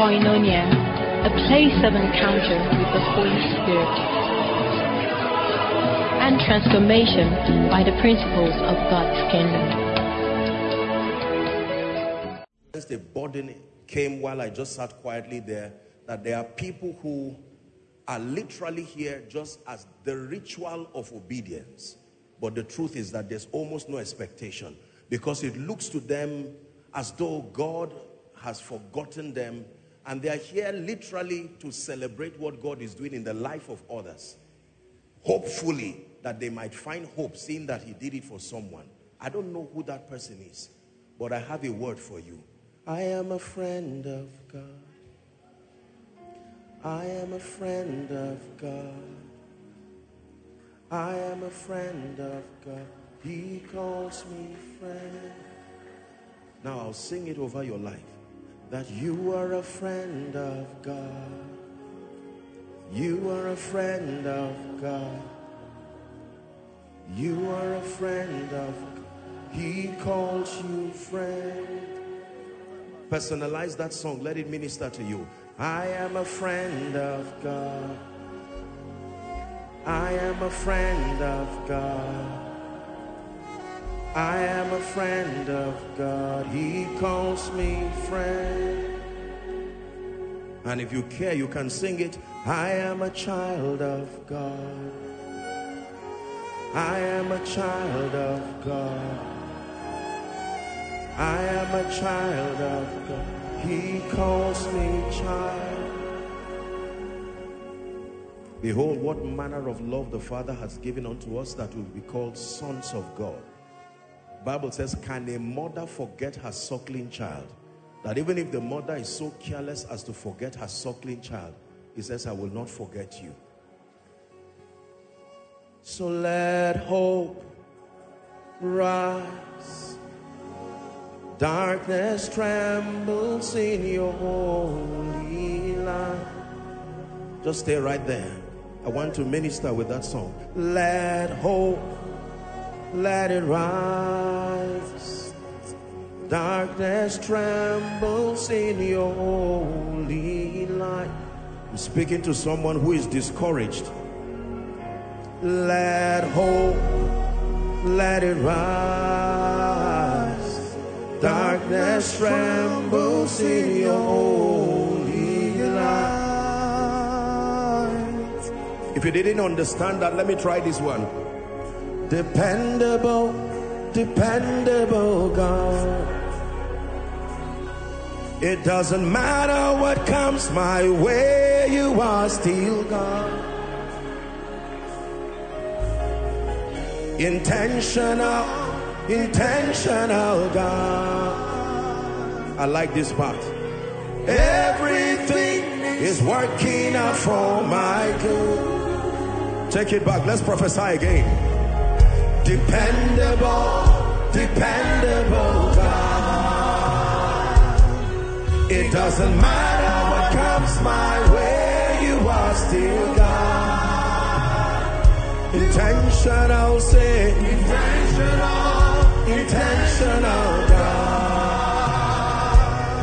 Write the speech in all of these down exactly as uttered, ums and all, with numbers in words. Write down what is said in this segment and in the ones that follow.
koinonia, a place of encounter with the Holy Spirit, and transformation by the principles of God's kingdom. The burden came while I just sat quietly there, that there are people who are literally here just as the ritual of obedience. But the truth is that there's almost no expectation, because it looks to them as though God has forgotten them, and they are here literally to celebrate what God is doing in the life of others. Hopefully that they might find hope, seeing that he did it for someone. I don't know who that person is, but I have a word for you. I am a friend of God. I am a friend of God. I am a friend of God. He calls me friend. Now I'll sing it over your life. That you are a friend of God. You are a friend of God. You are a friend of God. He calls you friend. Personalize that song. Let it minister to you. I am a friend of God. I am a friend of God. I am a friend of God. He calls me friend. And if you care, you can sing it. I am a child of God. I am a child of God. I am a child of God. He calls me child. Behold, what manner of love the Father has given unto us, that we will be called sons of God. The Bible says, can a mother forget her suckling child? That even if the mother is so careless as to forget her suckling child, he says, I will not forget you. So let hope rise. Darkness trembles in your holy light. Just stay right there. I want to minister with that song. Let hope, let it rise. Darkness trembles in your holy light. I'm speaking to someone who is discouraged. Let hope, let it rise. Darkness trembles in your holy light. If you didn't understand that, let me try this one. Dependable, dependable God. It doesn't matter what comes my way, you are still God. Intentional, intentional God. I like this part. Everything is working out for my good. Take it back. Let's prophesy again. Dependable, dependable God. It doesn't matter what comes my way, you are still God. Intentional, say intentional, intentional God.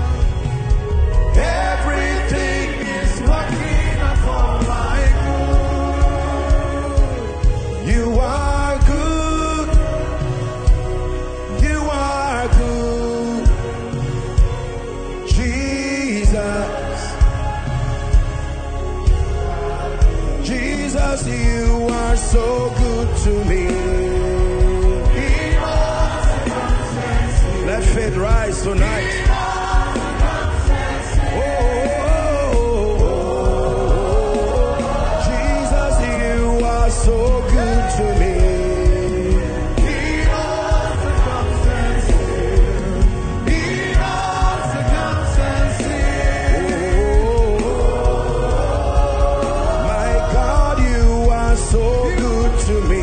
Everything is working out for my good. You are good. You are good. Jesus. Jesus, you are so good to me. Let faith rise tonight. Oh, oh, oh, Jesus, you are so good to me. My God, you are so good to me.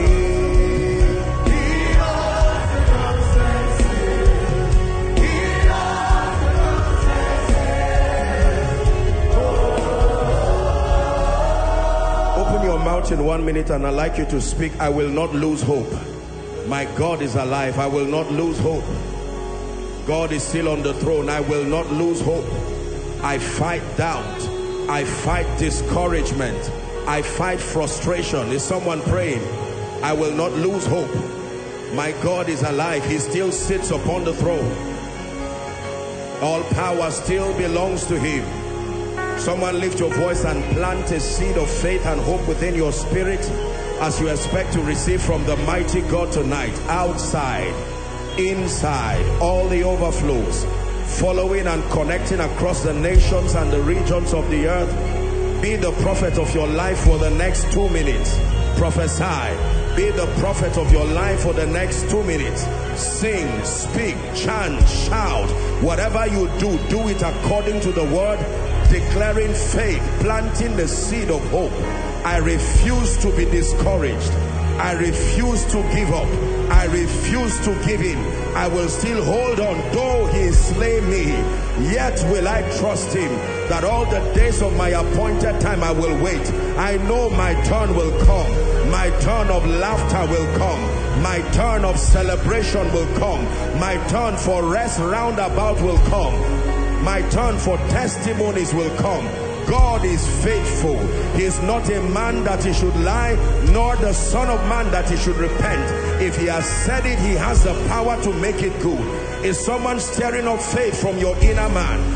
In one minute, and I'd like you to speak. I will not lose hope. My God is alive. I will not lose hope. God is still on the throne. I will not lose hope. I fight doubt. I fight discouragement. I fight frustration. Is someone praying? I will not lose hope. My God is alive. He still sits upon the throne. All power still belongs to him. Someone lift your voice and plant a seed of faith and hope within your spirit as you expect to receive from the mighty God tonight. Outside, inside, all the overflows, following and connecting across the nations and the regions of the earth. Be the prophet of your life for the next two minutes. Prophesy. Be the prophet of your life for the next two minutes. Sing, speak, chant, shout. Whatever you do, do it according to the word, declaring faith, planting the seed of hope. I refuse to be discouraged. I refuse to give up. I refuse to give in. I will still hold on. Though he slay me, yet will I trust him, that all the days of my appointed time I will wait. I know my turn will come. My turn of laughter will come. My turn of celebration will come. My turn for rest roundabout will come. My turn for testimonies will come. God is faithful. He is not a man that he should lie, nor the son of man that he should repent. If he has said it, he has the power to make it good. Is someone stirring up faith from your inner man?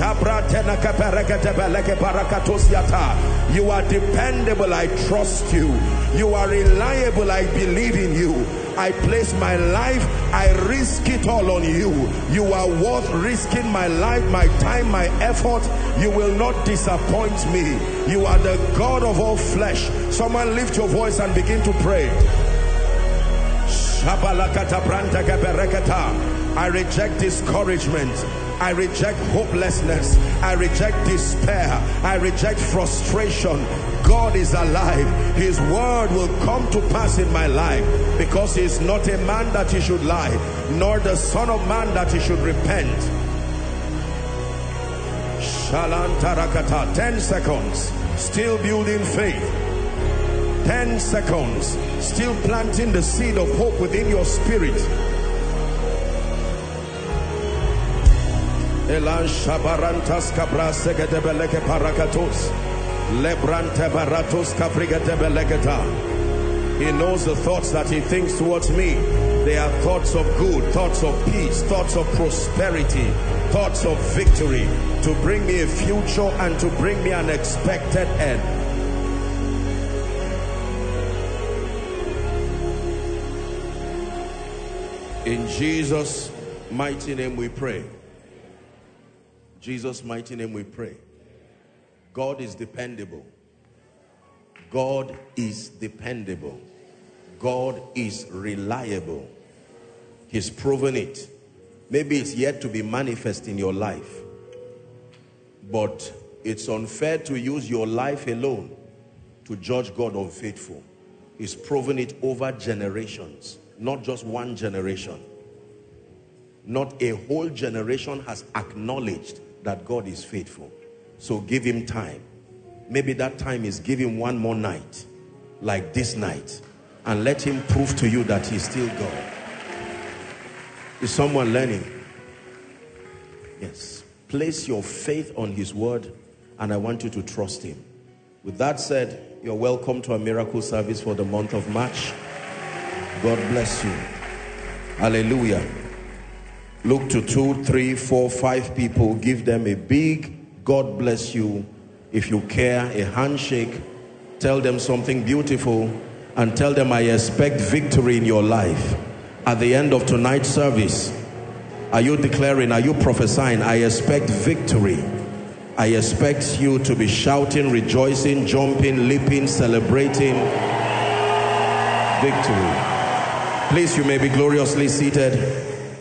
You are dependable, I trust you. You are reliable, I believe in you. I place my life, I risk it all on you. You are worth risking my life, my time, my effort. You will not disappoint me. You are the God of all flesh. Someone lift your voice and begin to pray. I reject discouragement. I reject hopelessness. I reject despair. I reject frustration. God is alive. His word will come to pass in my life, because he is not a man that he should lie, nor the son of man that he should repent. Shalantarakata. Ten seconds. Still building faith. Ten seconds. Still planting the seed of hope within your spirit. Elan shabarantas cabra segedebeleke parakatos. Lebrante baratos caprigadebeleketa. He knows the thoughts that he thinks towards me. They are thoughts of good, thoughts of peace, thoughts of prosperity, thoughts of victory, to bring me a future and to bring me an expected end. In Jesus' mighty name we pray. Jesus' mighty name we pray. God is dependable. God is dependable. God is reliable. He's proven it. Maybe it's yet to be manifest in your life, but it's unfair to use your life alone to judge God unfaithful. He's proven it over generations, not just one generation. Not a whole generation has acknowledged that God is faithful. So give him time. Maybe that time is give him one more night, like this night, and let him prove to you that he's still God. Is someone learning? Yes. Place your faith on his word, and I want you to trust him. With that said, you're welcome to a miracle service for the month of March. God bless you. Hallelujah. Look to two, three, four, five people. Give them a big God bless you. If you care, a handshake. Tell them something beautiful, and tell them I expect victory in your life. At the end of tonight's service, are you declaring, are you prophesying, I expect victory? I expect you to be shouting, rejoicing, jumping, leaping, celebrating victory. Please, you may be gloriously seated.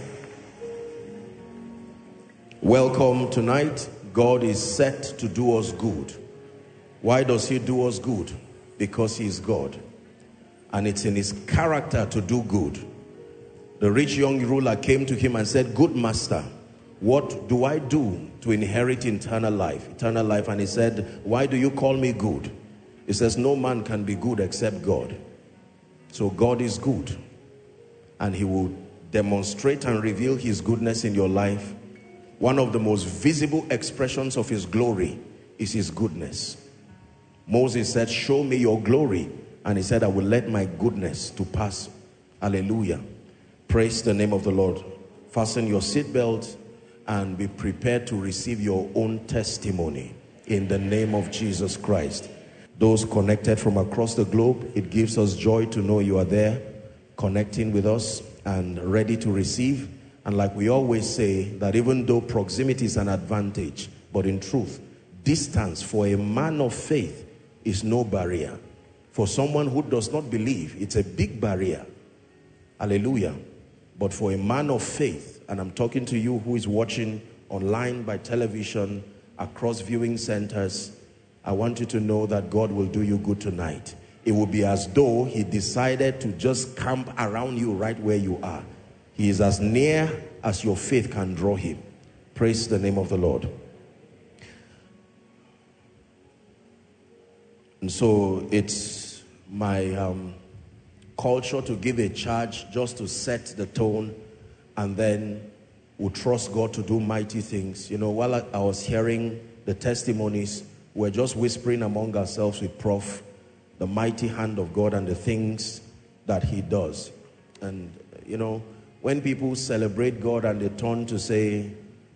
Welcome tonight. God is set to do us good. Why does he do us good? Because he is God, and it's in his character to do good. The rich young ruler came to him and said, good master, what do I do to inherit eternal life? Eternal life. And he said, why do you call me good? He says, no man can be good except God. So God is good, and he will demonstrate and reveal his goodness in your life one of the most visible expressions of his glory is his goodness. Moses said, show me your glory. And he said, I will let my goodness to pass. Hallelujah. Praise the name of the Lord. Fasten your seatbelt and be prepared to receive your own testimony in the name of Jesus Christ. Those connected from across the globe, it gives us joy to know you are there, connecting with us and ready to receive. And like we always say, that even though proximity is an advantage, but in truth, distance for a man of faith is no barrier. For someone who does not believe, it's a big barrier. Hallelujah. But for a man of faith, and I'm talking to you who is watching online, by television, across viewing centers, I want you to know that God will do you good tonight. It will be as though he decided to just camp around you right where you are. He is as near as your faith can draw him. Praise the name of the Lord. And so it's my um, culture to give a charge just to set the tone, and then we'll trust God to do mighty things. You know, while I, I was hearing the testimonies, we're just whispering among ourselves with Prof the mighty hand of God and the things that he does. And, you know, when people celebrate God and they turn to say,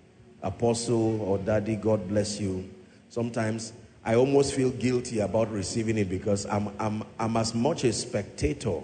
Apostle or Daddy, God bless you, sometimes I almost feel guilty about receiving it, because I'm, I'm, I'm as much a spectator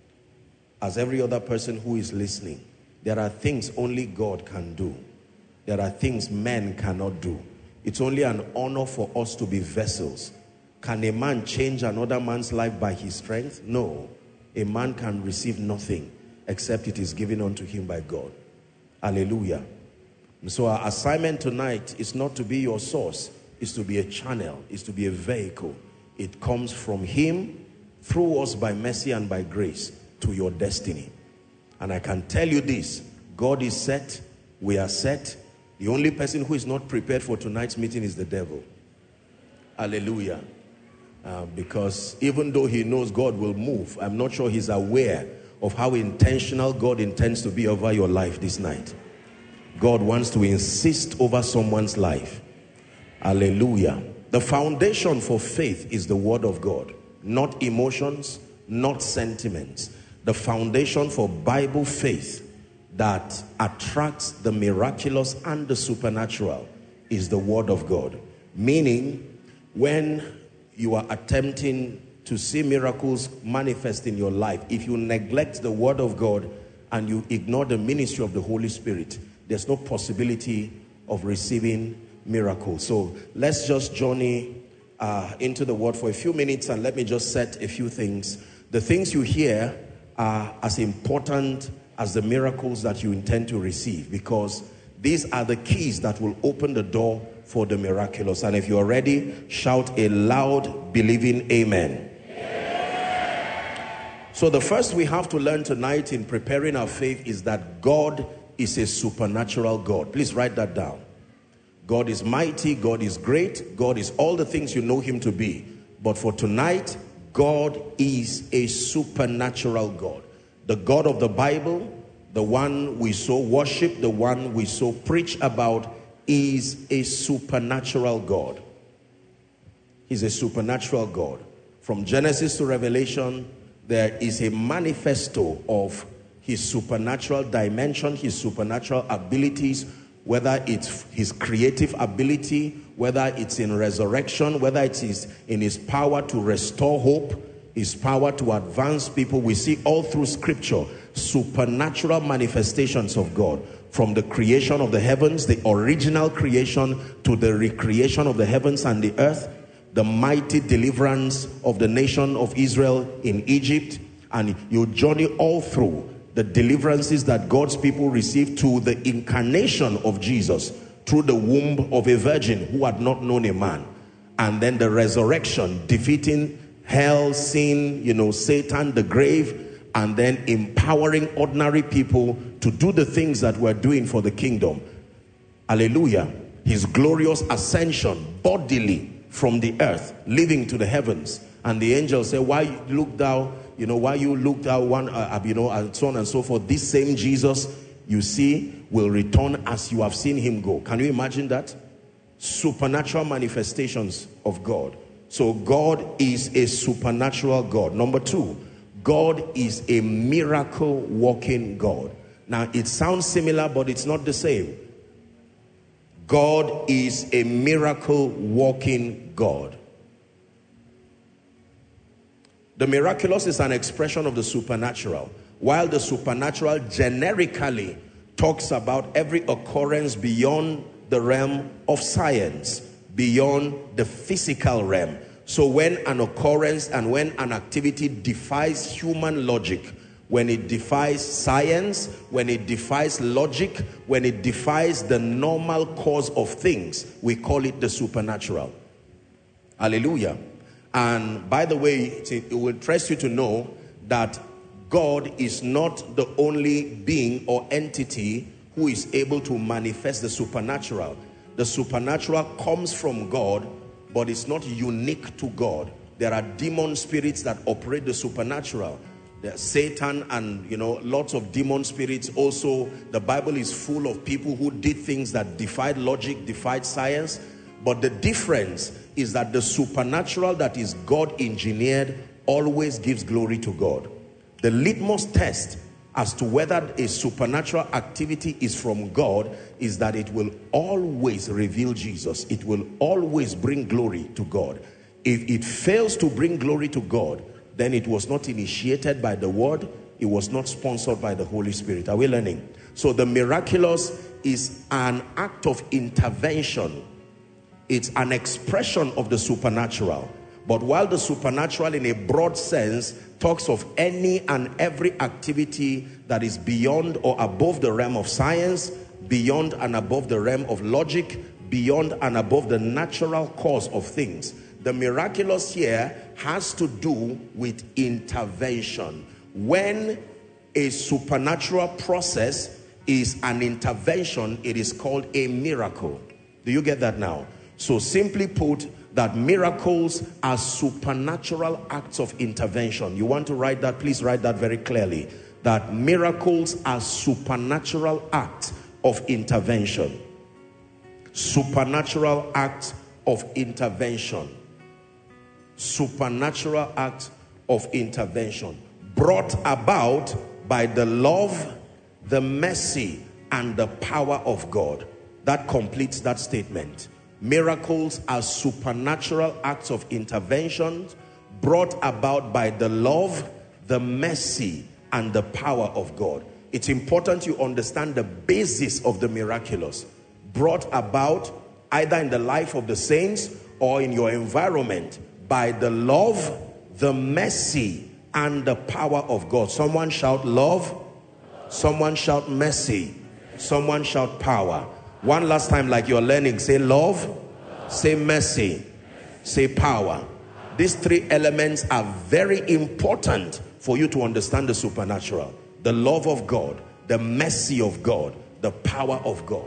as every other person who is listening. There are things only God can do. There are things men cannot do. It's only an honor for us to be vessels. Can a man change another man's life by his strength? No. A man can receive nothing except it is given unto him by God. Hallelujah. So our assignment tonight is not to be your source. It's to be a channel. It's to be a vehicle. It comes from him, through us by mercy and by grace, to your destiny. And I can tell you this, God is set, we are set. The only person who is not prepared for tonight's meeting is the devil. Hallelujah. Uh, because even though he knows God will move, I'm not sure he's aware of how intentional God intends to be over your life this night. God wants to insist over someone's life. Hallelujah. The foundation for faith is the word of God, not emotions, not sentiments. The foundation for Bible faith that attracts the miraculous and the supernatural is the word of God. Meaning, when you are attempting to see miracles manifest in your life, if you neglect the word of God and you ignore the ministry of the Holy Spirit, there's no possibility of receiving miracles. So let's just journey uh, into the word for a few minutes, and let me just set a few things. The things you hear are as important as the miracles that you intend to receive, because these are the keys that will open the door for the miraculous. And if you are ready, shout a loud believing amen. So the first we have to learn tonight in preparing our faith is that God is a supernatural God. Please write that down. God is mighty, God is great, God is all the things you know him to be. But for tonight, God is a supernatural God. The God of the Bible, the one we so worship, the one we so preach about, is a supernatural God. He's a supernatural God. From Genesis to Revelation, there is a manifesto of his supernatural dimension, his supernatural abilities, whether it's his creative ability, whether it's in resurrection, whether it is in his power to restore hope, his power to advance people. We see all through scripture supernatural manifestations of God, from the creation of the heavens, the original creation, to the recreation of the heavens and the earth, the mighty deliverance of the nation of Israel in Egypt, and you journey all through the deliverances that God's people received, to the incarnation of Jesus through the womb of a virgin who had not known a man, and then the resurrection, defeating hell, sin, you know, Satan, the grave, and then empowering ordinary people to do the things that we're doing for the kingdom. Hallelujah. His glorious ascension bodily from the earth, leading to the heavens. And the angels say, why look thou, you know, why you look thou one, uh, you know, and so on and so forth. This same Jesus you see will return as you have seen him go. Can you imagine that? Supernatural manifestations of God. So God is a supernatural God. Number two, God is a miracle working God. Now it sounds similar, but it's not the same. God is a miracle working God. The miraculous is an expression of the supernatural, while the supernatural generically talks about every occurrence beyond the realm of science, beyond the physical realm. So when an occurrence and when an activity defies human logic, when it defies science, when it defies logic, when it defies the normal course of things, we call it the supernatural. Hallelujah. And by the way, it will interest you to know that God is not the only being or entity who is able to manifest the supernatural. The supernatural comes from God, but it's not unique to God. There are demon spirits that operate the supernatural. There's Satan and, you know, lots of demon spirits. Also, the Bible is full of people who did things that defied logic, defied science. But the difference is that the supernatural that is God engineered always gives glory to God. The litmus test as to whether a supernatural activity is from God is that it will always reveal Jesus. It will always bring glory to God. If it fails to bring glory to God, then it was not initiated by the word. It was not sponsored by the Holy Spirit. Are we learning? So the miraculous is an act of intervention. It's an expression of the supernatural. But while the supernatural in a broad sense talks of any and every activity that is beyond or above the realm of science, beyond and above the realm of logic, beyond and above the natural course of things, the miraculous here has to do with intervention. When a supernatural process is an intervention, it is called a miracle. Do you get that now? So simply put, that miracles are supernatural acts of intervention. You want to write that? Please write that very clearly. That miracles are supernatural acts of intervention. Supernatural acts of intervention. Supernatural acts of intervention. Brought about by the love, the mercy, and the power of God. That completes that statement. Miracles are supernatural acts of intervention brought about by the love, the mercy, and the power of God. It's important you understand the basis of the miraculous. Brought about either in the life of the saints or in your environment by the love, the mercy, and the power of God. Someone shout love. Someone shout mercy. Someone shout power. One last time, like you're learning, say love, say mercy, say power. These three elements are very important for you to understand the supernatural. The love of God, the mercy of God, the power of God.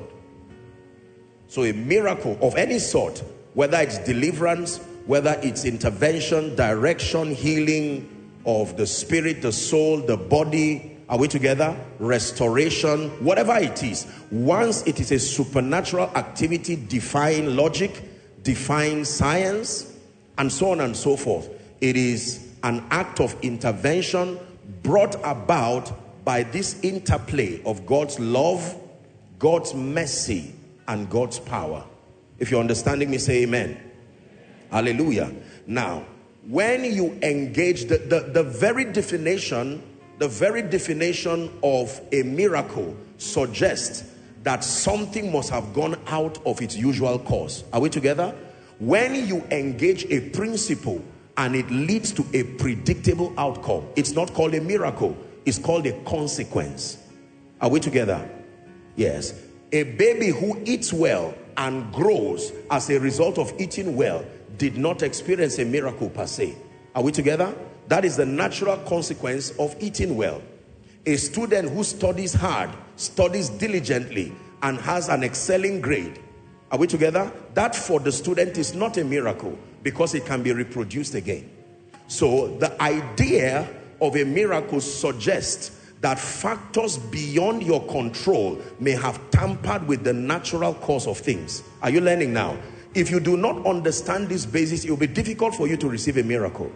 So a miracle of any sort, whether it's deliverance, whether it's intervention, direction, healing of the spirit, the soul, the body, are we together? Restoration, whatever it is. Once it is a supernatural activity, defying logic, defying science, and so on and so forth, it is an act of intervention brought about by this interplay of God's love, God's mercy, and God's power. If you're understanding me, say amen. Hallelujah. Now, when you engage, the, the, the very definition The very definition of a miracle suggests that something must have gone out of its usual course. Are we together? When you engage a principle and it leads to a predictable outcome, it's not called a miracle. It's called a consequence. Are we together? Yes. A baby who eats well and grows as a result of eating well did not experience a miracle per se. Are we together? That is the natural consequence of eating well. A student who studies hard, studies diligently, and has an excelling grade. Are we together? That for the student is not a miracle because it can be reproduced again. So the idea of a miracle suggests that factors beyond your control may have tampered with the natural course of things. Are you learning now? If you do not understand this basis, it will be difficult for you to receive a miracle.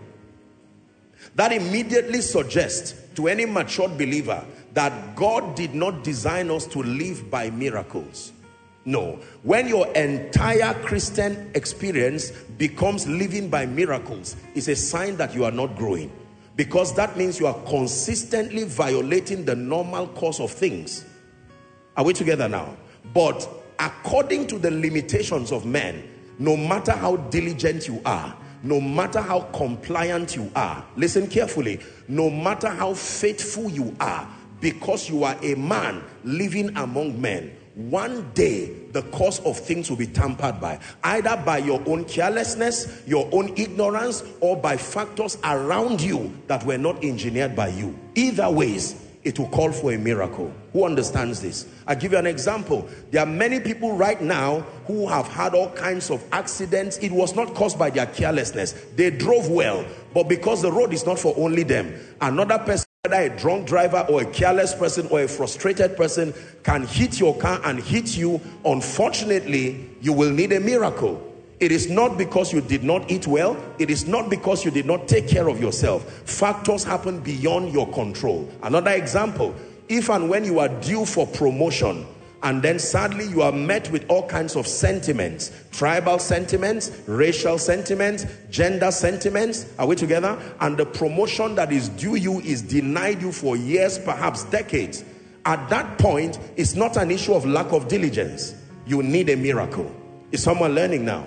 That immediately suggests to any matured believer that God did not design us to live by miracles. No. When your entire Christian experience becomes living by miracles, it's a sign that you are not growing. Because that means you are consistently violating the normal course of things. Are we together now? But according to the limitations of men, no matter how diligent you are, no matter how compliant you are, listen carefully, no matter how faithful you are, because you are a man living among men, one day the course of things will be tampered by, either by your own carelessness, your own ignorance, or by factors around you that were not engineered by you. Either ways, it will call for a miracle. Who understands this? I'll give you an example. There are many people right now who have had all kinds of accidents. It was not caused by their carelessness. They drove well, but because the road is not for only them, another person, whether a drunk driver or a careless person or a frustrated person, can hit your car and hit you. Unfortunately, you will need a miracle. It is not because you did not eat well. It is not because you did not take care of yourself. Factors happen beyond your control. Another example, if and when you are due for promotion, and then sadly you are met with all kinds of sentiments, tribal sentiments, racial sentiments, gender sentiments, are we together? And the promotion that is due you is denied you for years, perhaps decades. At that point, it's not an issue of lack of diligence. You need a miracle. Is someone learning now?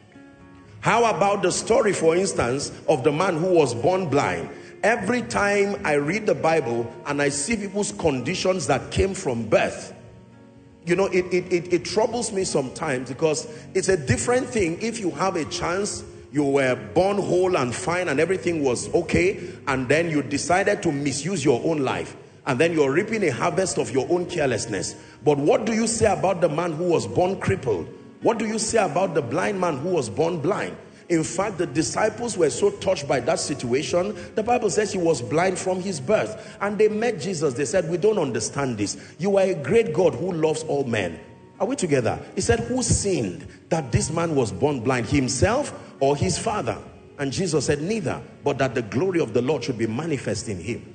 How about the story, for instance, of the man who was born blind? Every time I read the Bible and I see people's conditions that came from birth, you know, it, it, it, it troubles me sometimes, because it's a different thing if you have a chance, you were born whole and fine and everything was okay, and then you decided to misuse your own life, and then you're reaping a harvest of your own carelessness. But what do you say about the man who was born crippled? What do you say about the blind man who was born blind? In fact, the disciples were so touched by that situation, the Bible says he was blind from his birth. And they met Jesus. They said, we don't understand this. You are a great God who loves all men. Are we together? He said, who sinned that this man was born blind, himself or his father? And Jesus said, neither, but that the glory of the Lord should be manifest in him.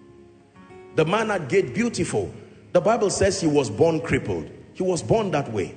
The man at Gate Beautiful, the Bible says he was born crippled. He was born that way.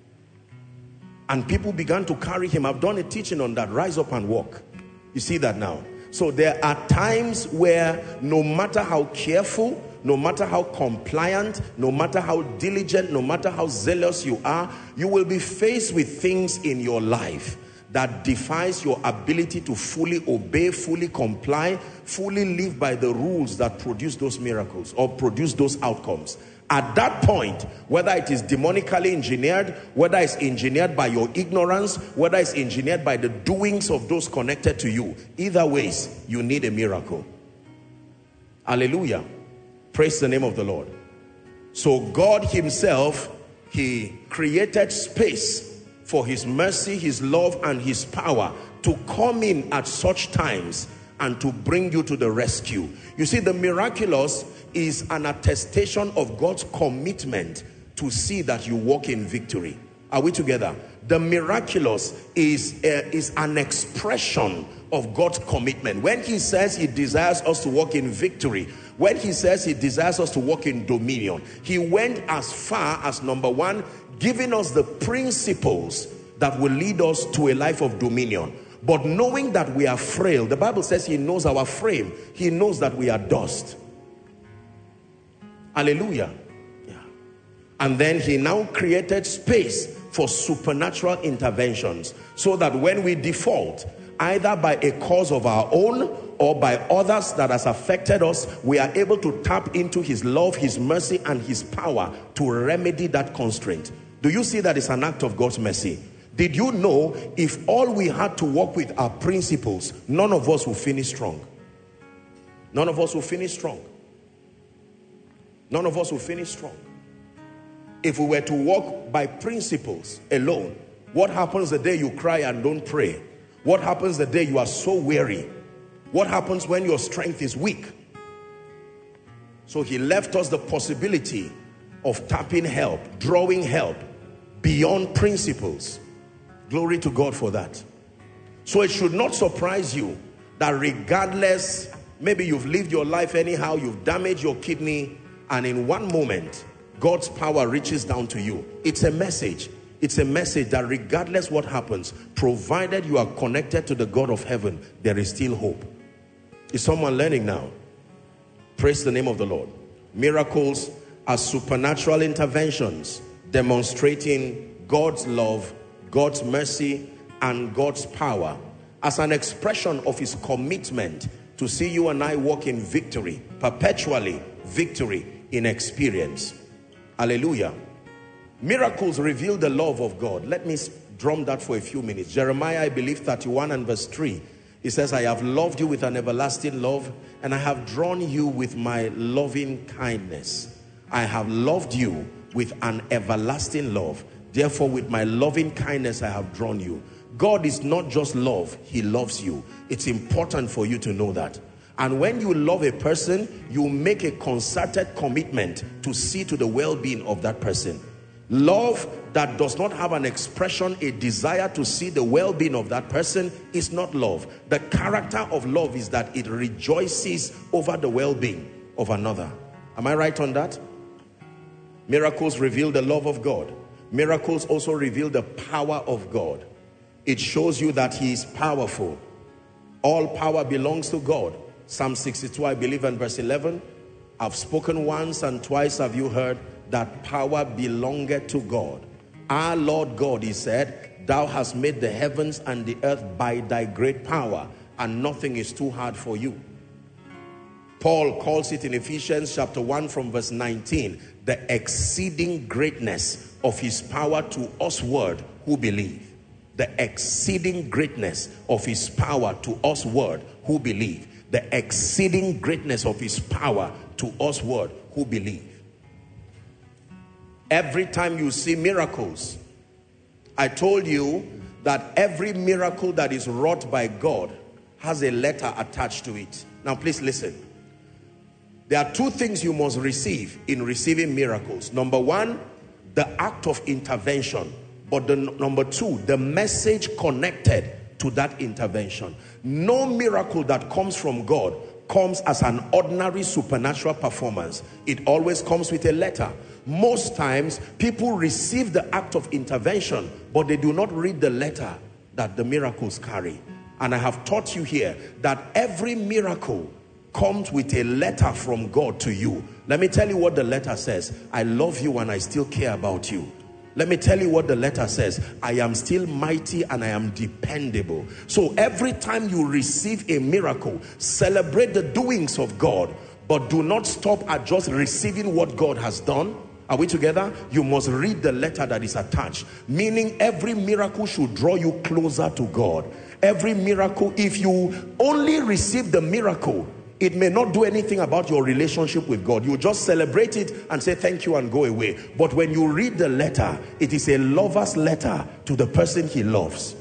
And people began to carry him. I've done a teaching on that. Rise up and walk. You see that now? So there are times where no matter how careful, no matter how compliant, no matter how diligent, no matter how zealous you are, you will be faced with things in your life that defies your ability to fully obey, fully comply, fully live by the rules that produce those miracles or produce those outcomes. At that point, whether it is demonically engineered, whether it's engineered by your ignorance, whether it's engineered by the doings of those connected to you, either ways, you need a miracle. Hallelujah. Praise the name of the Lord. So God himself, he created space for his mercy, his love, and his power to come in at such times and to bring you to the rescue. You see, the miraculous is an attestation of God's commitment to see that you walk in victory. Are we together? The miraculous is, uh, is an expression of God's commitment. When he says he desires us to walk in victory, when he says he desires us to walk in dominion, he went as far as, number one, giving us the principles that will lead us to a life of dominion. But knowing that we are frail, the Bible says he knows our frame. He knows that we are dust. Hallelujah. Yeah. And then he now created space for supernatural interventions, so that when we default, either by a cause of our own or by others that has affected us, we are able to tap into his love, his mercy, and his power to remedy that constraint. Do you see that it's an act of God's mercy? Did you know if all we had to work with our principles, none of us will finish strong? None of us will finish strong. None of us will finish strong. If we were to walk by principles alone, what happens the day you cry and don't pray? What happens the day you are so weary? What happens when your strength is weak? So he left us the possibility of tapping help, drawing help beyond principles. Glory to God for that. So it should not surprise you that regardless, maybe you've lived your life anyhow, you've damaged your kidney, and in one moment, God's power reaches down to you. It's a message. It's a message that regardless what happens, provided you are connected to the God of heaven, there is still hope. Is someone learning now? Praise the name of the Lord. Miracles are supernatural interventions demonstrating God's love, God's mercy, and God's power as an expression of his commitment to see you and I walk in victory, perpetually victory in experience. Hallelujah. Miracles reveal the love of God. Let me drum that for a few minutes. Jeremiah, I believe, thirty-one and verse three. He says, I have loved you with an everlasting love, and I have drawn you with my loving kindness. I have loved you with an everlasting love. Therefore, with my loving kindness, I have drawn you. God is not just love, he loves you. It's important for you to know that. And when you love a person, you make a concerted commitment to see to the well-being of that person. Love that does not have an expression, a desire to see the well-being of that person, is not love. The character of love is that it rejoices over the well-being of another. Am I right on that? Miracles reveal the love of God. Miracles also reveal the power of God. It shows you that he is powerful. All power belongs to God. Psalm sixty-two, I believe, in verse eleven. I've spoken once and twice have you heard that power belongeth to God. Our Lord God, he said, thou hast made the heavens and the earth by thy great power, and nothing is too hard for you. Paul calls it in Ephesians chapter one from verse nineteen, the exceeding greatness of his power to usward who believe. The exceeding greatness of his power to usward who believe. The exceeding greatness of his power to usward who believe. Every time you see miracles, I told you that every miracle that is wrought by God has a letter attached to it. Now please listen. There are two things you must receive in receiving miracles. Number one, the act of intervention. But the number two, the message connected to that intervention. No miracle that comes from God comes as an ordinary supernatural performance. It always comes with a letter. Most times, people receive the act of intervention, but they do not read the letter that the miracles carry. And I have taught you here that every miracle comes with a letter from God to you. Let me tell you what the letter says. I love you and I still care about you. Let me tell you what the letter says. I am still mighty and I am dependable. So every time you receive a miracle, celebrate the doings of God, but do not stop at just receiving what God has done. Are we together? You must read the letter that is attached. Meaning every miracle should draw you closer to God. Every miracle, if you only receive the miracle, it may not do anything about your relationship with God. You just celebrate it and say thank you and go away. But when you read the letter, it is a lover's letter to the person he loves.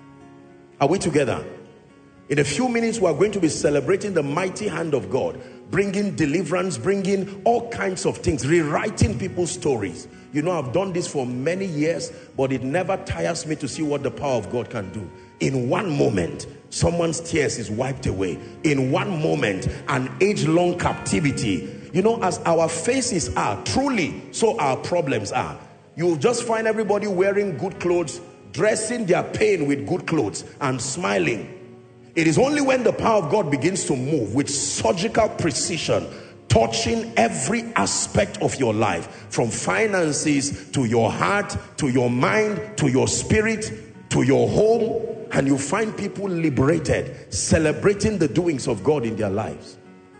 Are we together? In a few minutes, we are going to be celebrating the mighty hand of God, bringing deliverance, bringing all kinds of things, rewriting people's stories. You know, I've done this for many years, but it never tires me to see what the power of God can do. In one moment, someone's tears is wiped away. In one moment, an age-long captivity. You know, as our faces are, truly, so our problems are. You'll just find everybody wearing good clothes, dressing their pain with good clothes, and smiling. It is only when the power of God begins to move with surgical precision, touching every aspect of your life, from finances to your heart, to your mind, to your spirit, to your home, and you find people liberated, celebrating the doings of God in their lives.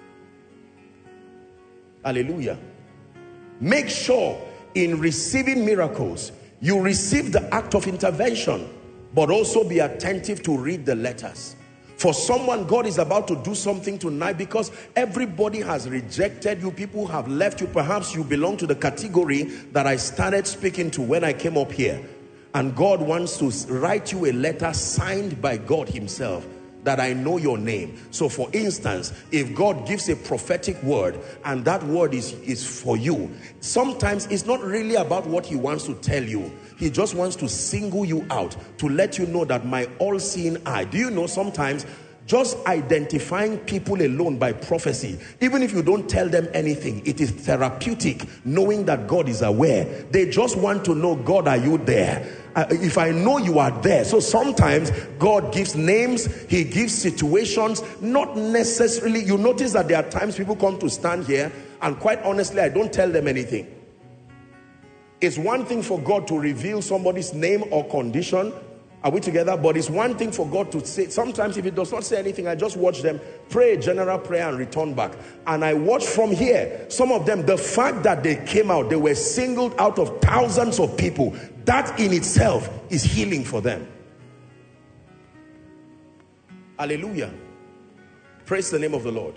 Hallelujah. Make sure in receiving miracles, you receive the act of intervention, but also be attentive to read the letters. For someone, God is about to do something tonight because everybody has rejected you. People have left you. Perhaps you belong to the category that I started speaking to when I came up here. And God wants to write you a letter signed by God himself that I know your name. So for instance, if God gives a prophetic word and that word is, is for you, sometimes it's not really about what he wants to tell you. He just wants to single you out to let you know that my all-seeing eye. Do you know sometimes just identifying people alone by prophecy, even if you don't tell them anything, it is therapeutic knowing that God is aware. They just want to know, God, are you there? Uh, if I know you are there. So sometimes God gives names, he gives situations, not necessarily. You notice that there are times people come to stand here and quite honestly, I don't tell them anything. It's one thing for God to reveal somebody's name or condition. Are we together? But it's one thing for God to say. Sometimes if he does not say anything, I just watch them pray a general prayer and return back. And I watch from here, some of them, the fact that they came out, they were singled out of thousands of people. That in itself is healing for them. Hallelujah. Praise the name of the Lord.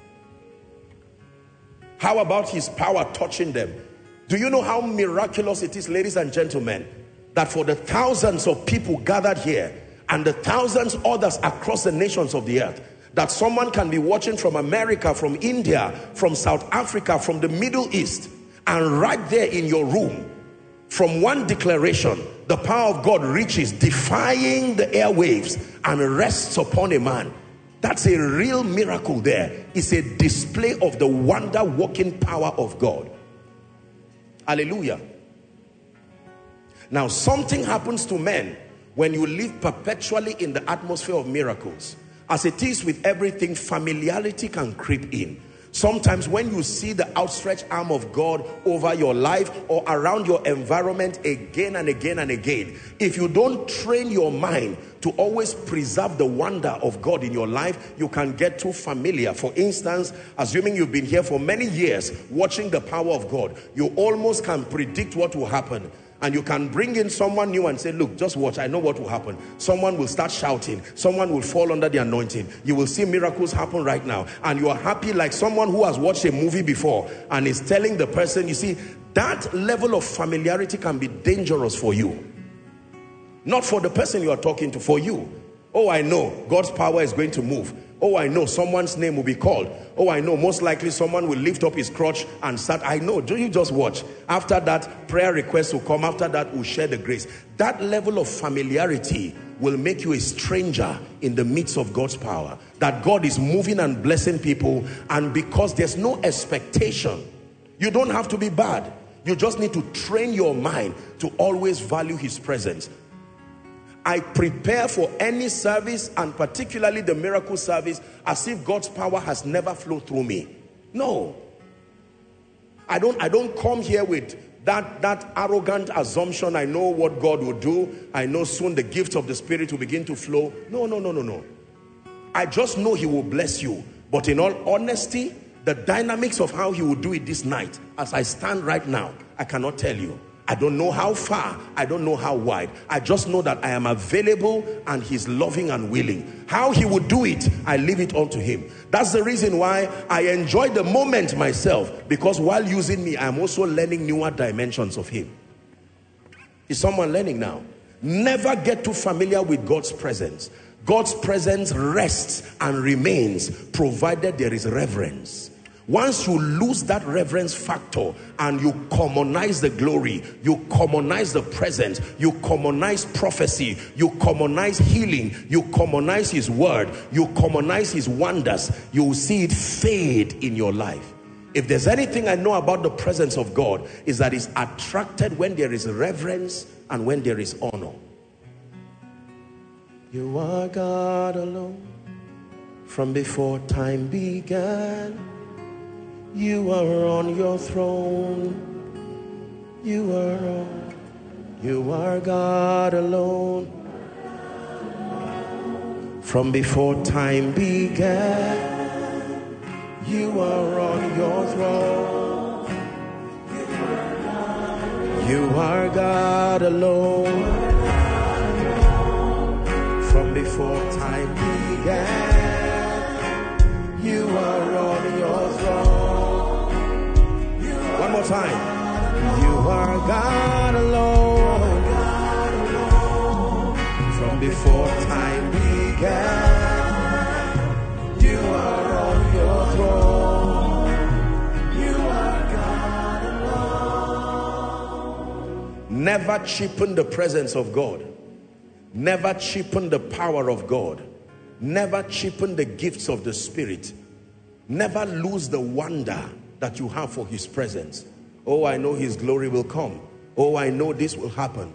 How about his power touching them? Do you know how miraculous it is, ladies and gentlemen, that for the thousands of people gathered here and the thousands others across the nations of the earth, that someone can be watching from America, from India, from South Africa, from the Middle East, and right there in your room, from one declaration, the power of God reaches, defying the airwaves, and rests upon a man. That's a real miracle there. It's a display of the wonder-working power of God. Hallelujah. Now, something happens to men when you live perpetually in the atmosphere of miracles. As it is with everything, familiarity can creep in. Sometimes when you see the outstretched arm of God over your life or around your environment again and again and again, if you don't train your mind to always preserve the wonder of God in your life, you can get too familiar. For instance, assuming you've been here for many years watching the power of God, you almost can predict what will happen. And you can bring in someone new and say, look, just watch, I know what will happen. Someone will start shouting. Someone will fall under the anointing. You will see miracles happen right now. And you are happy like someone who has watched a movie before and is telling the person, you see, that level of familiarity can be dangerous for you. Not for the person you are talking to, for you. Oh, I know God's power is going to move. Oh, I know someone's name will be called. Oh, I know most likely someone will lift up his crotch and start. I know. Do you just watch? After that, prayer requests will come. After that, we'll share the grace. That level of familiarity will make you a stranger in the midst of God's power. That God is moving and blessing people. And because there's no expectation, you don't have to be bad. You just need to train your mind to always value his presence. I prepare for any service, and particularly the miracle service, as if God's power has never flowed through me. No. I don't, I don't come here with that, that arrogant assumption. I know what God will do. I know soon the gifts of the Spirit will begin to flow. No, no, no, no, no. I just know he will bless you. But in all honesty, the dynamics of how he will do it this night, as I stand right now, I cannot tell you. I don't know how far, I don't know how wide. I just know that I am available and he's loving and willing. How he would do it, I leave it all to him. That's the reason why I enjoy the moment myself, because while using me, I'm also learning newer dimensions of him. Is someone learning now? Never get too familiar with God's presence. God's presence rests and remains provided there is reverence. Once you lose that reverence factor and you commonize the glory, you commonize the presence, you commonize prophecy, you commonize healing, you commonize his word, you commonize his wonders, you will see it fade in your life. If there's anything I know about the presence of God, is that it's attracted when there is reverence and when there is honor. You are God alone from before time began. You are on your throne. You are on. You are God alone. From before time began, you are on your throne. You are God alone. From before time began, you are on your throne. One more time. You are God alone. From before time began, Never cheapen the presence of God. Never cheapen the power of God. Never cheapen the gifts of the Spirit. Never lose the wonder that you have for his presence. Oh, I know his glory will come. Oh, I know this will happen.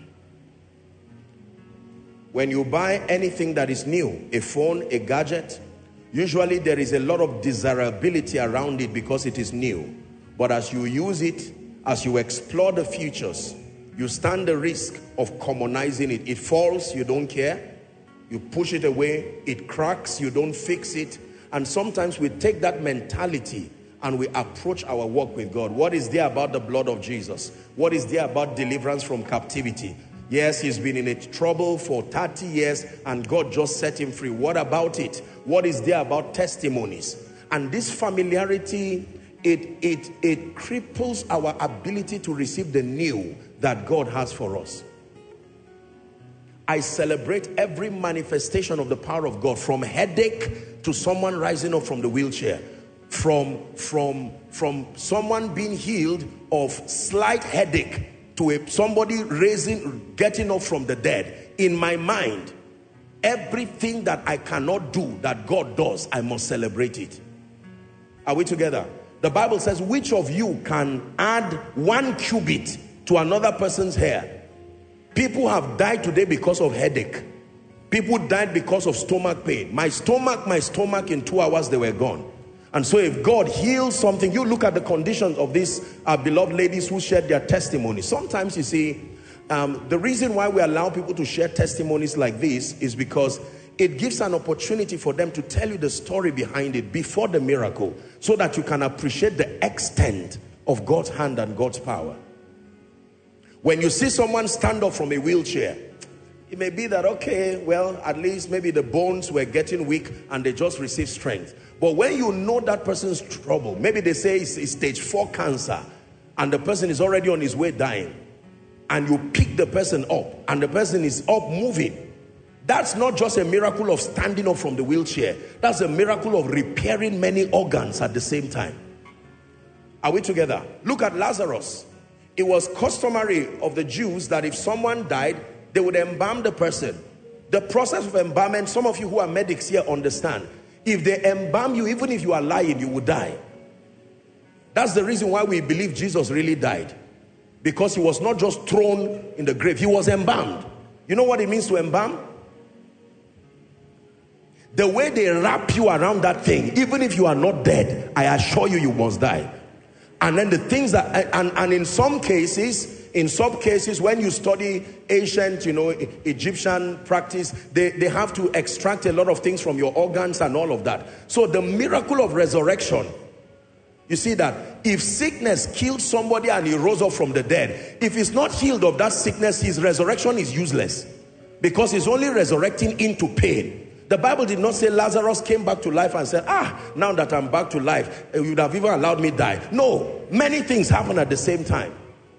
When you buy anything that is new, a phone, a gadget, usually there is a lot of desirability around it because it is new. But as you use it, as you explore the features, you stand the risk of commonizing it. It falls, you don't care. You push it away, it cracks, you don't fix it. And sometimes we take that mentality and we approach our work with God. What is there about the blood of Jesus? What is there about deliverance from captivity? Yes, he's been in a trouble for thirty years and God just set him free. What about it? What is there about testimonies? And this familiarity, it, it, it cripples our ability to receive the new that God has for us. I celebrate every manifestation of the power of God, from headache to someone rising up from the wheelchair, from, from, from someone being healed of slight headache to a, somebody raising, getting up from the dead. In my mind, everything that I cannot do that God does, I must celebrate it. Are we together? The Bible says, which of you can add one cubit to another person's hair? People have died today because of headache. People died because of stomach pain. My stomach, my stomach, in two hours they were gone. And so if God heals something, you look at the conditions of these uh, beloved ladies who shared their testimony. Sometimes you see, um, the reason why we allow people to share testimonies like this is because it gives an opportunity for them to tell you the story behind it before the miracle, so that you can appreciate the extent of God's hand and God's power. When you see someone stand up from a wheelchair, it may be that, okay, well, at least maybe the bones were getting weak and they just received strength. But when you know that person's trouble, maybe they say it's, it's stage four cancer and the person is already on his way dying, and you pick the person up and the person is up moving, that's not just a miracle of standing up from the wheelchair. That's a miracle of repairing many organs at the same time. Are we together? Look at Lazarus. It was customary of the Jews that if someone died, they would embalm the person. The process of embalmment, some of you who are medics here understand. If they embalm you, even if you are lying, you will die. That's the reason why we believe Jesus really died. Because he was not just thrown in the grave, he was embalmed. You know what it means to embalm? The way they wrap you around that thing, even if you are not dead, I assure you, you must die. And then the things that, and, and in some cases, in some cases, when you study ancient, you know, Egyptian practice, they, they have to extract a lot of things from your organs and all of that. So the miracle of resurrection, you see that if sickness killed somebody and he rose up from the dead, if he's not healed of that sickness, his resurrection is useless, because he's only resurrecting into pain. The Bible did not say Lazarus came back to life and said, ah, now that I'm back to life, you would have even allowed me die. No, many things happen at the same time.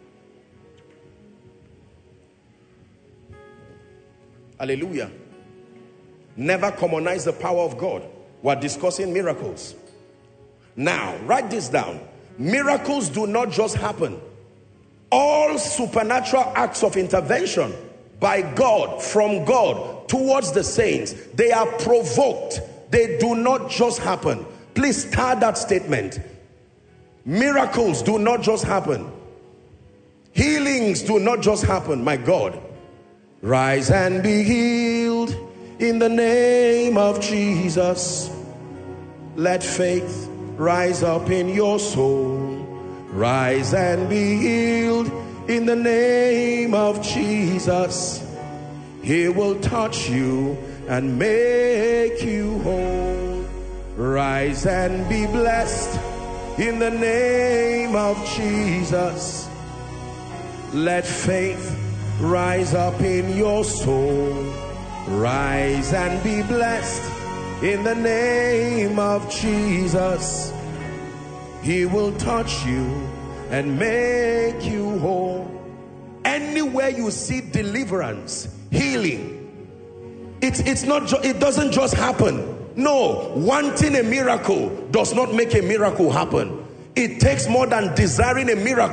Hallelujah. Never commonize the power of God. We're discussing miracles. Now, write this down. Miracles do not just happen. All supernatural acts of intervention by God, from God, towards the saints, they are provoked. They do not just happen. Please start that statement. Miracles do not just happen. Healings do not just happen. My God. Rise and be healed in the name of Jesus. Let faith rise up in your soul. Rise and be healed in the name of Jesus. He will touch you and make you whole. Rise and be blessed in the name of Jesus. Let faith rise up in your soul. Rise and be blessed in the name of Jesus. He will touch you and make you whole. Anywhere you see deliverance, healing, it's it's not it doesn't just happen. No, wanting a miracle does not make a miracle happen. It takes more than desiring a miracle.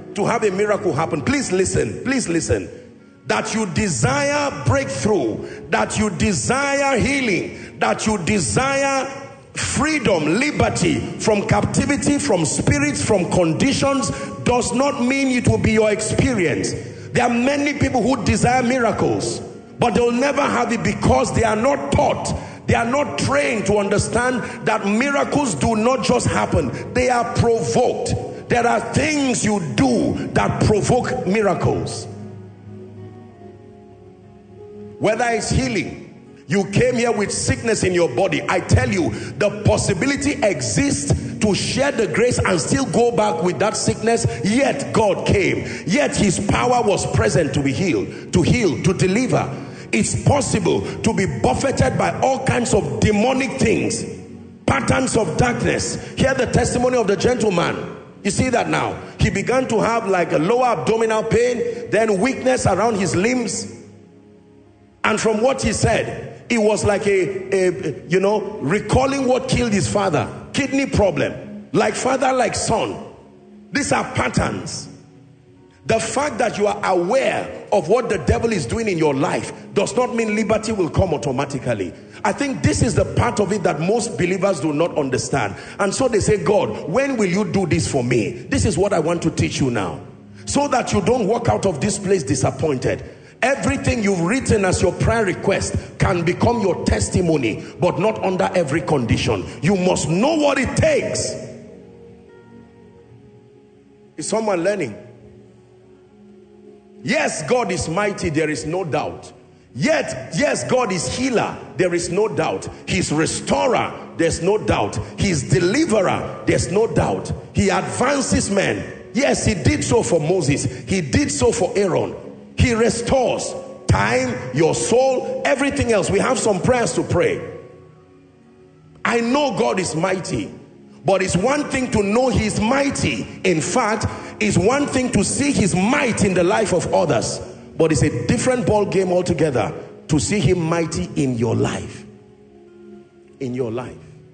to have a miracle happen, please listen, please listen. That you desire breakthrough, that you desire healing, that you desire freedom, liberty from captivity, from spirits, from conditions, does not mean it will be your experience. There are many people who desire miracles, but they'll never have it because they are not taught, they are not trained to understand that miracles do not just happen, they are provoked. There are things you do that provoke miracles. Whether it's healing, you came here with sickness in your body, I tell you, the possibility exists to share the grace and still go back with that sickness, yet God came, yet his power was present to be healed, to heal, to deliver. It's possible to be buffeted by all kinds of demonic things, patterns of darkness. Hear the testimony of the gentleman. You see that now? He began to have like a lower abdominal pain, then weakness around his limbs. And from what he said, it was like a, a, you know, recalling what killed his father. Kidney problem. Like father, like son. These are patterns. The fact that you are aware of what the devil is doing in your life does not mean liberty will come automatically. I think this is the part of it that most believers do not understand. And so they say, God, when will you do this for me? This is what I want to teach you now, so that you don't walk out of this place disappointed. Everything you've written as your prayer request can become your testimony, but not under every condition. You must know what it takes. Is someone learning? Yes, God is mighty, there is no doubt. Yet, yes, God is healer, there is no doubt. He's restorer, there's no doubt. He's deliverer, there's no doubt. He advances men. Yes, he did so for Moses. He did so for Aaron. He restores time, your soul, everything else. We have some prayers to pray. I know God is mighty, but it's one thing to know he's mighty. In fact, it's one thing to see his might in the life of others, but it's a different ball game altogether to see him mighty in your life. In your life.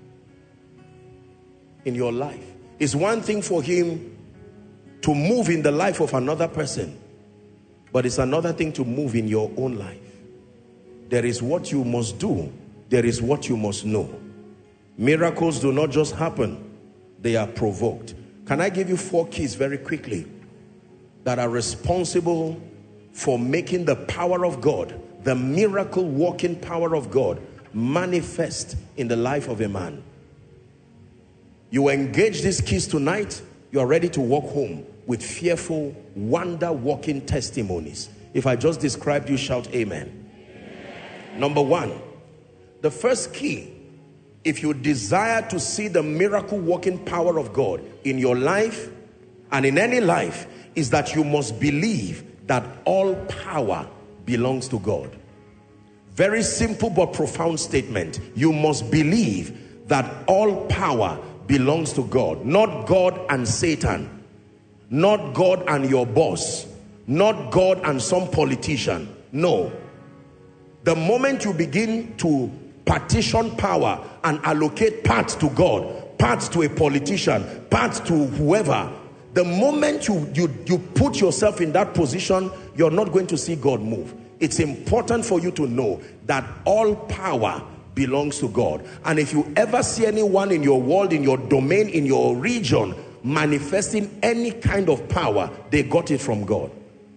In your life. It's one thing for him to move in the life of another person, but it's another thing to move in your own life. There is what you must do. There is what you must know. Miracles do not just happen. They are provoked. Can I give you four keys very quickly that are responsible for making the power of God, the miracle working power of God, manifest in the life of a man? You engage these keys tonight, you are ready to walk home with fearful, wonder-working testimonies. If I just described you, shout amen. Amen. Number one, the first key, if you desire to see the miracle-working power of God in your life and in any life, is that you must believe that all power belongs to God. Very simple but profound statement. You must believe that all power belongs to God, not God and Satan. Not God and your boss, not God and some politician. No. The moment you begin to partition power and allocate parts to God, parts to a politician, parts to whoever, the moment you, you, you put yourself in that position, you're not going to see God move. It's important for you to know that all power belongs to God. And if you ever see anyone in your world, in your domain, in your region, manifesting any kind of power, they got it from God.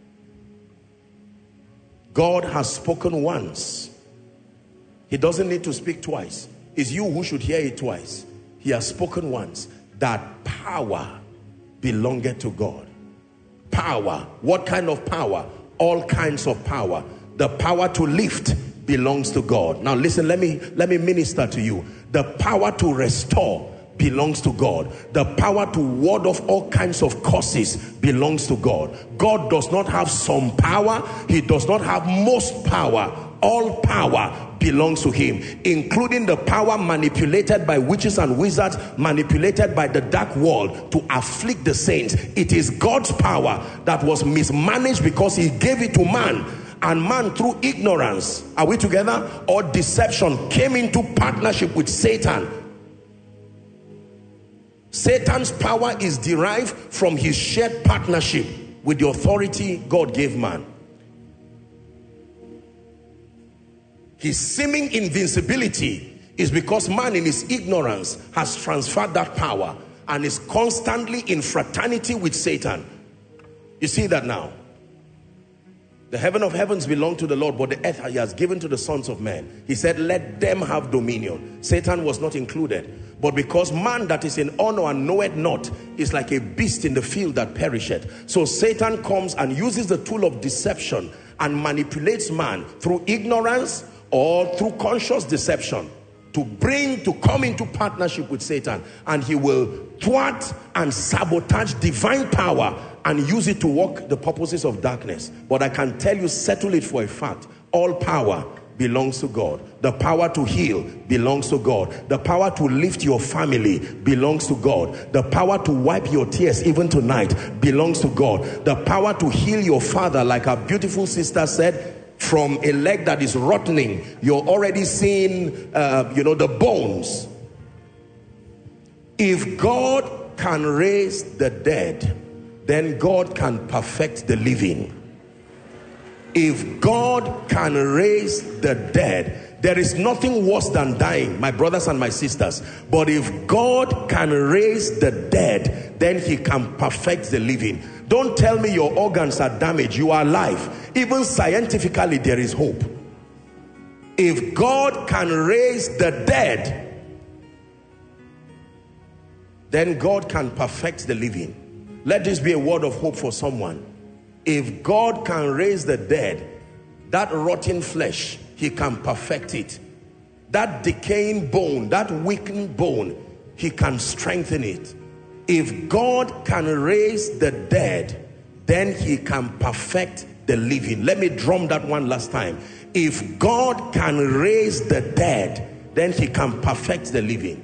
God has spoken once. He doesn't need to speak twice. It's you who should hear it twice. He has spoken once that power belongeth to God. Power. What kind of power? All kinds of power. The power to lift belongs to God. Now listen, let me let me minister to you. The power to restore belongs to God. The power to ward off all kinds of curses belongs to God. God does not have some power. He does not have most power. All power belongs to him, including the power manipulated by witches and wizards, manipulated by the dark world to afflict the saints. It is God's power that was mismanaged because he gave it to man, and man through ignorance, are we together, or deception, came into partnership with Satan. Satan's power is derived from his shared partnership with the authority God gave man. His seeming invincibility is because man in his ignorance has transferred that power and is constantly in fraternity with Satan. You see that now? The heaven of heavens belong to the Lord, but the earth he has given to the sons of men. He said, let them have dominion. Satan was not included. But because man that is in honor and knoweth not is like a beast in the field that perisheth. So Satan comes and uses the tool of deception and manipulates man through ignorance or through conscious deception to bring, to come into partnership with Satan. And he will thwart and sabotage divine power and use it to work the purposes of darkness. But I can tell you, settle it for a fact, all power belongs to God. The power to heal belongs to God. The power to lift your family belongs to God. The power to wipe your tears even tonight belongs to God. The power to heal your father, like our beautiful sister said, from a leg that is rotting, you're already seeing uh, you know, the bones. If God can raise the dead, then God can perfect the living. If God can raise the dead, there is nothing worse than dying, my brothers and my sisters. But if God can raise the dead, then he can perfect the living. Don't tell me your organs are damaged. You are alive. Even scientifically, there is hope. If God can raise the dead, then God can perfect the living. Let this be a word of hope for someone. If God can raise the dead, that rotten flesh, he can perfect it. That decaying bone, that weakened bone, he can strengthen it. If God can raise the dead, then he can perfect the living. Let me drum that one last time. If God can raise the dead, then he can perfect the living.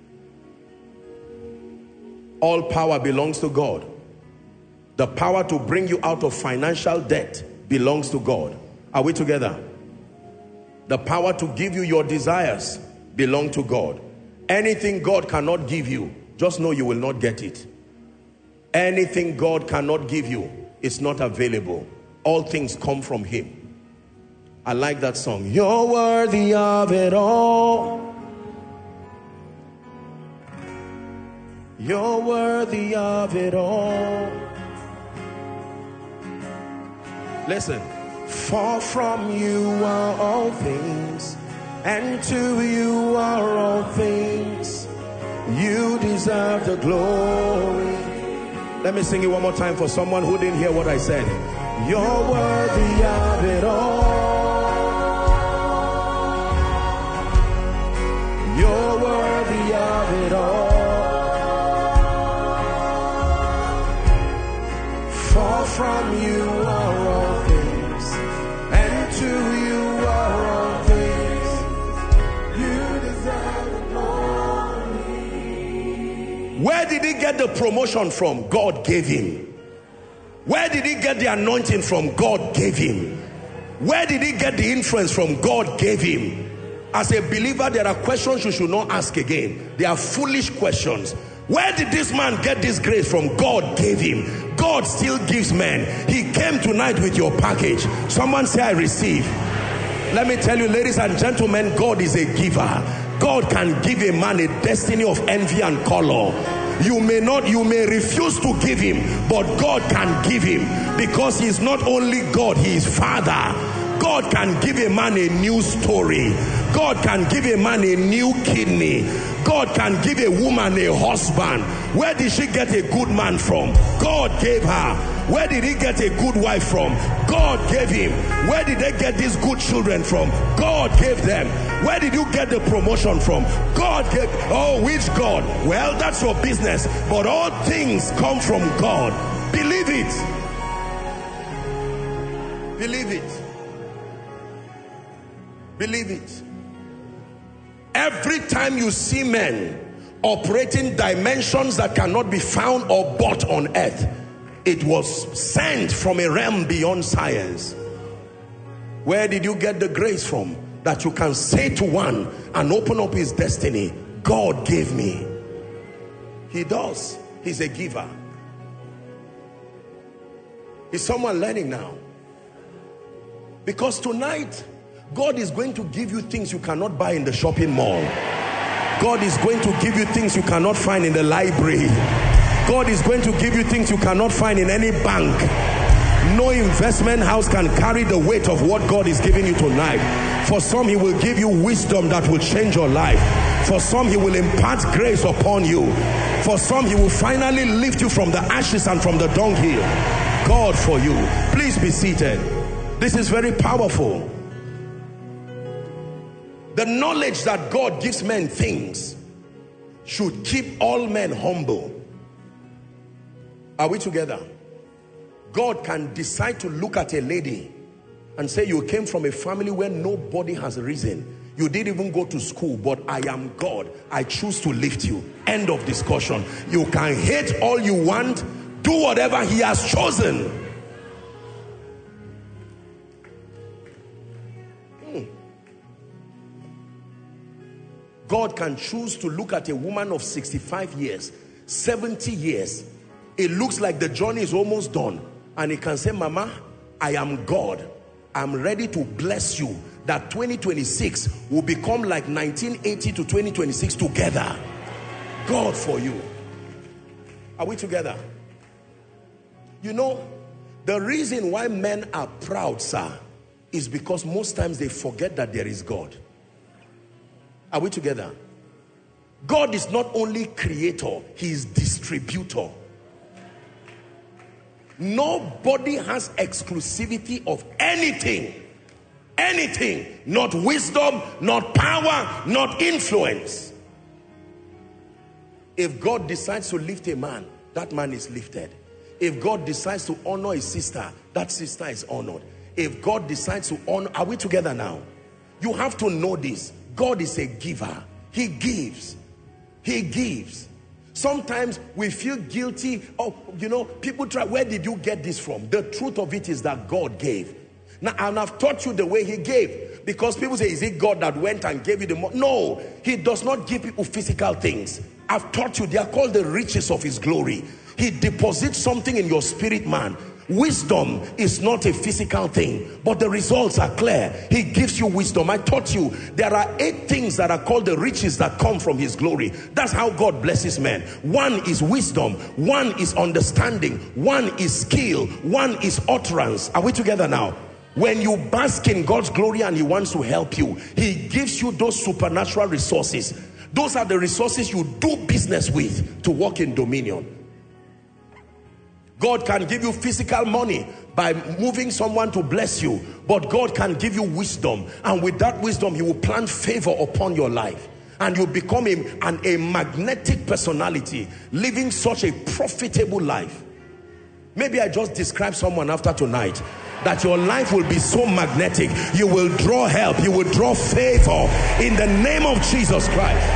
All power belongs to God. The power to bring you out of financial debt belongs to God. Are we together? The power to give you your desires belong to God. Anything God cannot give you, just know you will not get it. Anything God cannot give you, it's not available. All things come from him. I like that song. You're worthy of it all. You're worthy of it all. Listen. For from you are all things, and to you are all things. You deserve the glory. Let me sing it one more time for someone who didn't hear what I said. You're worthy of it all. You're worthy of it all. For from you are all things, and to you are all things. You deserve the glory. Where did he get the promotion from? God gave him. Where did he get the anointing from? God gave him. Where did he get the influence from? God gave him. As a believer, there are questions you should not ask again. They are foolish questions. Where did this man get this grace from? God gave him. God still gives men. He came tonight with your package. Someone say, I receive. Let me tell you, ladies and gentlemen, God is a giver. God can give a man a destiny of envy and color. You may not, you may refuse to give him, but God can give him, because he is not only God, he is Father. God can give a man a new story. God can give a man a new kidney. God can give a woman a husband. Where did she get a good man from? God gave her. Where did he get a good wife from? God gave him. Where did they get these good children from? God gave them. Where did you get the promotion from? God gave. Oh, which God? Well, that's your business. But all things come from God. Believe it. Believe it. Believe it. Every time you see men operating dimensions that cannot be found or bought on earth, it was sent from a realm beyond science. Where did you get the grace from that you can say to one and open up his destiny? God gave me. He does. He's a giver. Is someone learning now? Because tonight, God is going to give you things you cannot buy in the shopping mall. God is going to give you things you cannot find in the library. God is going to give you things you cannot find in any bank. No investment house can carry the weight of what God is giving you tonight. For some, he will give you wisdom that will change your life. For some, he will impart grace upon you. For some, he will finally lift you from the ashes and from the dunghill. God for you. Please be seated. This is very powerful. The knowledge that God gives men things should keep all men humble. Are we together? God can decide to look at a lady and say, you came from a family where nobody has risen. You didn't even go to school, but I am God. I choose to lift you. End of discussion. You can hate all you want. Do whatever he has chosen. Hmm. God can choose to look at a woman of sixty-five years, seventy years. It looks like the journey is almost done. And he can say, Mama, I am God. I'm ready to bless you. That twenty twenty-six will become like nineteen eighty to twenty twenty-six together. God for you. Are we together? You know, the reason why men are proud, sir, is because most times they forget that there is God. Are we together? God is not only creator, he is distributor. Nobody has exclusivity of anything. Anything. Not wisdom, not power, not influence. If God decides to lift a man, that man is lifted. If God decides to honor his sister, that sister is honored. If God decides to honor, are we together now? You have to know this. God is a giver. He gives. He gives. Sometimes we feel guilty. Oh, you know, people try, where did you get this from? The truth of it is that God gave. Now, and I've taught you the way he gave. Because people say, is it God that went and gave you the money? No, he does not give people physical things. I've taught you, they are called the riches of his glory. He deposits something in your spirit, man. Wisdom is not a physical thing, but the results are clear. He gives you wisdom. I taught you there are eight things that are called the riches that come from his glory. That's how God blesses men. One is wisdom, one is understanding, one is skill, one is utterance. Are we together now? When you bask in God's glory and he wants to help you, he gives you those supernatural resources. Those are the resources you do business with to walk in dominion. God can give you physical money by moving someone to bless you, but God can give you wisdom, and with that wisdom he will plant favor upon your life, and you become a, an, a magnetic personality, living such a profitable life. Maybe I just describe someone after tonight, that your life will be so magnetic, you will draw help, you will draw favor in the name of Jesus Christ.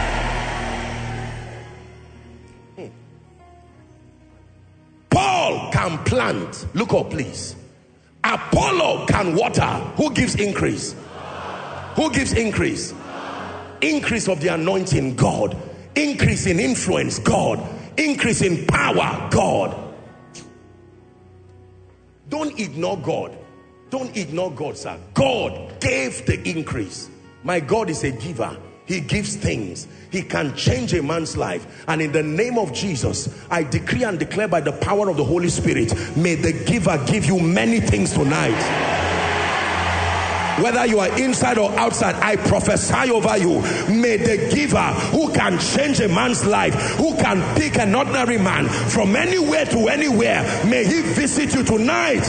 Paul can plant. Look up, please. Apollo can water. Who gives increase? Who gives increase? Increase of the anointing, God. Increase in influence, God. Increase in power, God. Don't ignore God. Don't ignore God, sir. God gave the increase. My God is a giver. He gives things. He can change a man's life. And in the name of Jesus, I decree and declare by the power of the Holy Spirit, may the giver give you many things tonight. Whether you are inside or outside, I prophesy over you. May the giver who can change a man's life, who can pick an ordinary man from anywhere to anywhere, may he visit you tonight.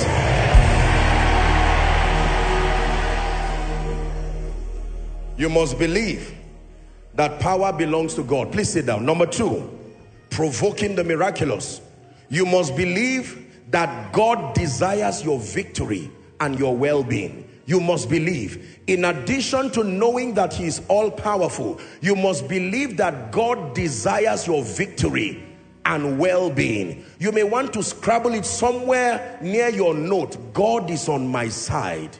You must believe that power belongs to God. Please sit down. Number two, provoking the miraculous. You must believe that God desires your victory and your well-being. You must believe, in addition to knowing that he is all-powerful, you must believe that God desires your victory and well-being. You may want to scrabble it somewhere near your note. God is on my side.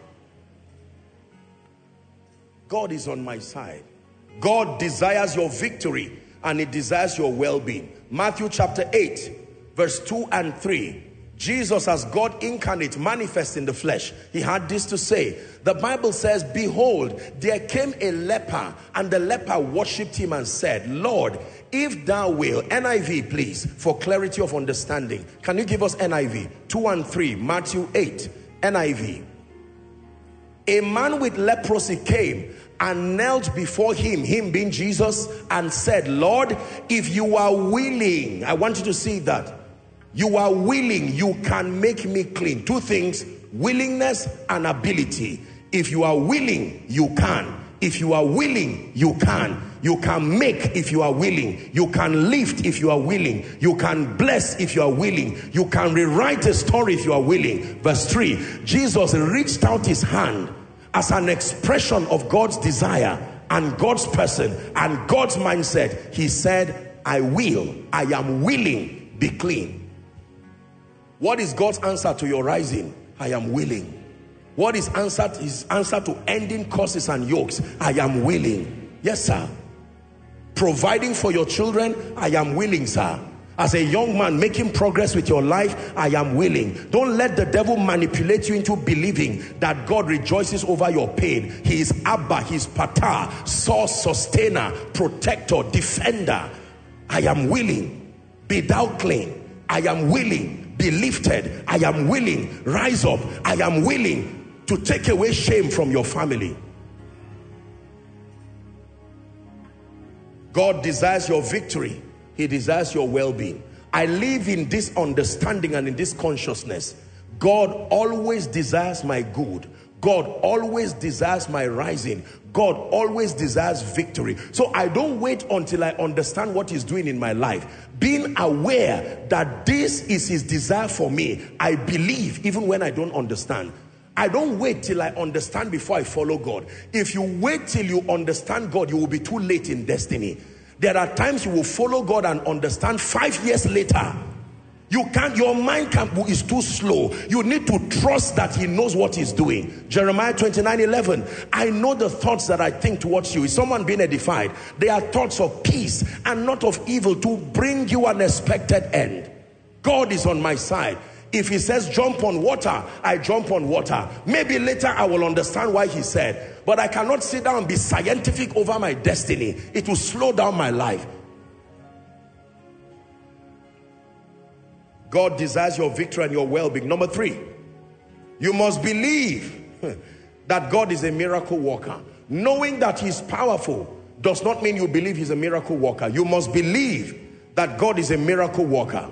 God is on my side. God desires your victory and it desires your well-being. Matthew chapter eight, verse two and three. Jesus, as God incarnate, manifest in the flesh, he had this to say. The Bible says, behold, there came a leper, and the leper worshipped him and said, Lord, if thou will, N I V please, for clarity of understanding. Can you give us N I V? two and three, Matthew eight, N I V. A man with leprosy came and knelt before him, him being Jesus, and said, Lord, if you are willing, I want you to see that. You are willing, you can make me clean. Two things, willingness and ability. If you are willing, you can. If you are willing, you can. You can make if you are willing. You can lift if you are willing. You can bless if you are willing. You can rewrite a story if you are willing. Verse three, Jesus reached out his hand as an expression of God's desire and God's person and God's mindset. He said, I will, I am willing, be clean. What is God's answer to your rising? I am willing. What is answer to his answer to ending curses and yokes? I am willing. Yes, sir. Providing for your children, I am willing, sir. As a young man making progress with your life, I am willing. Don't let the devil manipulate you into believing that God rejoices over your pain. He is Abba, he is Pata, source, sustainer, protector, defender. I am willing. Be thou clean. I am willing. Be lifted. I am willing. Rise up. I am willing to take away shame from your family. God desires your victory. He desires your well-being. I live in this understanding and in this consciousness. God always desires my good. God always desires my rising. God always desires victory. So I don't wait until I understand what he's doing in my life. Being aware that this is his desire for me, I believe even when I don't understand. I don't wait till I understand before I follow God. If you wait till you understand God, you will be too late in destiny. There are times you will follow God and understand five years later. You can't, your mind can, is too slow. You need to trust that he knows what he's doing. Jeremiah twenty-nine eleven. I know the thoughts that I think towards you. Is someone being edified? They are thoughts of peace and not of evil, to bring you an expected end. God is on my side. If he says jump on water, I jump on water. Maybe later I will understand why he said. But I cannot sit down and be scientific over my destiny. It will slow down my life. God desires your victory and your well-being. Number three, you must believe that God is a miracle worker. Knowing that he's powerful does not mean you believe he's a miracle worker. You must believe that God is a miracle worker.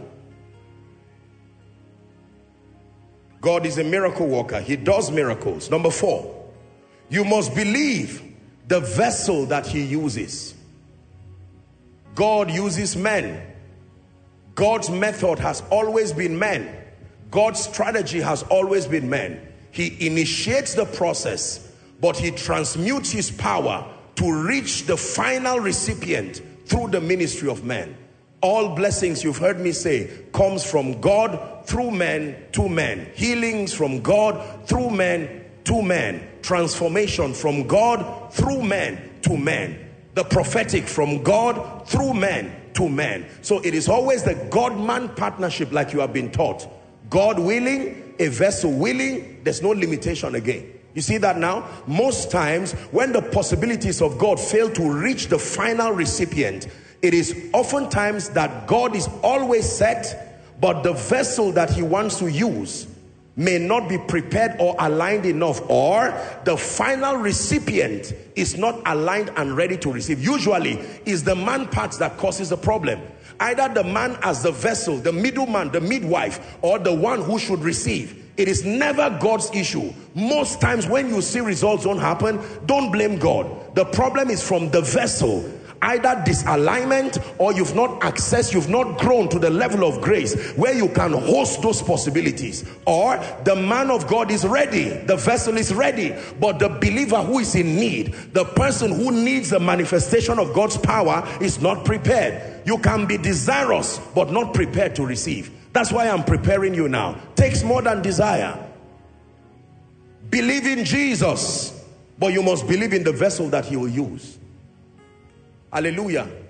God is a miracle worker. He does miracles. Number four, you must believe the vessel that he uses. God uses men. God's method has always been men. God's strategy has always been men. He initiates the process, but he transmutes his power to reach the final recipient through the ministry of men. All blessings, you've heard me say, comes from God through men to men. Healings from God through men to men. Transformation from God through men to men. The prophetic from God through men to men. So it is always the God-man partnership, like you have been taught. God willing, a vessel willing, there's no limitation again. You see that now? Most times when the possibilities of God fail to reach the final recipient, it is oftentimes that God is always set, but the vessel that he wants to use may not be prepared or aligned enough, or the final recipient is not aligned and ready to receive. Usually is the man part that causes the problem. Either the man as the vessel, the middleman, the midwife, or the one who should receive. It is never God's issue. Most times when you see results don't happen, don't blame God. The problem is from the vessel. Either disalignment, or you've not accessed, you've not grown to the level of grace where you can host those possibilities. Or the man of God is ready, the vessel is ready, but the believer who is in need, the person who needs the manifestation of God's power, is not prepared. You can be desirous but not prepared to receive. That's why I'm preparing you now. Takes more than desire. Believe in Jesus, but you must believe in the vessel that he will use. Hallelujah.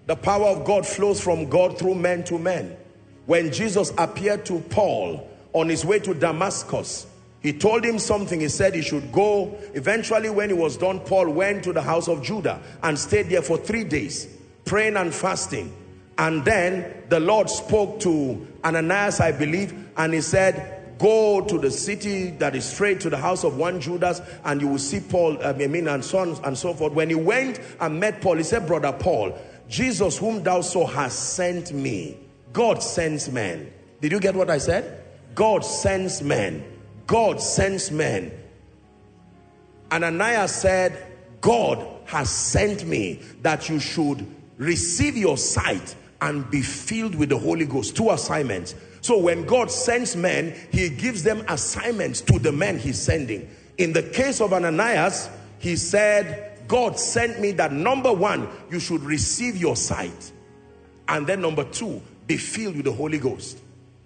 The power of God flows from God through men to men. When Jesus appeared to Paul on his way to Damascus, he told him something. He said he should go. Eventually, when he was done, Paul went to the house of Judah and stayed there for three days, praying and fasting. And then the Lord spoke to Ananias, I believe, and he said, go to the city that is straight to the house of one Judas, and you will see Paul, I mean, and so on and so forth. When he went and met Paul, he said, brother Paul, Jesus whom thou saw has sent me. God sends men. Did you get what I said? God sends men. God sends men. Ananias said, God has sent me that you should receive your sight and be filled with the Holy Ghost. Two assignments. So when God sends men, he gives them assignments to the men he's sending. In the case of Ananias, he said, God sent me that, number one, you should receive your sight. And then number two, be filled with the Holy Ghost.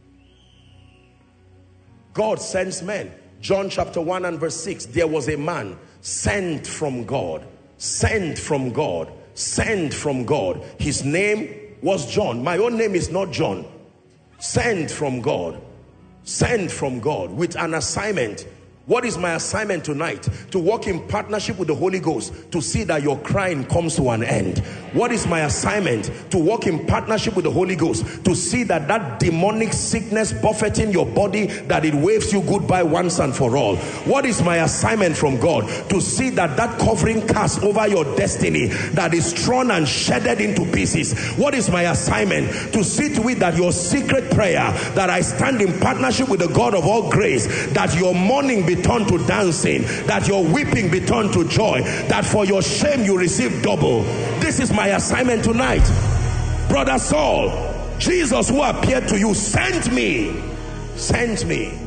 God sends men. John chapter one and verse six, there was a man sent from God, sent from God, sent from God. His name was John. My own name is not John. Sent from God, sent from God with an assignment. What is my assignment tonight? To walk in partnership with the Holy Ghost, to see that your crying comes to an end. What is my assignment? To walk in partnership with the Holy Ghost, to see that that demonic sickness buffeting your body, that it waves you goodbye once and for all. What is my assignment from God? To see that that covering cast over your destiny, that is torn and shedded into pieces. What is my assignment? To see to it that your secret prayer, that I stand in partnership with the God of all grace, that your mourning be turned to dancing, that your weeping be turned to joy, that for your shame you receive double. This is my assignment tonight. Brother Saul, Jesus who appeared to you sent me, sent me,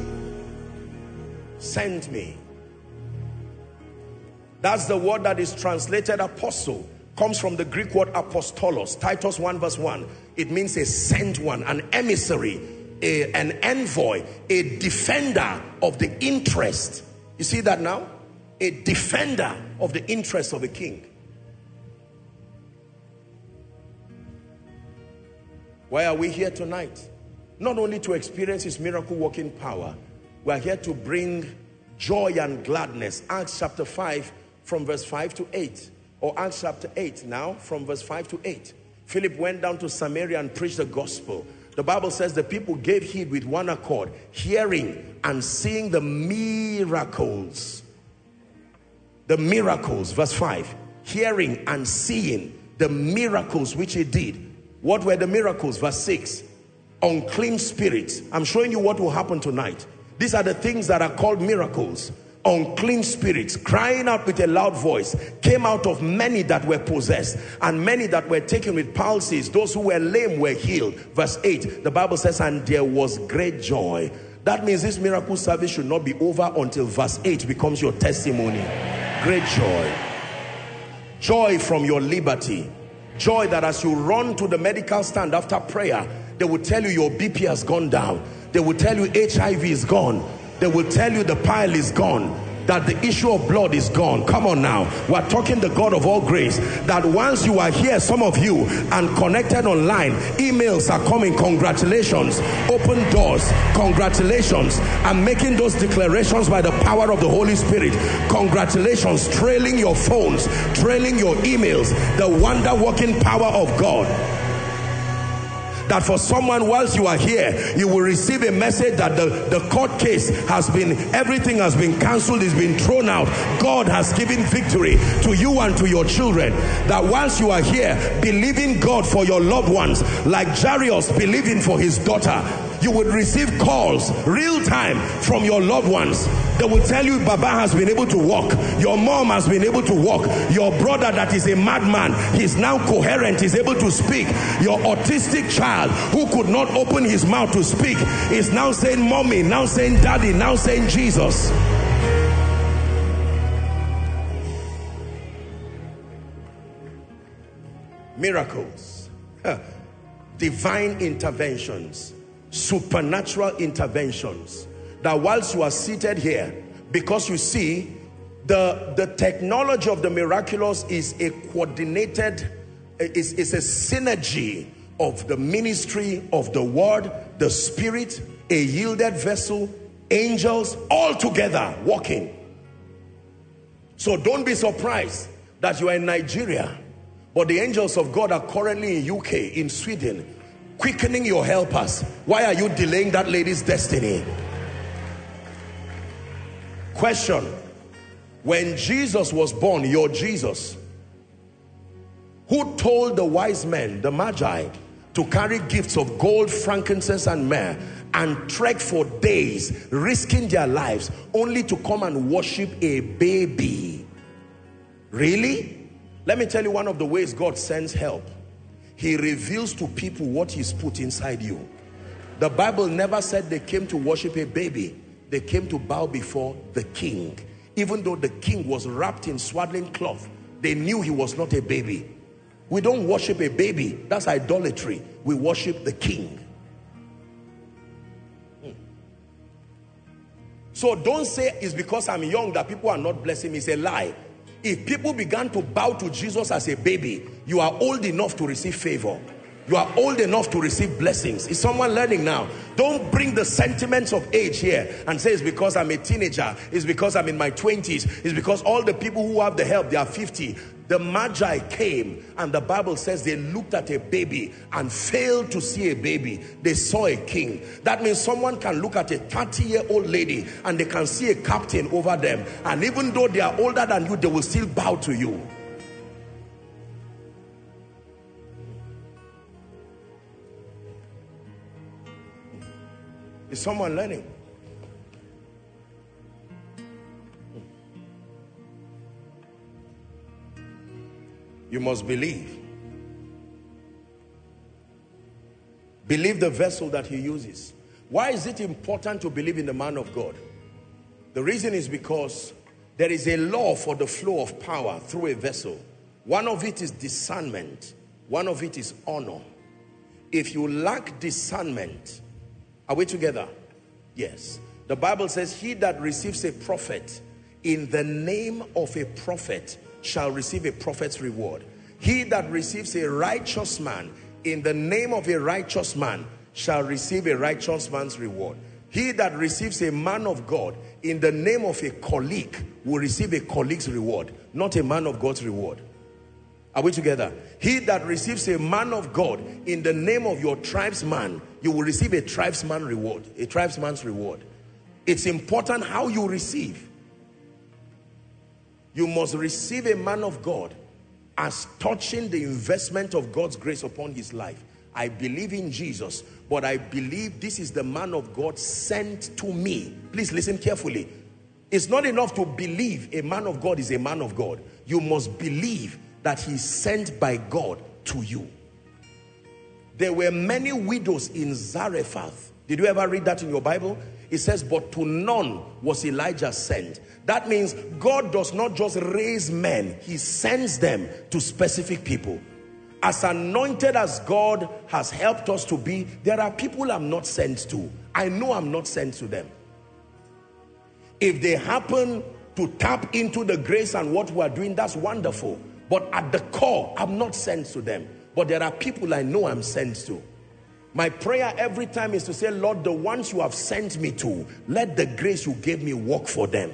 sent me. That's the word that is translated apostle. Comes from the Greek word apostolos. Titus one verse one. It means a sent one, an emissary, A, an envoy, a defender of the interest. You see that now? A defender of the interest of the king. Why are we here tonight? Not only to experience his miracle working power, we are here to bring joy and gladness. Acts chapter five from verse five to eight, or Acts chapter eight now from verse five to eight. Philip went down to Samaria and preached the gospel. The Bible says the people gave heed with one accord, hearing and seeing the miracles. The miracles, verse five. Hearing and seeing the miracles which he did. What were the miracles? Verse six. Unclean spirits. I'm showing you what will happen tonight. These are the things that are called miracles. Unclean spirits, crying out with a loud voice, came out of many that were possessed, and many that were taken with palsies. Those who were lame were healed. Verse eight, the Bible says, and there was great joy. That means this miracle service should not be over until verse eight becomes your testimony. Great joy. Joy from your liberty. Joy that as you run to the medical stand after prayer, they will tell you your B P has gone down. They will tell you H I V is gone. They will tell you the pile is gone, that the issue of blood is gone. Come on now. We're talking the God of all grace, that once you are here, some of you, and connected online, emails are coming. Congratulations. Open doors. Congratulations. I'm making those declarations by the power of the Holy Spirit. Congratulations. Trailing your phones, trailing your emails, the wonder working power of God. That for someone, whilst you are here, you will receive a message that the, the court case has been, everything has been cancelled, it's been thrown out. God has given victory to you and to your children. That whilst you are here, believing God for your loved ones, like Jairus believing for his daughter, you would receive calls real time from your loved ones. They will tell you Baba has been able to walk, your mom has been able to walk, your brother that is a madman, he's now coherent, he's able to speak. Your autistic child who could not open his mouth to speak is now saying mommy, now saying daddy, now saying Jesus. Miracles, divine interventions, supernatural interventions. That whilst you are seated here, because you see the the technology of the miraculous is a coordinated it's, it's a synergy of the ministry of the word, the spirit, a yielded vessel, angels, all together working. So don't be surprised that you are in Nigeria, but the angels of God are currently in U K, in Sweden, quickening your helpers. Why are you delaying that lady's destiny? Question: when Jesus was born, your Jesus, who told the wise men, the Magi, to carry gifts of gold, frankincense and myrrh and trek for days, risking their lives, only to come and worship a baby? Really? Let me tell you one of the ways God sends help. He reveals to people what he's put inside you. The Bible never said they came to worship a baby. They came to bow before the king. Even though the king was wrapped in swaddling cloth, they knew he was not a baby. We don't worship a baby. That's idolatry. We worship the king. Hmm. So don't say it's because I'm young that people are not blessing me. It's a lie. If people began to bow to Jesus as a baby, you are old enough to receive favor. You are old enough to receive blessings. Is someone learning now? Don't bring the sentiments of age here and say it's because I'm a teenager, it's because I'm in my twenties, it's because all the people who have the help, they are fifty. The Magi came and the Bible says they looked at a baby and failed to see a baby. They saw a king. That means someone can look at a thirty year old lady and they can see a captain over them, and even though they are older than you, they will still bow to you. Is someone learning? You must believe. Believe the vessel that he uses. Why is it important to believe in the man of God? The reason is because there is a law for the flow of power through a vessel. One of it is discernment. One of it is honor. If you lack discernment, are we together? Yes. The Bible says, he that receives a prophet in the name of a prophet shall receive a prophet's reward. He that receives a righteous man in the name of a righteous man shall receive a righteous man's reward. He that receives a man of God in the name of a colleague will receive a colleague's reward, not a man of God's reward. Are we together? He that receives a man of God in the name of your tribesman, you will receive a tribesman reward, a tribesman's reward. It's important how you receive. You must receive a man of God as touching the investment of God's grace upon his life. I believe in Jesus, but I believe this is the man of God sent to me. Please listen carefully. It's not enough to believe a man of God is a man of God. You must believe that he's sent by God to you. There were many widows in Zarephath. Did you ever read that in your Bible? It says, but to none was Elijah sent. That means God does not just raise men, he sends them to specific people. As anointed as God has helped us to be, there are people I'm not sent to. I know I'm not sent to them. If they happen to tap into the grace and what we are doing, that's wonderful. But at the core, I'm not sent to them. But there are people I know I'm sent to. My prayer every time is to say, Lord, the ones you have sent me to, let the grace you gave me work for them.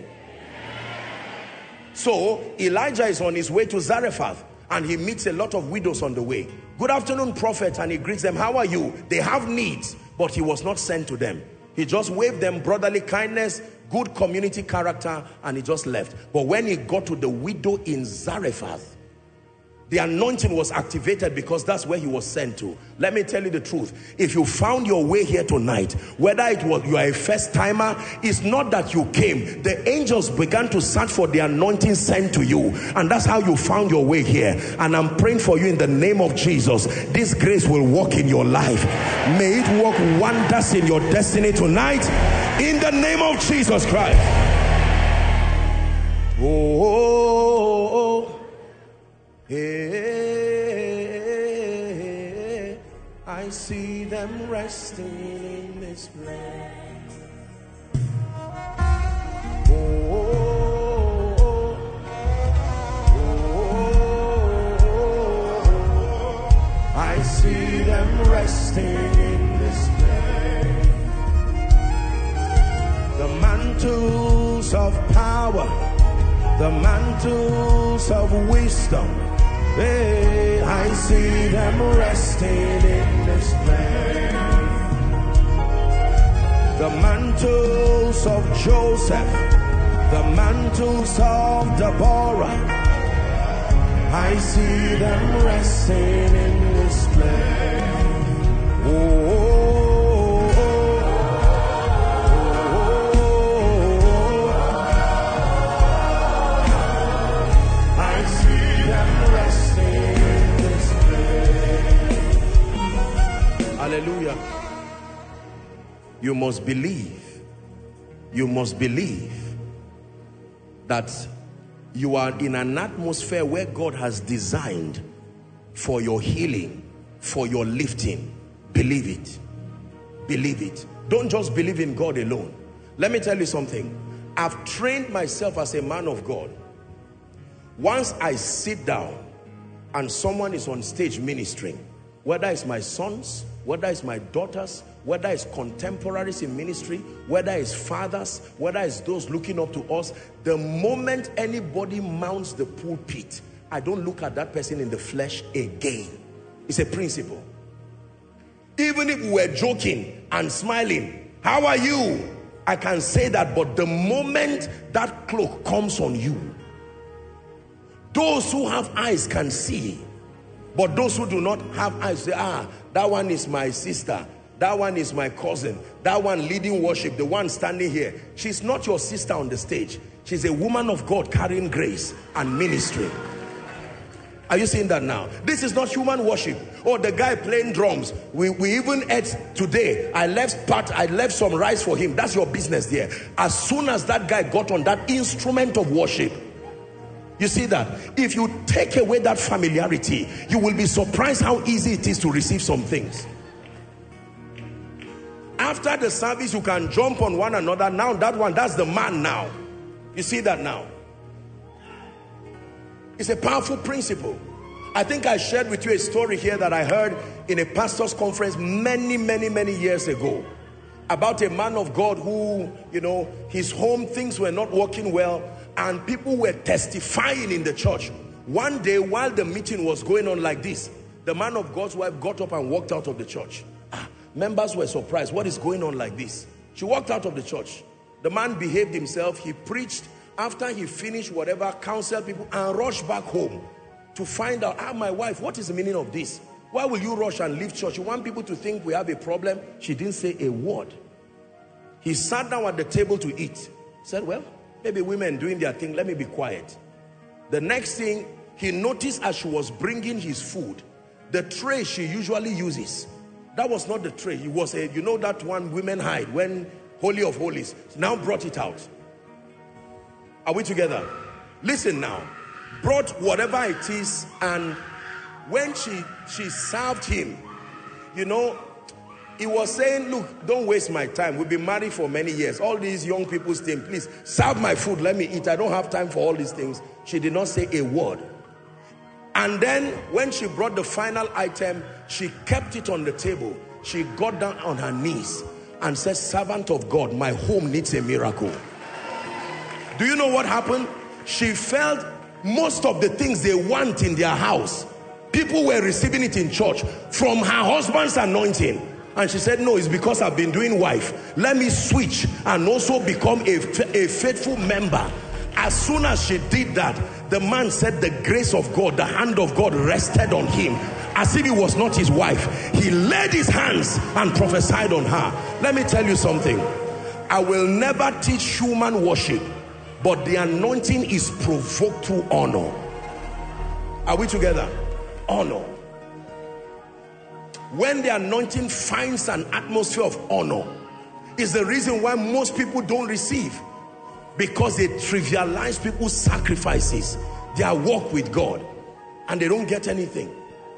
So Elijah is on his way to Zarephath and he meets a lot of widows on the way. Good afternoon, prophet, and he greets them. How are you? They have needs, but he was not sent to them. He just waved them brotherly kindness, good community character, and he just left. But when he got to the widow in Zarephath, the anointing was activated because that's where he was sent to. Let me tell you the truth. If you found your way here tonight, whether it was you are a first timer, it's not that you came. The angels began to search for the anointing sent to you. And that's how you found your way here. And I'm praying for you in the name of Jesus. This grace will work in your life. May it work wonders in your destiny tonight. In the name of Jesus Christ. Oh, oh, oh. Hey, I see them resting in this place. Oh, oh, oh, see them resting in this place. The mantles of power, the mantles of wisdom, hey, I see them resting in this place. The mantles of Joseph, the mantles of Deborah, I see them resting in this place. Oh, oh, oh, oh, I see them resting in this place. Hallelujah. You must believe, you must believe that you are in an atmosphere where God has designed for your healing, for your lifting. Believe it. Believe it. Don't just believe in God alone. Let me tell you something. I've trained myself as a man of God. Once I sit down and someone is on stage ministering, whether it's my sons, whether it's my daughters, whether it's contemporaries in ministry, whether it's fathers, whether it's those looking up to us, the moment anybody mounts the pulpit, I don't look at that person in the flesh again. It's a principle. Even if we're joking and smiling, how are you? I can say that, but the moment that cloak comes on you, those who have eyes can see, but those who do not have eyes say, ah, that one is my sister, that one is my cousin, that one leading worship, the one standing here. She's not your sister on the stage. She's a woman of God carrying grace and ministry. Are you seeing that now? This is not human worship. Or the guy playing drums. We, we even ate today. I left part, I left some rice for him. That's your business there. As soon as that guy got on that instrument of worship, you see that? If you take away that familiarity, you will be surprised how easy it is to receive some things. After the service, you can jump on one another. Now that one, that's the man now. You see that now? It's a powerful principle. I think I shared with you a story here that I heard in a pastor's conference many, many, many years ago about a man of God who, you know, his home, things were not working well, and people were testifying in the church. One day, while the meeting was going on like this, the man of God's wife got up and walked out of the church. Ah, members were surprised. What is going on like this? She walked out of the church. The man behaved himself. He preached. After he finished whatever, counseled people and rushed back home to find out, ah, my wife, what is the meaning of this? Why will you rush and leave church? You want people to think we have a problem? She didn't say a word. He sat down at the table to eat. Said, well, maybe women doing their thing, let me be quiet. The next thing, he noticed as she was bringing his food, the tray she usually uses, that was not the tray. It was a, you know that one women hide when Holy of Holies, now brought it out. Are we together? Listen now. Brought whatever it is, and when she she served him, you know, he was saying, look, don't waste my time. We've been married for many years. All these young people's thing, please serve my food, let me eat. I don't have time for all these things. She did not say a word. And then when she brought the final item, she kept it on the table. She got down on her knees and said, servant of God, my home needs a miracle. Do you know what happened? She felt most of the things they want in their house, people were receiving it in church from her husband's anointing. And she said, no, it's because I've been doing wife. Let me switch and also become a, a faithful member. As soon as she did that, the man said the grace of God, the hand of God rested on him as if it was not his wife. He laid his hands and prophesied on her. Let me tell you something. I will never teach human worship, but the anointing is provoked through honor. Are we together? Honor. When the anointing finds an atmosphere of honor, is the reason why most people don't receive. Because they trivialize people's sacrifices, their walk with God, and they don't get anything.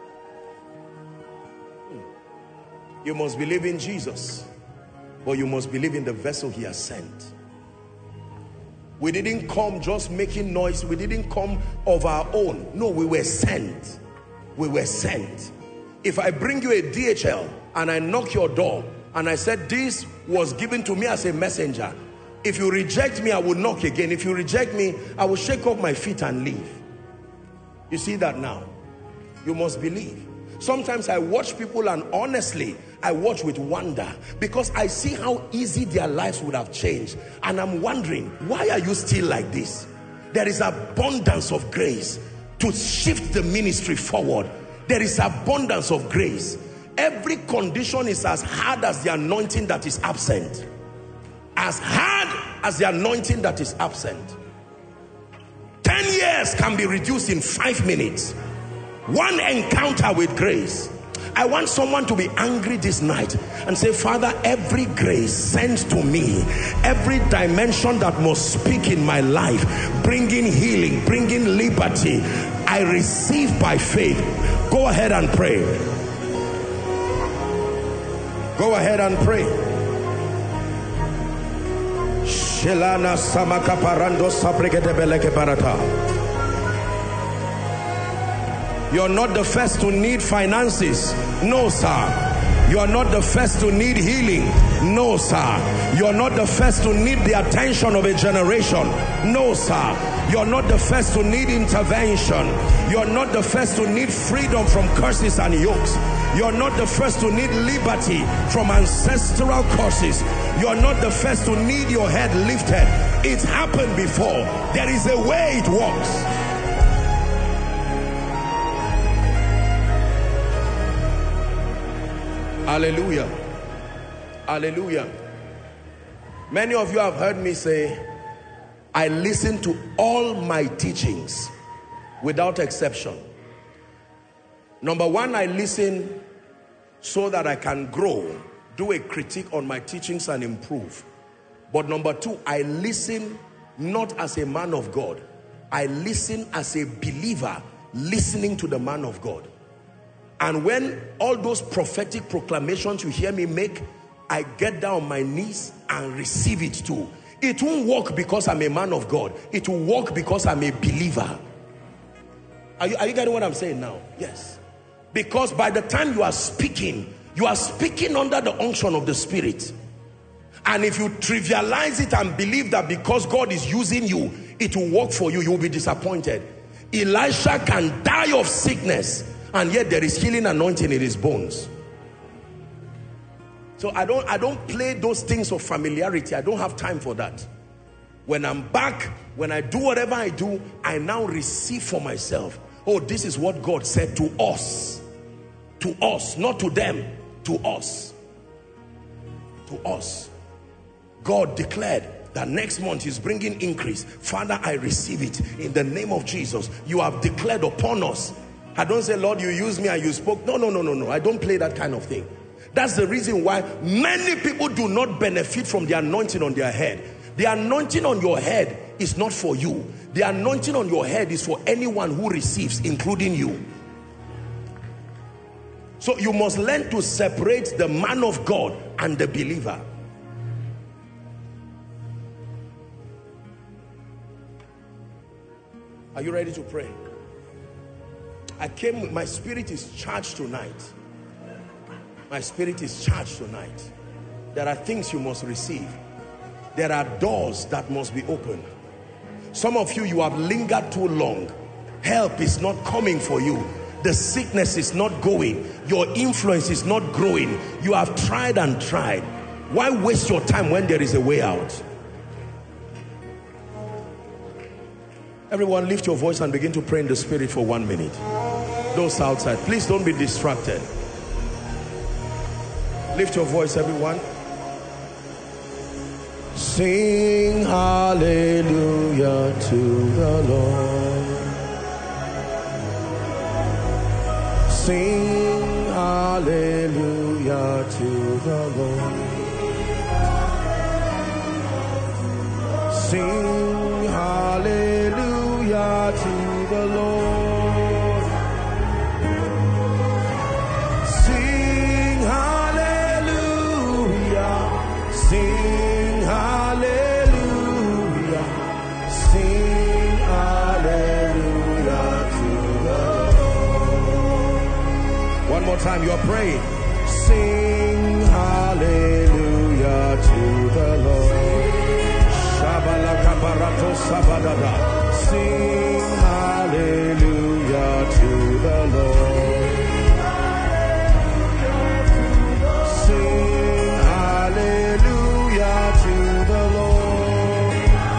You must believe in Jesus, but you must believe in the vessel he has sent. We didn't come just making noise. We didn't come of our own. No, we were sent. We were sent. If I bring you a D H L and I knock your door and I said, this was given to me as a messenger. If you reject me, I will knock again. If you reject me, I will shake off my feet and leave. You see that now? You must believe. Sometimes I watch people, and honestly, I watch with wonder, because I see how easy their lives would have changed. And I'm wondering, why are you still like this? There is abundance of grace to shift the ministry forward. There is abundance of grace. Every condition is as hard as the anointing that is absent. As hard as the anointing that is absent. Ten years can be reduced in five minutes. One encounter with grace. I want someone to be angry this night and say, Father, every grace sent to me, every dimension that must speak in my life, bringing healing, bringing liberty, I receive by faith. Go ahead and pray. Go ahead and pray. Shelana samaka parando sapregete beleke barata. You're not the first to need finances. No, sir. You are not the first to need healing. No, sir. You are not the first to need the attention of a generation. No, sir. You are not the first to need intervention. You are not the first to need freedom from curses and yokes. You are not the first to need liberty from ancestral curses. You are not the first to need your head lifted. It's happened before. There is a way it works. Hallelujah. Hallelujah. Many of you have heard me say, I listen to all my teachings without exception. Number one, I listen so that I can grow, do a critique on my teachings and improve. But number two, I listen not as a man of God. I listen as a believer listening to the man of God. And when all those prophetic proclamations you hear me make, I get down on my knees and receive it too. It won't work because I'm a man of God. It will work because I'm a believer. Are you, are you getting what I'm saying now? Yes. Because by the time you are speaking, you are speaking under the unction of the Spirit. And if you trivialize it and believe that because God is using you, it will work for you, you will be disappointed. Elisha can die of sickness, and yet there is healing anointing in his bones. So I don't, I don't play those things of familiarity. I don't have time for that. When I'm back, when I do whatever I do, I now receive for myself. Oh, this is what God said to us. To us, not to them. To us. To us. God declared that next month He's bringing increase. Father, I receive it in the name of Jesus. You have declared upon us. I don't say, Lord, you used me and you spoke. No, no, no, no, no. I don't play that kind of thing. That's the reason why many people do not benefit from the anointing on their head. The anointing on your head is not for you. The anointing on your head is for anyone who receives, including you. So you must learn to separate the man of God and the believer. Are you ready to pray? I came, my spirit is charged tonight. My spirit is charged tonight. There are things you must receive. There are doors that must be opened. Some of you, you have lingered too long. Help is not coming for you. The sickness is not going. Your influence is not growing. You have tried and tried. Why waste your time when there is a way out? Everyone lift your voice and begin to pray in the spirit for one minute. Those outside, please don't be distracted. Lift your voice, everyone. Sing hallelujah to the Lord. Sing hallelujah to the Lord. Sing hallelujah to the Lord. Sing hallelujah. Sing hallelujah. Sing hallelujah to the Lord. One more time. You're praying. Sing hallelujah to the Lord. Sing hallelujah to the Lord. Sing hallelujah to the Lord.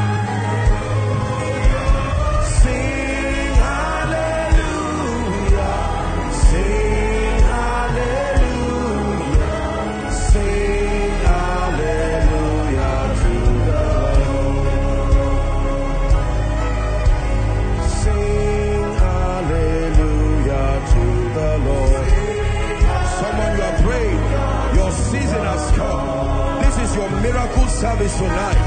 Sing hallelujah. Sing hallelujah. Sing hallelujah to the Lord. Sing hallelujah to the Lord. Someone, you are praying. Your season has come. This is your miracle service tonight.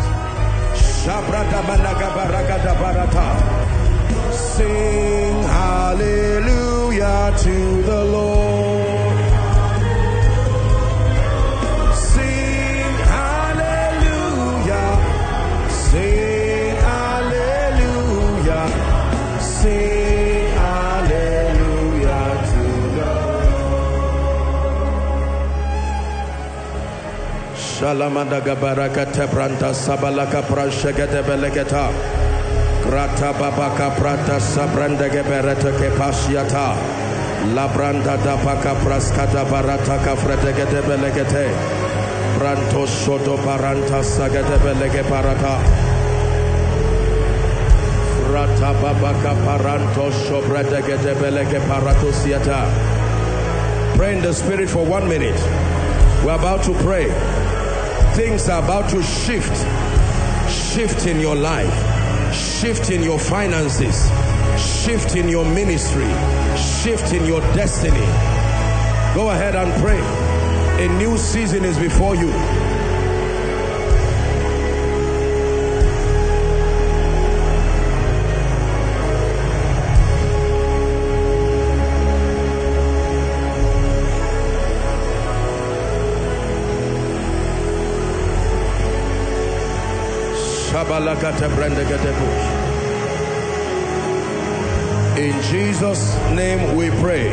Sing hallelujah to the Lord. Sing hallelujah. Sing hallelujah. Sing hallelujah to the Lord. Shalamanda gabaraka tebranta sabalaka prashagate beleketa. Grata babaka prata sabranda gebereta kepasiata. Labranda dapaka praskata barata kafredegete belegete. Branto soto paranta sagate belege parata. Rata babaka paranto sobredegete belege paratosiata. Pray in the spirit for one minute. We're about to pray. Things are about to shift. Shift in your life. Shift in your finances. Shift in your ministry. Shift in your destiny. Go ahead and pray. A new season is before you. In Jesus' name we pray.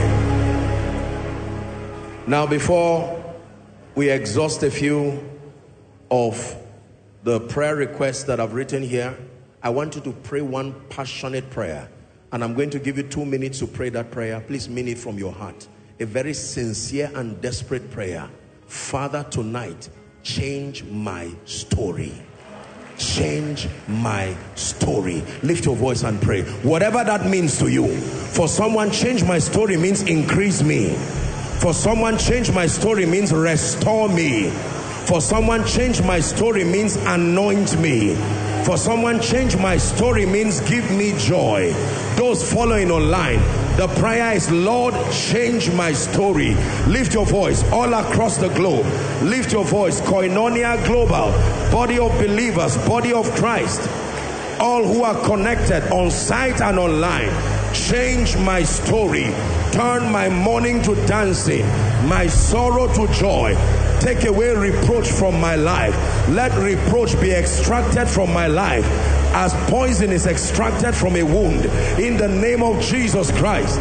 Now, before we exhaust a few of the prayer requests that I've written here, I want you to pray one passionate prayer. And I'm going to give you two minutes to pray that prayer. Please mean it from your heart. A very sincere and desperate prayer. Father, tonight, change my story. Change my story. Lift your voice and pray. Whatever that means to you. For someone, change my story means increase me. For someone, change my story means restore me. For someone, change my story means anoint me. For someone, change my story means give me joy. Those following online, the prayer is, Lord, change my story. Lift your voice all across the globe. Lift your voice. Koinonia Global, body of believers, body of Christ, all who are connected on site and online. Change my story. Turn my mourning to dancing, my sorrow to joy. Take away reproach from my life. Let reproach be extracted from my life as poison is extracted from a wound, in the name of Jesus Christ.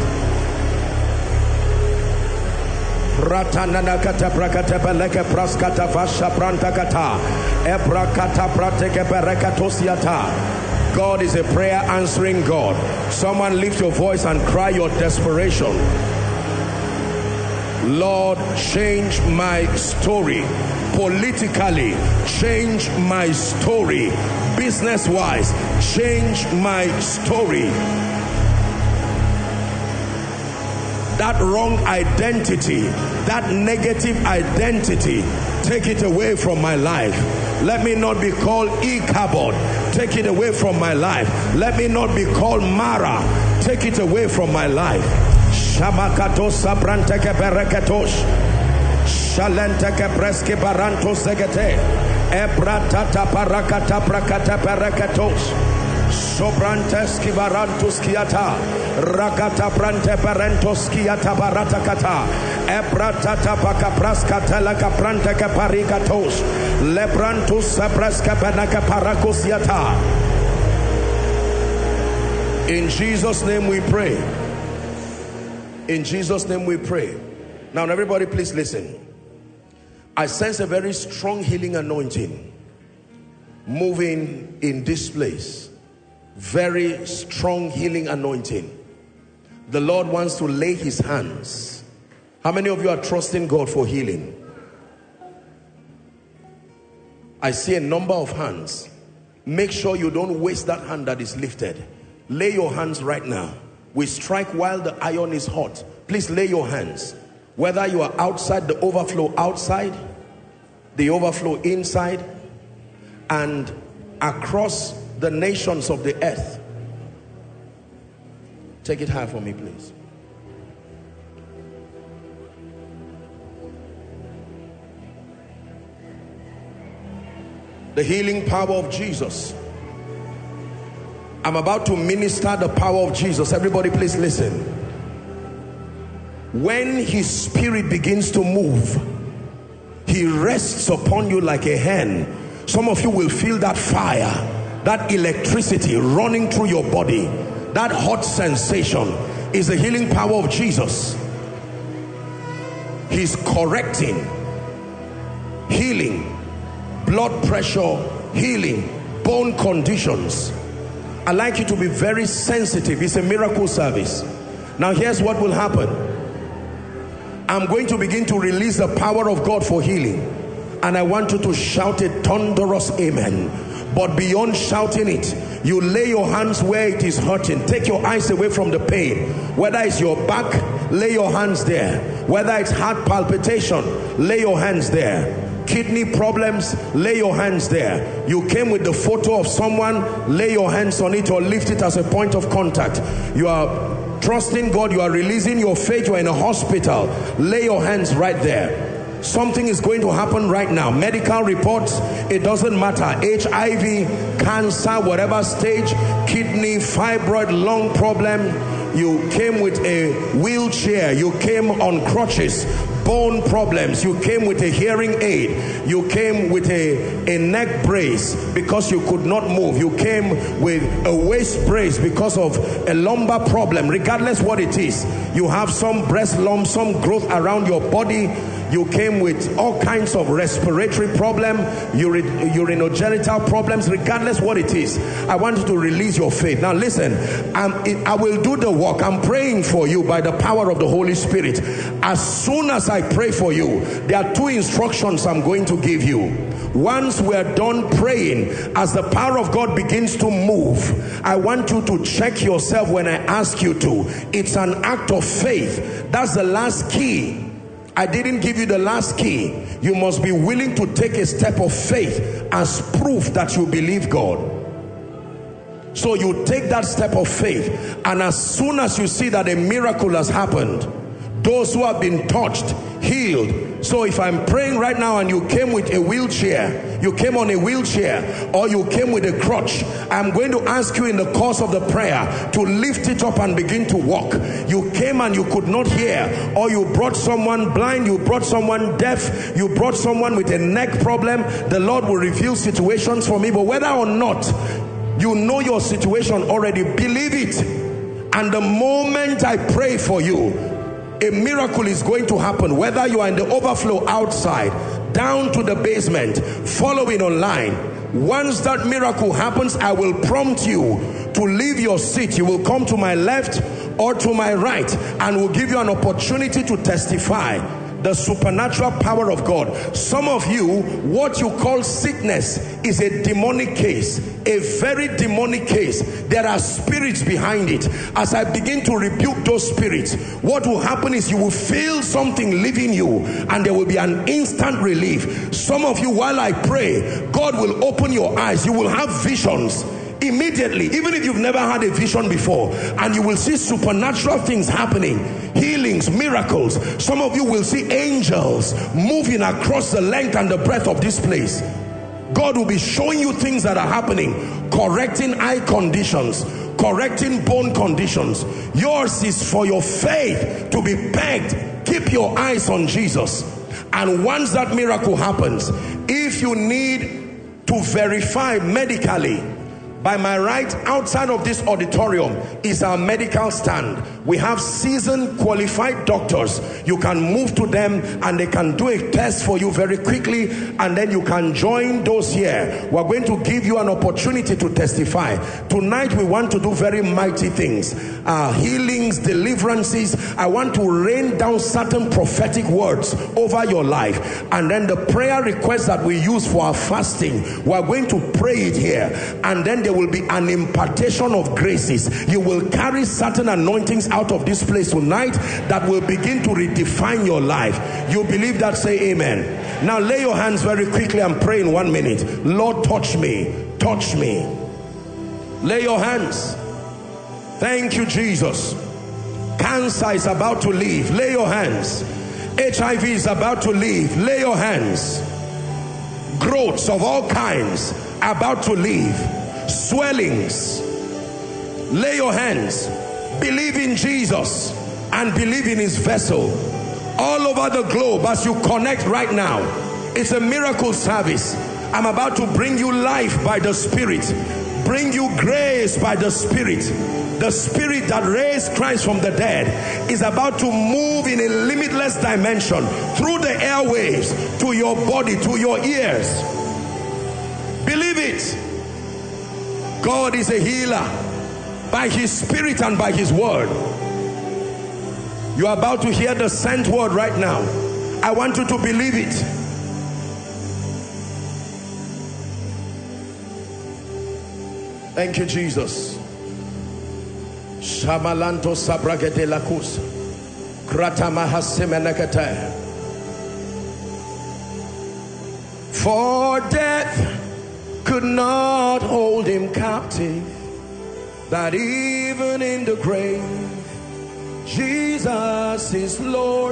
God is a prayer answering God. Someone lift your voice and cry your desperation. Lord, change my story. Politically, change my story. Business wise, change my story. That wrong identity, that negative identity, take it away from my life. Let me not be called Ichabod. Take it away from my life. Let me not be called Mara. Take it away from my life. Shamakato sabranteke bereketosh. Shalenteke preske baranto segete. Ebratata parakata prakata bereketosh. Sobranteski barantus kiata. Rakata brante parentos kiata baratakata. Ebratata pakapraska telaka pranteke parikatos. Lebrantus sabraska benaka parakusiata. In Jesus' name we pray. In Jesus' name we pray. Now everybody please listen. I sense a very strong healing anointing moving in this place. Very strong healing anointing. The Lord wants to lay his hands. How many of you are trusting God for healing? I see a number of hands. Make sure you don't waste that hand that is lifted. Lay your hands right now. We strike while the iron is hot. Please lay your hands. Whether you are outside, the overflow outside, the overflow inside, and across the nations of the earth. Take it high for me, please. The healing power of Jesus. I'm about to minister the power of Jesus. Everybody please listen. When his spirit begins to move, he rests upon you like a hen. Some of you will feel that fire, that electricity running through your body. That hot sensation is the healing power of Jesus. He's correcting, healing, blood pressure, healing, bone conditions. I'd like you to be very sensitive. It's a miracle service. Now here's what will happen. I'm going to begin to release the power of God for healing, and I want you to shout a thunderous amen. But beyond shouting it, you lay your hands where it is hurting. Take your eyes away from the pain. Whether it's your back, lay your hands there. Whether it's heart palpitation, lay your hands there. Kidney problems, lay your hands there. You came with the photo of someone, lay your hands on it or lift it as a point of contact. You are trusting God, you are releasing your faith, you are in a hospital, lay your hands right there. Something is going to happen right now. Medical reports, it doesn't matter. H I V, cancer, whatever stage, kidney, fibroid, lung problem. You came with a wheelchair, you came on crutches, bone problems, you came with a hearing aid, you came with a, a neck brace because you could not move, you came with a waist brace because of a lumbar problem. Regardless what it is, you have some breast lump, some growth around your body. You came with all kinds of respiratory problem, uri urinogenital problems. Regardless what it is, I want you to release your faith. Now listen, I'm, I will do the work. I'm praying for you by the power of the Holy Spirit. As soon as I pray for you, there are two instructions I'm going to give you. Once we're done praying, as the power of God begins to move, I want you to check yourself when I ask you to. It's an act of faith. That's the last key. I didn't give you the last key. You must be willing to take a step of faith as proof that you believe God. So you take that step of faith, and as soon as you see that a miracle has happened, those who have been touched, healed. So if I'm praying right now and you came with a wheelchair, you came on a wheelchair, or you came with a crutch, I'm going to ask you in the course of the prayer to lift it up and begin to walk. You came and you could not hear, or you brought someone blind, you brought someone deaf, you brought someone with a neck problem. The Lord will reveal situations for me, but whether or not you know your situation already, believe it. And the moment I pray for you, a miracle is going to happen. Whether you are in the overflow outside, down to the basement, following online, once that miracle happens, I will prompt you to leave your seat. You will come to my left or to my right, and will give you an opportunity to testify the supernatural power of God. Some of you, what you call sickness is a demonic case, a very demonic case. There are spirits behind it. As I begin to rebuke those spirits, what will happen is you will feel something leaving you, and there will be an instant relief. Some of you, while I pray, God will open your eyes. You will have visions immediately, even if you've never had a vision before, and you will see supernatural things happening, healings, miracles. Some of you will see angels moving across the length and the breadth of this place. God will be showing you things that are happening, correcting eye conditions, correcting bone conditions. Yours is for your faith to be pegged. Keep your eyes on Jesus, and once that miracle happens, if you need to verify medically By my right, outside of this auditorium, is our medical stand. We have seasoned, qualified doctors. You can move to them and they can do a test for you very quickly, and then you can join those here. We're going to give you an opportunity to testify. Tonight we want to do very mighty things. Uh, healings, deliverances. I want to rain down certain prophetic words over your life. And then the prayer request that we use for our fasting, we're going to pray it here. And then there will be an impartation of graces. You will carry certain anointings out of this place tonight that will begin to redefine your life. You believe that? Say amen. Now lay your hands very quickly and pray in one minute. Lord, touch me, touch me. Lay your hands. Thank you, Jesus. Cancer is about to leave. Lay your hands. H I V is about to leave. Lay your hands. Growths of all kinds about to leave. Swellings. Lay your hands. Believe in Jesus and believe in his vessel. All over the globe, as you connect right now, it's a miracle service. I'm about to bring you life by the Spirit, bring you grace by the Spirit. The Spirit that raised Christ from the dead is about to move in a limitless dimension through the airwaves to your body, to your ears. Believe it. God is a healer by his Spirit and by his word. You are about to hear the sent word right now. I want you to believe it. Thank you, Jesus. Shamalanto sabragete lakus. Kratamahasemenekete. For death could not hold him captive, that even in the grave Jesus is Lord.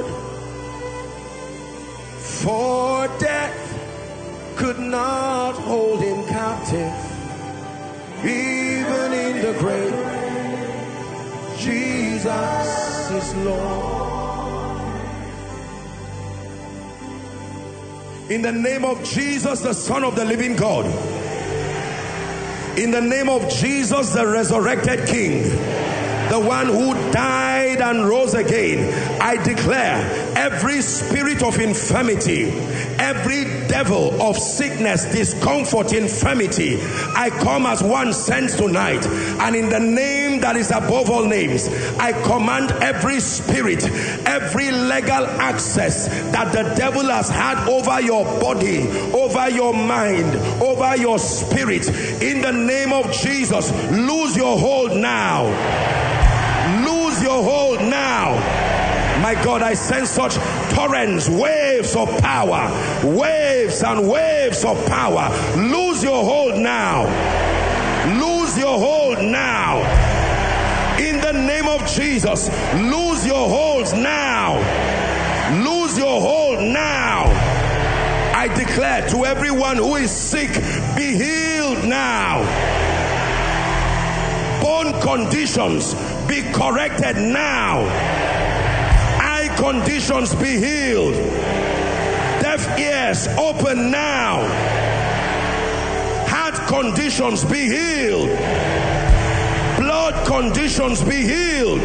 For death could not hold him captive, even in the grave Jesus is Lord. In the name of Jesus, the Son of the living God, in the name of Jesus, the resurrected King, the one who died and rose again, I declare every spirit of infirmity, every devil of sickness, discomfort, infirmity, I come as one sent tonight, and in the name that is above all names, I command every spirit, every legal access that the devil has had over your body, over your mind, over your spirit, in the name of Jesus, lose your hold now. Lose your hold now. My God, I sense such torrents, waves of power, waves and waves of power. Lose your hold now. Lose your hold now. In the name of Jesus, lose your holds now. Lose your hold now. I declare to everyone who is sick, be healed now. Bone conditions, be corrected now. Eye conditions, be healed. Deaf ears, open now. Heart conditions, be healed. Blood conditions, be healed.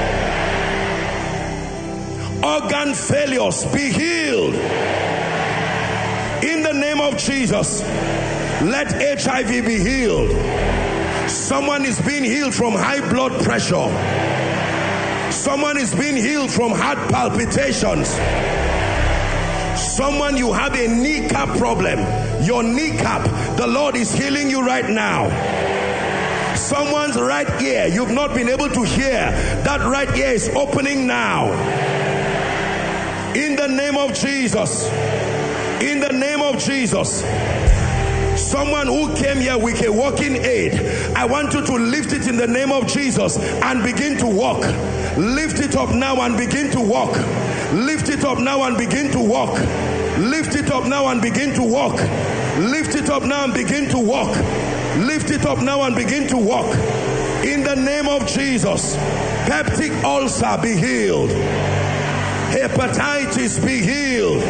Organ failures, be healed. In the name of Jesus, let H I V be healed. Someone is being healed from high blood pressure. Someone is being healed from heart palpitations. Someone, you have a kneecap problem. Your kneecap, the Lord is healing you right now. Someone's right ear, you've not been able to hear. That right ear is opening now. In the name of Jesus. In the name of Jesus. Someone who came here with a walking aid, I want you to lift it in the name of Jesus and begin to walk. Lift it up now and begin to walk. Lift it up now and begin to walk. Lift it up now and begin to walk. Lift it up now and begin to walk. Lift it up now and begin to walk. In the name of Jesus, peptic ulcer be healed. Hepatitis be healed.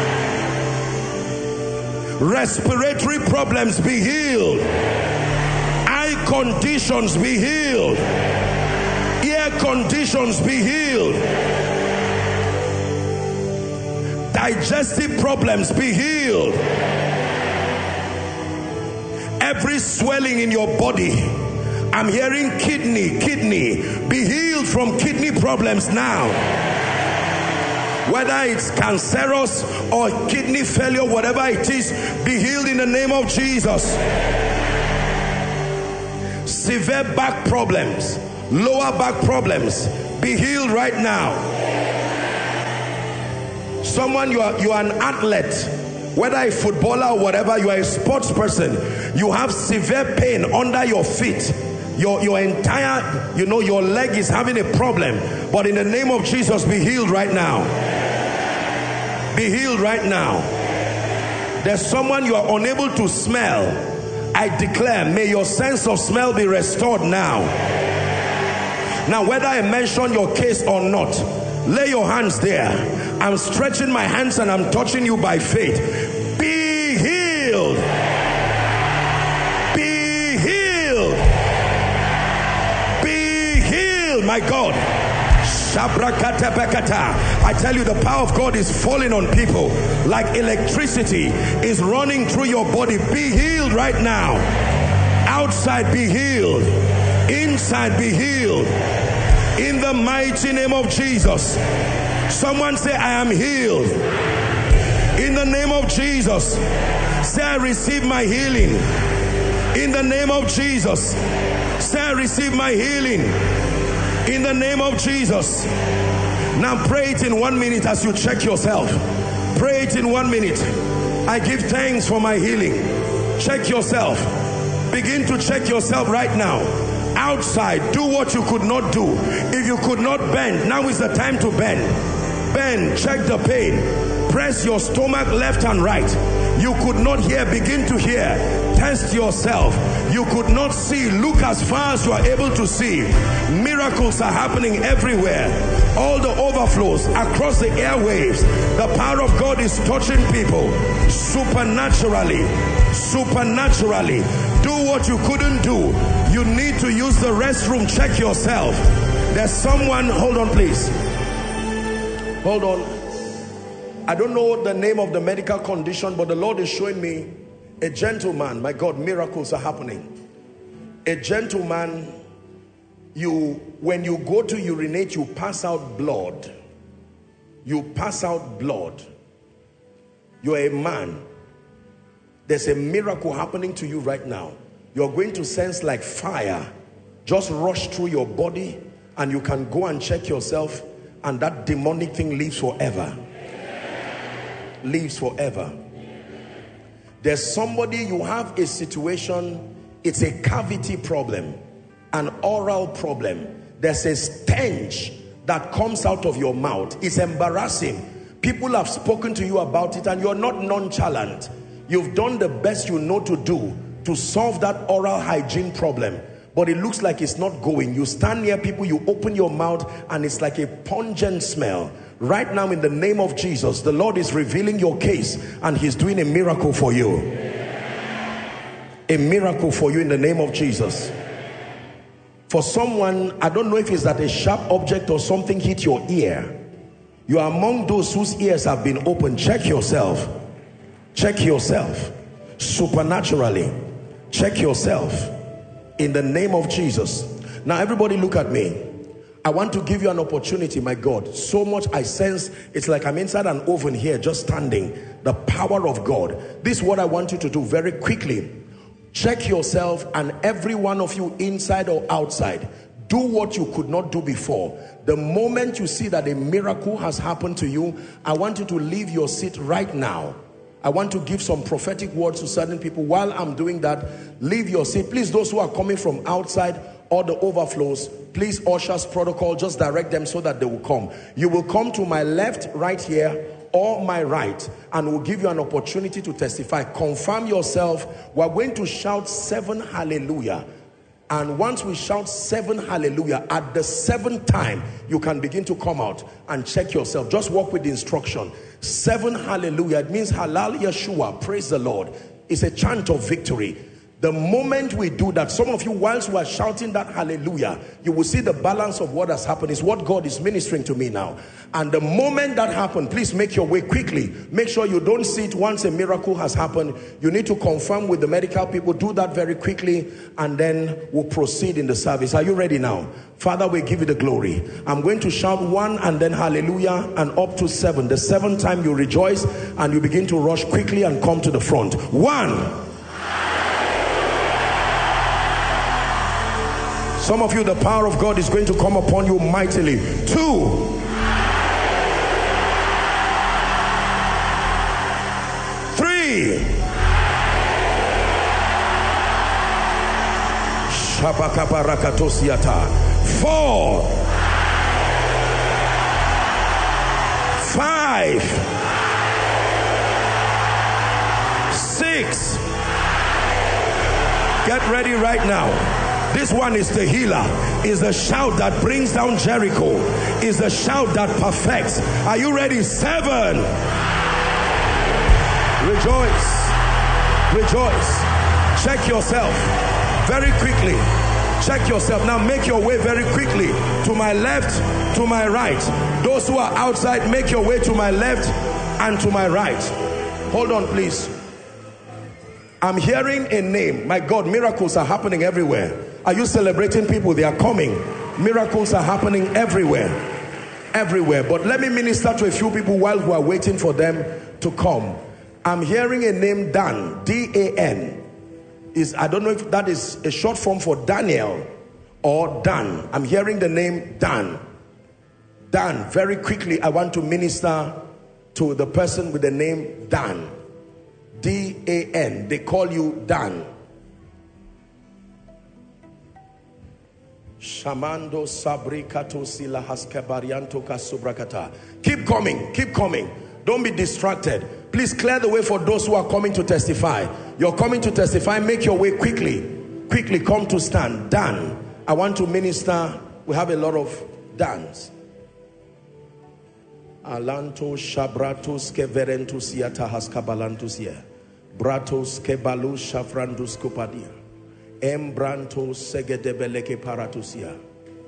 Respiratory problems be healed. conditions be healed. Ear conditions be healed. Digestive problems be healed. Every swelling in your body, I'm hearing kidney, kidney, be healed from kidney problems now. Whether it's cancerous or kidney failure, whatever it is, be healed in the name of Jesus. Severe back problems, lower back problems, be healed right now. Someone, you are, you are an athlete, whether a footballer or whatever, you are a sports person, you have severe pain under your feet. Your, your entire, you know, your leg is having a problem. But in the name of Jesus, be healed right now. Be healed right now. There's someone you are unable to smell. I declare, may your sense of smell be restored now. Now, whether I mention your case or not, lay your hands there. I'm stretching my hands and I'm touching you by faith. Be healed. Be healed. Be healed, my God. I tell you, the power of God is falling on people like electricity is running through your body. Be healed right now. Outside, be healed. Inside, be healed. In the mighty name of Jesus. Someone say, I am healed. In the name of Jesus. Say, I receive my healing. In the name of Jesus. Say, I receive my healing. In the name of Jesus. Now pray it in one minute as you check yourself. Pray it in one minute. I give thanks for my healing. Check yourself. Begin to check yourself right now. Outside, do what you could not do. If you could not bend, now is the time to bend. Bend, check the pain. Press your stomach left and right. You could not hear, begin to hear. Test yourself. You could not see, look as far as you are able to see. Miracles are happening everywhere. All the overflows across the airwaves. The power of God is touching people supernaturally. Supernaturally. Do what you couldn't do. You need to use the restroom. Check yourself. There's someone, hold on please. Hold on. I don't know the name of the medical condition, but the Lord is showing me a gentleman. My God, miracles are happening. A gentleman, you, when you go to urinate, you pass out blood. You pass out blood. You're a man. There's a miracle happening to you right now. You're going to sense like fire just rush through your body, and you can go and check yourself, and that demonic thing lives forever. Lives forever. There's somebody, you have a situation, it's a cavity problem, an oral problem. There's a stench that comes out of your mouth. It's embarrassing. People have spoken to you about it, and you're not nonchalant. You've done the best you know to do to solve that oral hygiene problem, but it looks like it's not going. You stand near people, you open your mouth, and it's like a pungent smell. Right now, in the name of Jesus, the Lord is revealing your case, and he's doing a miracle for you. A miracle for you in the name of Jesus. For someone, I don't know if it's that a sharp object or something hit your ear. You are among those whose ears have been opened. Check yourself. Check yourself. Supernaturally. Check yourself. In the name of Jesus. Now everybody look at me. I want to give you an opportunity, my God. So much I sense, it's like I'm inside an oven here, just standing. The power of God. This is what I want you to do very quickly. Check yourself, and every one of you, inside or outside, do what you could not do before. The moment you see that a miracle has happened to you, I want you to leave your seat right now. I want to give some prophetic words to certain people. While I'm doing that, leave your seat. Please, those who are coming from outside or the overflows, please, ushers protocol, just direct them so that they will come. You will come to my left, right here, or my right, and we'll give you an opportunity to testify. Confirm yourself. We're going to shout seven hallelujah. And once we shout seven hallelujah, at the seventh time, you can begin to come out and check yourself. Just walk with the instruction. Seven hallelujah. It means halal Yeshua. Praise the Lord. It's a chant of victory. The moment we do that, some of you, whilst we are shouting that hallelujah, you will see the balance of what has happened. Is what God is ministering to me now. And the moment that happened, please make your way quickly. Make sure you don't sit once a miracle has happened. You need to confirm with the medical people. Do that very quickly, and then we'll proceed in the service. Are you ready now? Father, we give you the glory. I'm going to shout one and then hallelujah and up to seven. The seventh time you rejoice and you begin to rush quickly and come to the front. One. Some of you, the power of God is going to come upon you mightily. Two. Three. Four. Five. Six. Get ready right now. This one is the healer, is the shout that brings down Jericho, is the shout that perfects. Are you ready? Seven. Rejoice. Rejoice. Check yourself very quickly. Check yourself. Now make your way very quickly to my left, to my right. Those who are outside, make your way to my left and to my right. Hold on, please. I'm hearing a name. My God, miracles are happening everywhere. Are you celebrating people? They are coming. Miracles are happening everywhere. Everywhere. But let me minister to a few people while we are waiting for them to come. I'm hearing a name, Dan. D A N. Is, I don't know if that is a short form for Daniel or Dan. I'm hearing the name Dan. Dan. Very quickly, I want to minister to the person with the name Dan. D A N. They call you Dan. Shamando sabrikato sila haskebarianto kasubrakata. Keep coming, keep coming. Don't be distracted. Please clear the way for those who are coming to testify. You're coming to testify. Make your way quickly. Quickly come to stand. Dan, I want to minister. We have a lot of Dans. Alanto shabratos keverentus yata haskabalantus ye. Bratos kebalu shafrandus kupadia. Embranto segedebeleke paratusia.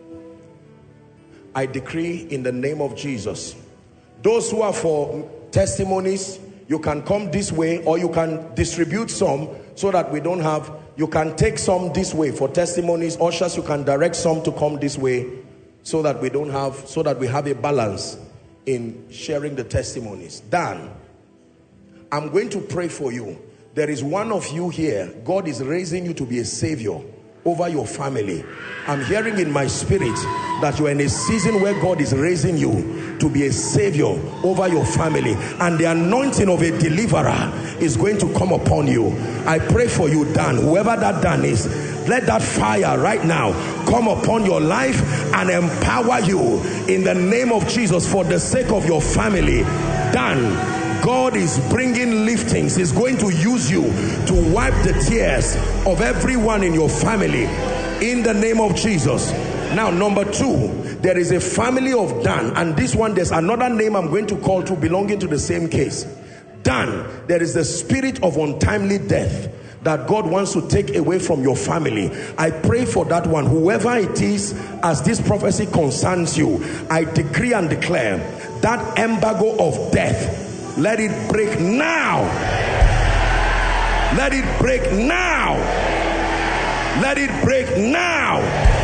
I decree in the name of Jesus, those who are for testimonies, you can come this way, or you can distribute some so that we don't have, you can take some this way for testimonies. Ushers, you can direct some to come this way so that we don't have, so that we have a balance in sharing the testimonies. Dan, I'm going to pray for you. There is one of you here, God is raising you to be a savior over your family. I'm hearing in my spirit that you're in a season where God is raising you to be a savior over your family, and the anointing of a deliverer is going to come upon you. I pray for you, Dan, whoever that Dan is, let that fire right now come upon your life and empower you in the name of Jesus for the sake of your family. Dan, God is bringing liftings. He's going to use you to wipe the tears of everyone in your family in the name of Jesus. Now, number two, there is a family of Dan, and this one, there's another name I'm going to call to belonging to the same case. Dan, there is the spirit of untimely death that God wants to take away from your family. I pray for that one, whoever it is, as this prophecy concerns you. I decree and declare that embargo of death, let it break now. Let it break now. Let it break now.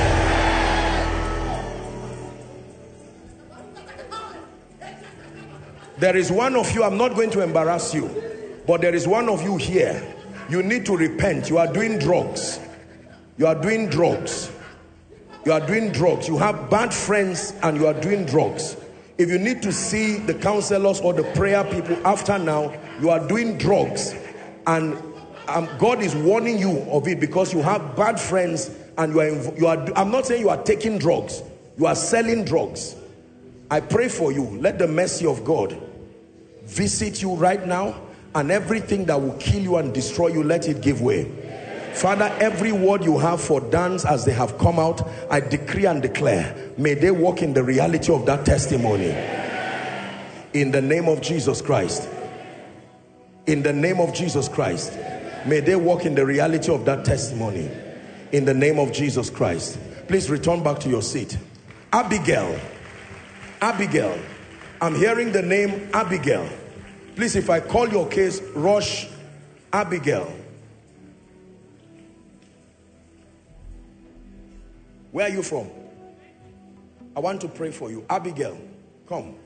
There is one of you, I'm not going to embarrass you, but there is one of you here. You need to repent. You are doing drugs. You are doing drugs. You are doing drugs. You have bad friends and you are doing drugs. If you need to see the counselors or the prayer people after now, you are doing drugs, and um, God is warning you of it because you have bad friends and you are, you are, I'm not saying you are taking drugs, you are selling drugs. I pray for you. Let the mercy of God visit you right now, and everything that will kill you and destroy you, let it give way. Father, every word you have for dance as they have come out, I decree and declare, may they walk in the reality of that testimony. In the name of Jesus Christ. In the name of Jesus Christ. May they walk in the reality of that testimony in the name of Jesus Christ. Please return back to your seat. Abigail. Abigail. I'm hearing the name Abigail. Please, if I call your case, rush Abigail. Where are you from? I want to pray for you. Abigail, come.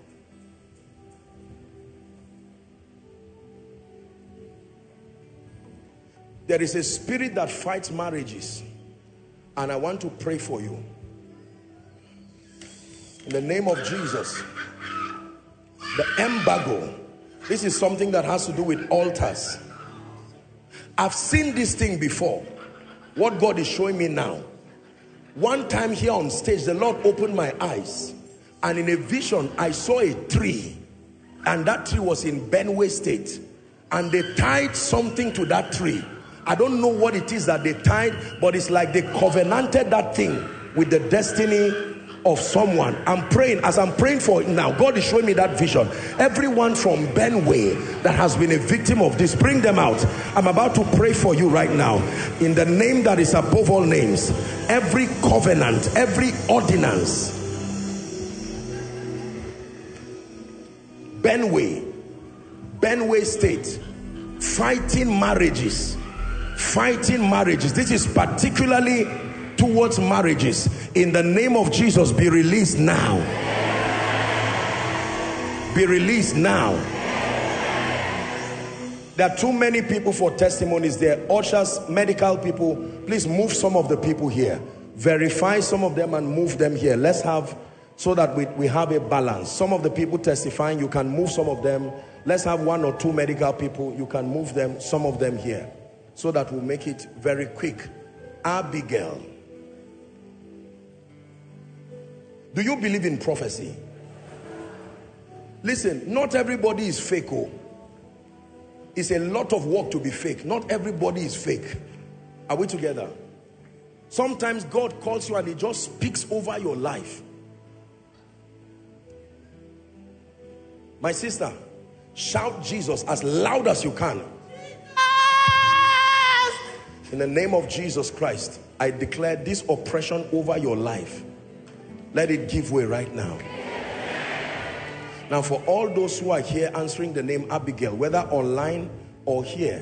There is a spirit that fights marriages, and I want to pray for you. In the name of Jesus. The embargo. This is something that has to do with altars. I've seen this thing before. What God is showing me now. One time here on stage, the Lord opened my eyes, and in a vision I saw a tree, and that tree was in Benue State, and they tied something to that tree. I don't know what it is that they tied, but it's like they covenanted that thing with the destiny of someone. I'm praying, as I'm praying for it now, God is showing me that vision. Everyone from Benue that has been a victim of this, bring them out. I'm about to pray for you right now. In the name that is above all names, every covenant, every ordinance, Benue, Benue State, fighting marriages, fighting marriages. This is particularly towards marriages. In the name of Jesus, be released now. Be released now. There are too many people for testimonies there. Ushers, medical people, please move some of the people here. Verify some of them and move them here. Let's have, so that we, we have a balance. Some of the people testifying, you can move some of them. Let's have one or two medical people, you can move them, some of them here, so that we'll make it very quick. Abigail. Do you believe in prophecy? Listen, not everybody is fake. Oh, it's a lot of work to be fake. Not everybody is fake. Are we together? Sometimes God calls you and he just speaks over your life. My sister, shout Jesus as loud as you can. In the name of Jesus Christ, I declare this oppression over your life. Let it give way right now. Now, for all those who are here answering the name Abigail, whether online or here,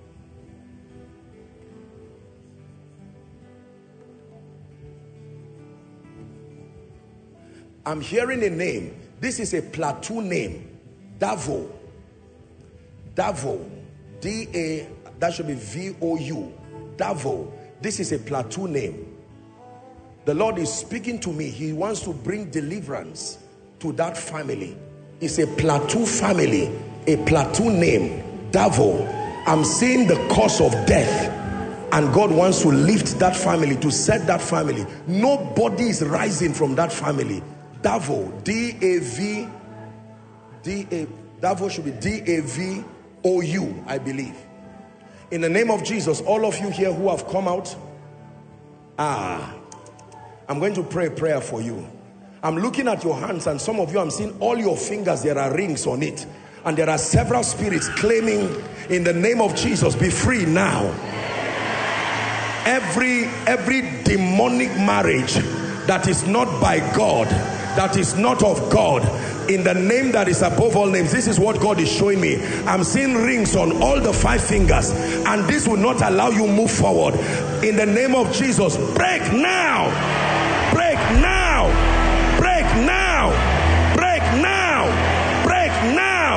I'm hearing a name. This is a plateau name. Davo. Davo. D A, that should be V O U. Davo. This is a plateau name. The Lord is speaking to me. He wants to bring deliverance to that family. It's a plateau family, a plateau name, Davo. I'm seeing the cause of death, and God wants to lift that family, to set that family. Nobody is rising from that family. Davo, D A V, D A, Davo should be D A V O U, I believe. In the name of Jesus, all of you here who have come out, ah, I'm going to pray a prayer for you. I'm looking at your hands, and some of you, I'm seeing all your fingers, there are rings on it. And there are several spirits claiming, in the name of Jesus, be free now. Every, every demonic marriage that is not by God, that is not of God, in the name that is above all names, this is what God is showing me. I'm seeing rings on all the five fingers, and this will not allow you move forward. In the name of Jesus, break now. Break now. Break now. Break now. Break now.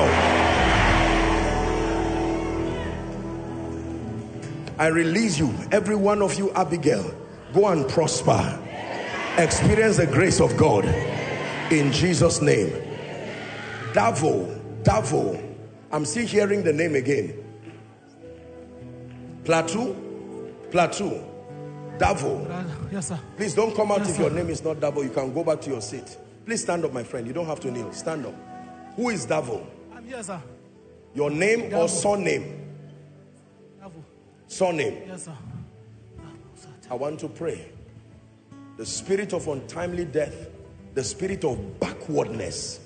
I release you, every one of you, Abigail. Go and prosper. Experience the grace of God in Jesus' name. Davo. Davo. I'm still hearing the name again. Plateau. Plateau. Davo. Yes, sir. Please don't come out Yes, if sir. your name is not Davo. You can go back to your seat. Please stand up, my friend. You don't have to kneel. Stand up. Who is Davo? I'm here, sir. Your name or Davo. surname? Davo. Surname. Yes, sir. I want to pray. The spirit of untimely death, the spirit of backwardness.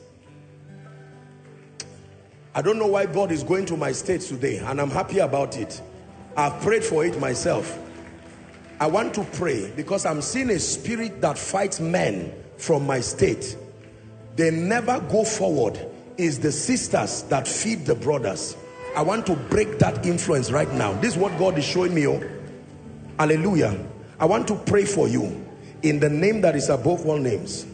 I don't know why God is going to my state today, and I'm happy about it. I've prayed for it myself. I want to pray because I'm seeing a spirit that fights men from my state. They never go forward. It's the sisters that feed the brothers. I want to break that influence right now. This is what God is showing me. Oh, hallelujah. I want to pray for you in the name that is above all names.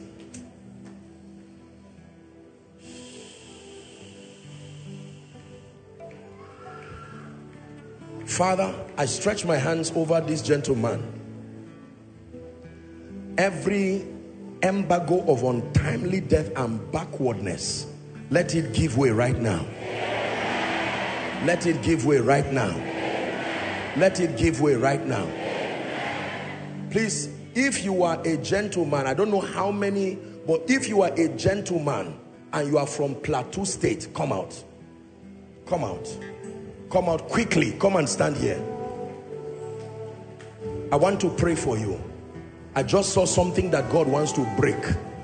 Father, I stretch my hands over this gentleman. Every embargo of untimely death and backwardness, let it give way right now. Let it give way right now. Let it give way right now. Please, if you are a gentleman, I don't know how many, but if you are a gentleman and you are from Plateau State, come out. Come out. Come out quickly. Come and stand here. I want to pray for you. I just saw something that God wants to break.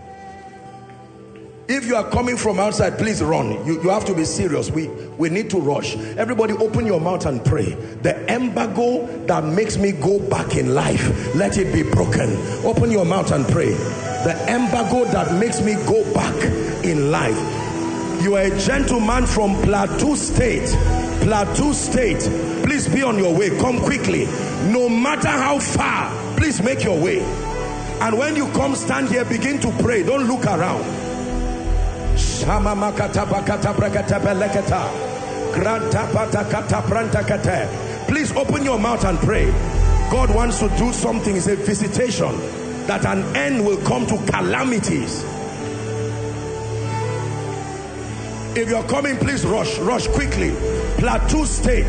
If you are coming from outside, please run. You, you have to be serious. We, we need to rush. Everybody open your mouth and pray. The embargo that makes me go back in life, let it be broken. Open your mouth and pray. The embargo that makes me go back in life. You are a gentleman from Plateau State. Plateau State. Please be on your way. Come quickly. No matter how far, please make your way. And when you come, stand here, begin to pray. Don't look around. Please open your mouth and pray. God wants to do something. It's a visitation, that an end will come to calamities. If you're coming, please rush, rush quickly. Plateau State.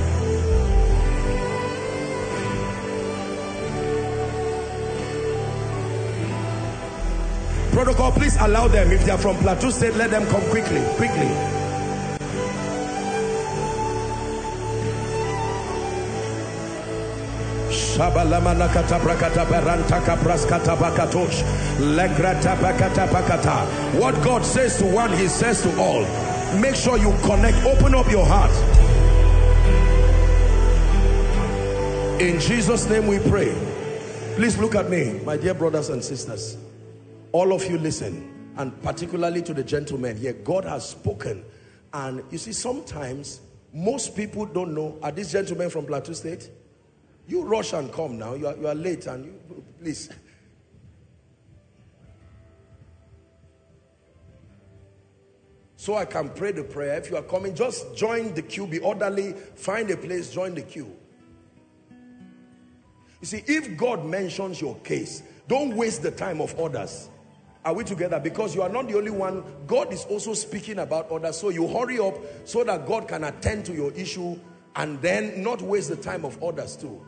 Protocol, please allow them. If they are from Plateau State, let them come quickly, quickly. What God says to one, he says to all. Make sure you connect. Open up your heart. In Jesus' name we pray. Please look at me, my dear brothers and sisters. All of you listen, and particularly to the gentlemen here. God has spoken. And you see, sometimes most people don't know. Are these gentlemen from Plateau State? You rush and come now. You are, you are late, and you, please. So I can pray the prayer. If you are coming, just join the queue. Be orderly. Find a place. Join the queue. You see, if God mentions your case, don't waste the time of others. Are we together? Because you are not the only one. God is also speaking about others. So you hurry up so that God can attend to your issue and then not waste the time of others too.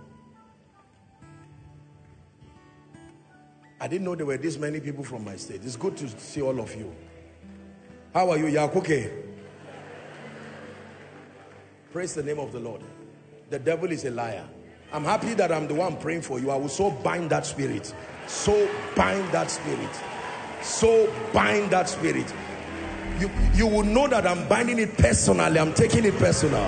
I didn't know there were this many people from my state. It's good to see all of you. How are you? Yakuke? Praise the name of the Lord. The devil is a liar. I'm happy that I'm the one praying for you. I will so bind that spirit. So bind that spirit. So bind that spirit. You, you will know that I'm binding it personally. I'm taking it personal.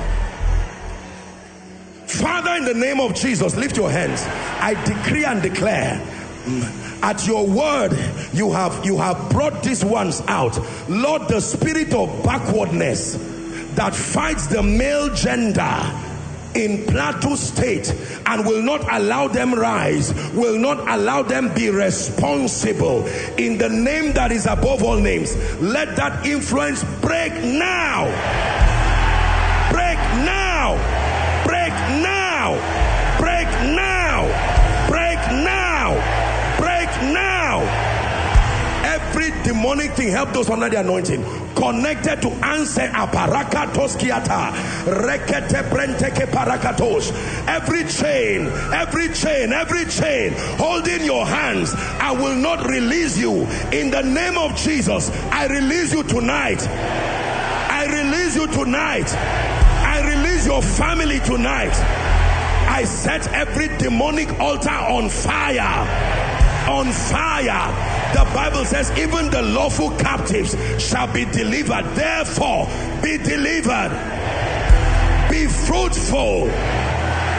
Father, in the name of Jesus, lift your hands. I decree and declare, at your word, you have you have brought these ones out. Lord, the spirit of backwardness that fights the male gender in Plateau State and will not allow them rise, will not allow them be responsible, in the name that is above all names, let that influence break now. Break now. Break now. Break now. Break now. Break now. Every demonic thing, help those under the anointing, connected to answer aparakatos kiata rekete brenteke parakatos. Every chain, every chain, every chain holding your hands, I will not release you. In the name of Jesus, I release you tonight. I release you tonight. I release your family tonight. I set every demonic altar on fire. On fire. The Bible says even the lawful captives shall be delivered. Therefore, be delivered. Be fruitful.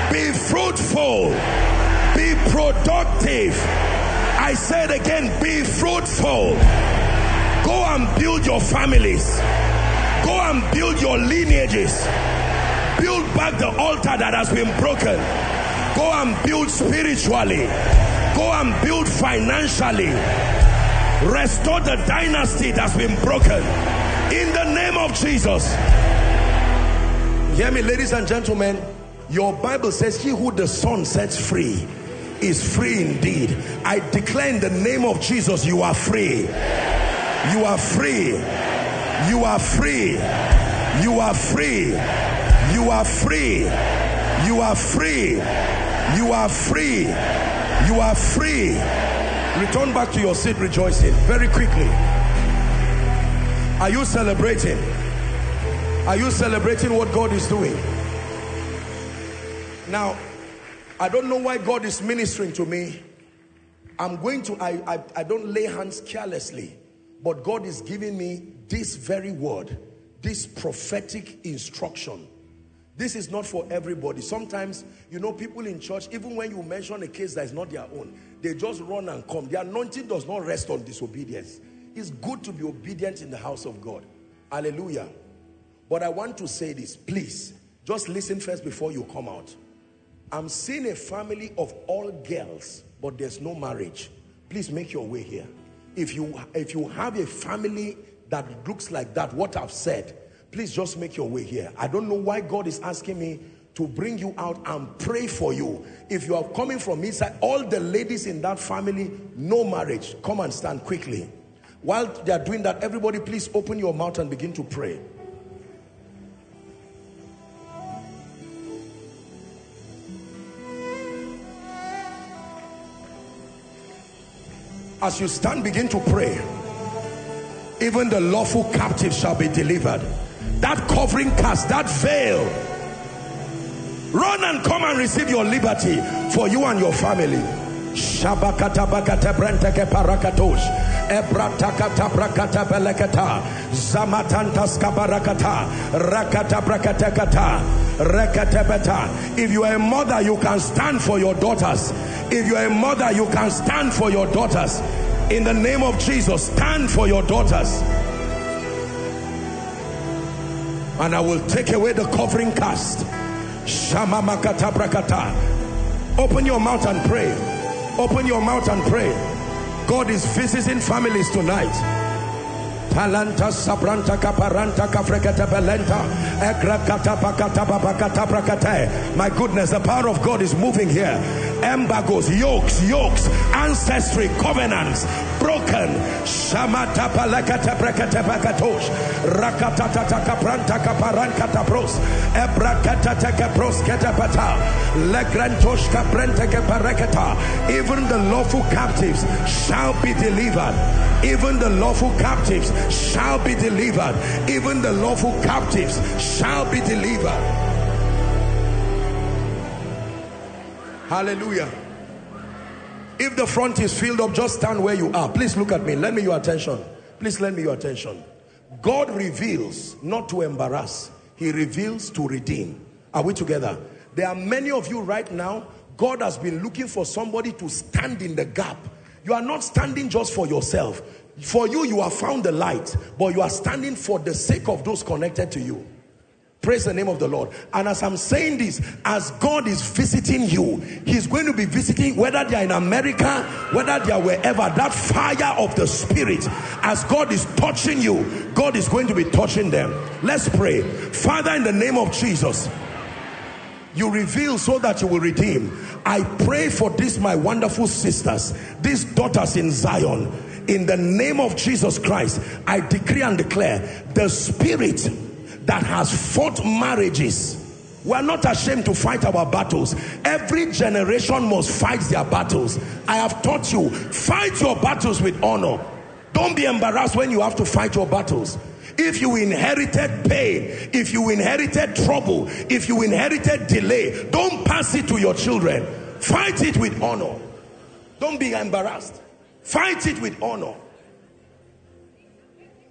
Be fruitful. Be productive. I said again, be fruitful. Go and build your families. Go and build your lineages. Build back the altar that has been broken. Go and build spiritually. Go and build financially. Restore the dynasty that's been broken. In the name of Jesus. Hear me, ladies and gentlemen. Your Bible says, he who the Son sets free is free indeed. I declare in the name of Jesus, you are free. You are free. You are free. You are free. You are free. You are free. You are free. You are free. Return back to your seat rejoicing very quickly. Are you celebrating? Are you celebrating what God is doing? Now, I don't know why God is ministering to me. I'm going to, I, I, I don't lay hands carelessly, but God is giving me this very word, this prophetic instruction. This is not for everybody. Sometimes, you know, people in church, even when you mention a case that is not their own, they just run and come. The anointing does not rest on disobedience. It's good to be obedient in the house of God. Hallelujah. But I want to say this, please, just listen first before you come out. I'm seeing a family of all girls, but there's no marriage. Please make your way here. If you, if you have a family that looks like that, what I've said, please just make your way here. I don't know why God is asking me to bring you out and pray for you. If you are coming from inside, all the ladies in that family, no marriage, come and stand quickly. While they are doing that, everybody please open your mouth and begin to pray. As you stand, begin to pray. Even the lawful captive shall be delivered. That covering cast, that veil, run and come and receive your liberty for you and your family. Shabakata bakata brenteke parakatosh ebrataka brakata belekata zamatantas kabarakata rakata brakatekata rekatebeta. If you are a mother, you can stand for your daughters. If you are a mother, you can stand for your daughters. In the name of Jesus, stand for your daughters. And I will take away the covering cast. Shamamakata brakata. Open your mouth and pray. Open your mouth and pray. God is visiting families tonight. Palanta sabranta kaparanta kafrekata belenta ekrakata pakata babakata brakate. My goodness, the power of God is moving here. Embargoes, yokes, yokes, ancestry, covenants broken. Shamata palakata brakate bakatosh rakata takapranta kaparanta pros ebrakata takapros ketapata legrantosh kapranta kaparekata. Even the lawful captives shall be delivered. Even the lawful captives shall be delivered. Even the lawful captives shall be delivered. Hallelujah. If the front is filled up, just stand where you are. Please look at me. Lend me your attention. Please lend me your attention. God reveals not to embarrass. He reveals to redeem. Are we together? There are many of you right now. God has been looking for somebody to stand in the gap. You are not standing just for yourself. For you, you have found the light, but you are standing for the sake of those connected to you. Praise the name of the Lord. And as I'm saying this, as God is visiting you, he's going to be visiting, whether they are in America, whether they are wherever, that fire of the Spirit, as God is touching you, God is going to be touching them. Let's pray. Father, in the name of Jesus, you reveal so that you will redeem. I pray for this, my wonderful sisters, these daughters in Zion. In the name of Jesus Christ, I decree and declare, the spirit that has fought marriages, we are not ashamed to fight our battles. Every generation must fight their battles. I have taught you, fight your battles with honor. Don't be embarrassed when you have to fight your battles. If you inherited pain, if you inherited trouble, if you inherited delay, don't pass it to your children. Fight it with honor. Don't be embarrassed. Fight it with honor.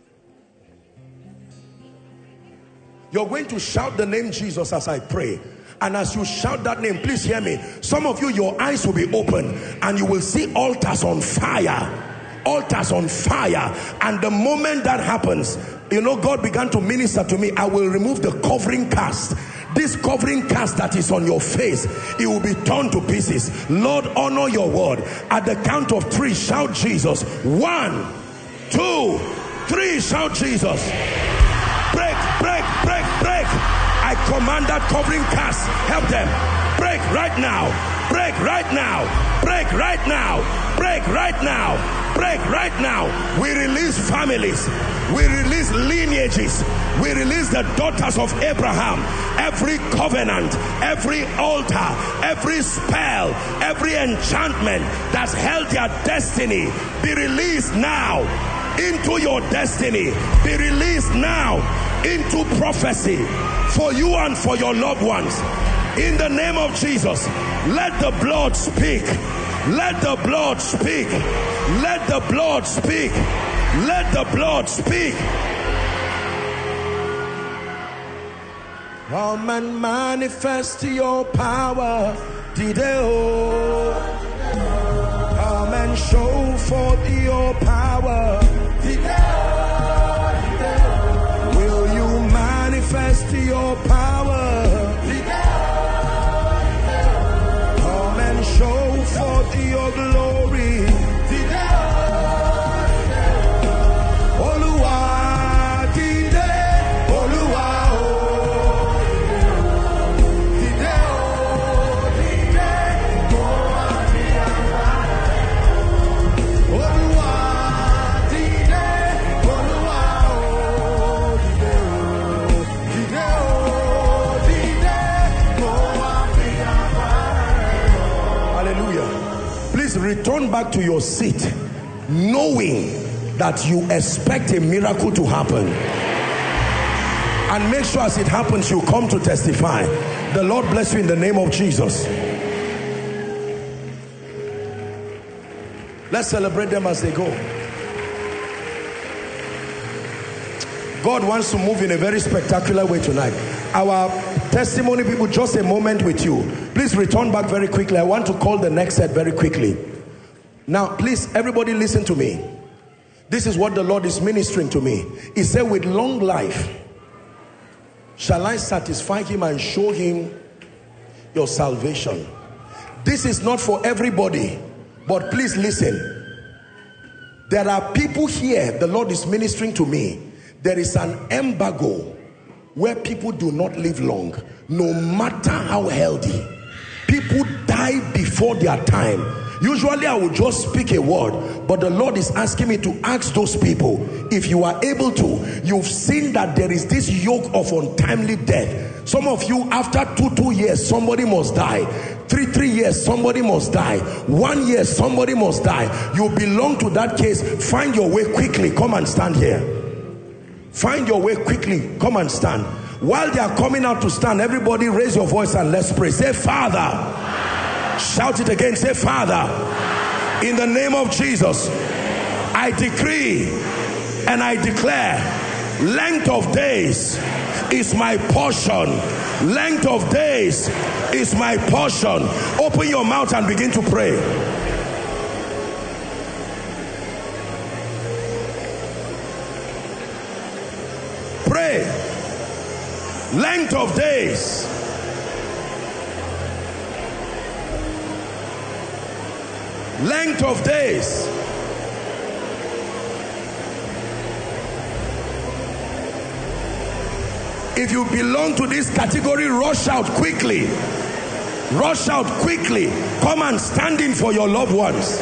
You're going to shout the name Jesus as I pray. And as you shout that name, please hear me. Some of you, your eyes will be open and you will see altars on fire. Altars on fire. And the moment that happens, you know, God began to minister to me. I will remove the covering cast. This covering cast that is on your face, it will be torn to pieces. Lord, honor your word. At the count of three, shout Jesus. One, two, three, shout Jesus. Break, break, break, break. I command that covering cast. Help them. Break right now. Break right now. Break right now. Break right now. Break right now. We release families. We release lineages. We release the daughters of Abraham. Every covenant, every altar, every spell, every enchantment that's held their destiny, be released now into your destiny. Be released now into prophecy for you and for your loved ones. In the name of Jesus, let the blood speak. Let the blood speak. Let the blood speak. Let the blood speak. Come and manifest your power today. Come and show forth your power today. Will you manifest your power today? Come and show forth your glory today. Oluwa today, Oluwa oh today, oh today, Oluwa today, Oluwa oh today, oh today, hallelujah. Please return back to your seat, knowing that you expect a miracle to happen, and make sure as it happens you come to testify. The Lord bless you in the name of Jesus. Let's celebrate them as they go. God wants to move in a very spectacular way tonight. Our testimony people, just a moment with you. Please return back very quickly. I want to call the next set very quickly. Now please everybody listen to me. This is what the Lord is ministering to me. He said, with long life shall I satisfy him and show him your salvation. This is not for everybody, but please listen. There are people here, the Lord is ministering to me. There is an embargo where people do not live long, no matter how healthy. People die before their time. Usually I would just speak a word, but the Lord is asking me to ask those people, if you are able to, you've seen that there is this yoke of untimely death. Some of you, after two, two years, somebody must die. Three, three years, somebody must die. One year, somebody must die. You belong to that case. Find your way quickly. Come and stand here. Find your way quickly. Come and stand. While they are coming out to stand, everybody raise your voice and let's pray. Say, Father. Shout it again. Say, Father, in the name of Jesus, I decree and I declare, length of days is my portion. Length of days is my portion. Open your mouth and begin to pray. Pray. Length of days. Length of days. If you belong to this category, rush out quickly. Rush out quickly. Come and stand in for your loved ones.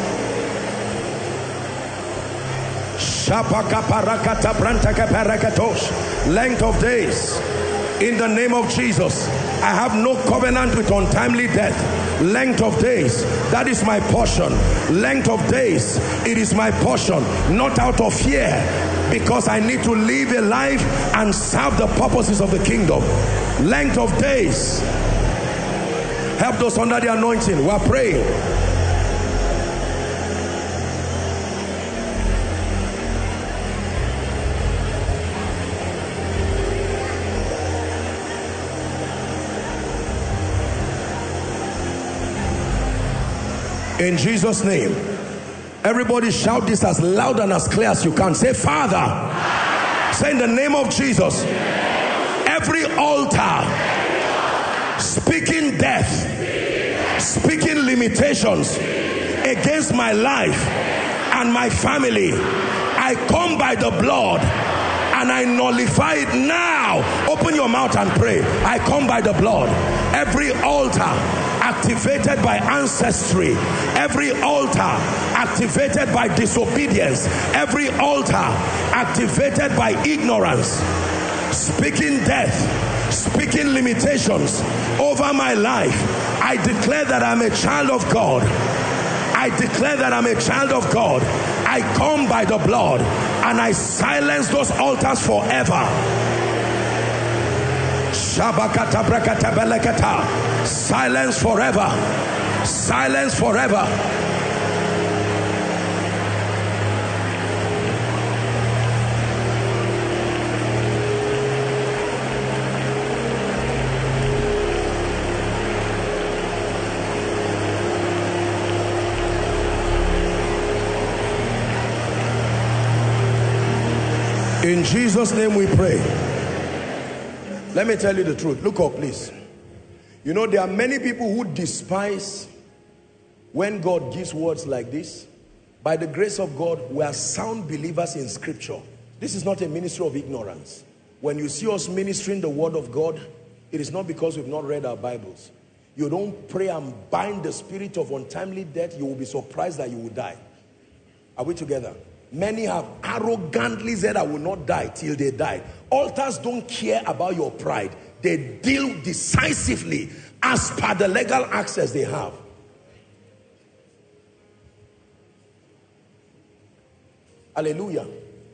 Length of days. In the name of Jesus, I have no covenant with untimely death. Length of days, that is my portion. Length of days, it is my portion. Not out of fear, because I need to live a life and serve the purposes of the kingdom. Length of days. Help those under the anointing. We are praying. In Jesus' name. Everybody shout this as loud and as clear as you can. Say, Father, say in the name of Jesus, every altar speaking death, speaking limitations against my life and my family, I come by the blood and I nullify it now. Open your mouth and pray. I come by the blood. Every altar activated by ancestry, every altar activated by disobedience, every altar activated by ignorance, speaking death, speaking limitations over my life, I declare that I'm a child of God. I declare that I'm a child of God. I come by the blood and I silence those altars forever. Silence forever. Silence forever. In Jesus' name we pray. Let me tell you the truth. Look up, please. You know, there are many people who despise when God gives words like this. By the grace of God, we are sound believers in scripture. This is not a ministry of ignorance. When you see us ministering the word of God, it is not because we've not read our Bibles. You don't pray and bind the spirit of untimely death, you will be surprised that you will die. Are we together? Many have arrogantly said, I will not die till they die. Altars don't care about your pride. They deal decisively as per the legal access they have. Hallelujah.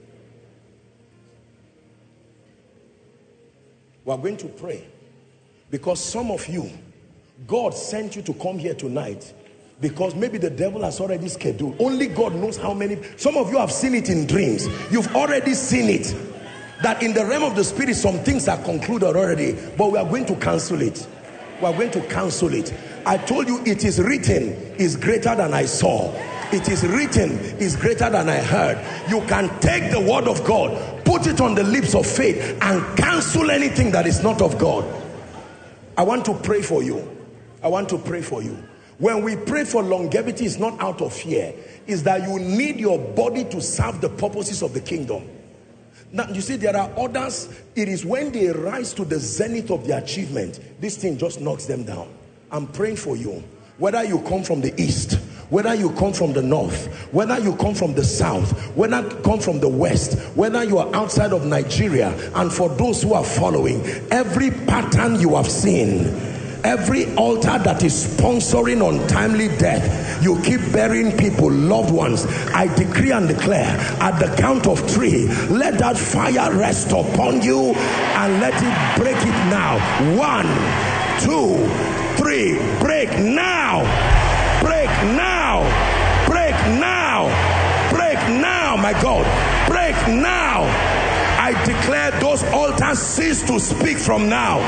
We are going to pray because some of you, God sent you to come here tonight because maybe the devil has already scheduled. Only God knows how many. Some of you have seen it in dreams. You've already seen it. That in the realm of the spirit, some things are concluded already. But we are going to cancel it. We are going to cancel it. I told you it is written is greater than I saw. It is written is greater than I heard. You can take the word of God, put it on the lips of faith and cancel anything that is not of God. I want to pray for you. I want to pray for you. When we pray for longevity, it's not out of fear. It's that you need your body to serve the purposes of the kingdom. Now, you see, there are others, it is when they rise to the zenith of their achievement, this thing just knocks them down. I'm praying for you. Whether you come from the east, whether you come from the north, whether you come from the south, whether you come from the west, whether you are outside of Nigeria, and for those who are following, every pattern you have seen, every altar that is sponsoring untimely death, you keep burying people, loved ones, I decree and declare at the count of three, let that fire rest upon you and let it break it now. One, two, three. Break now. Break now. Break now. Break now, my God. Break now. I declare those altars cease to speak from now.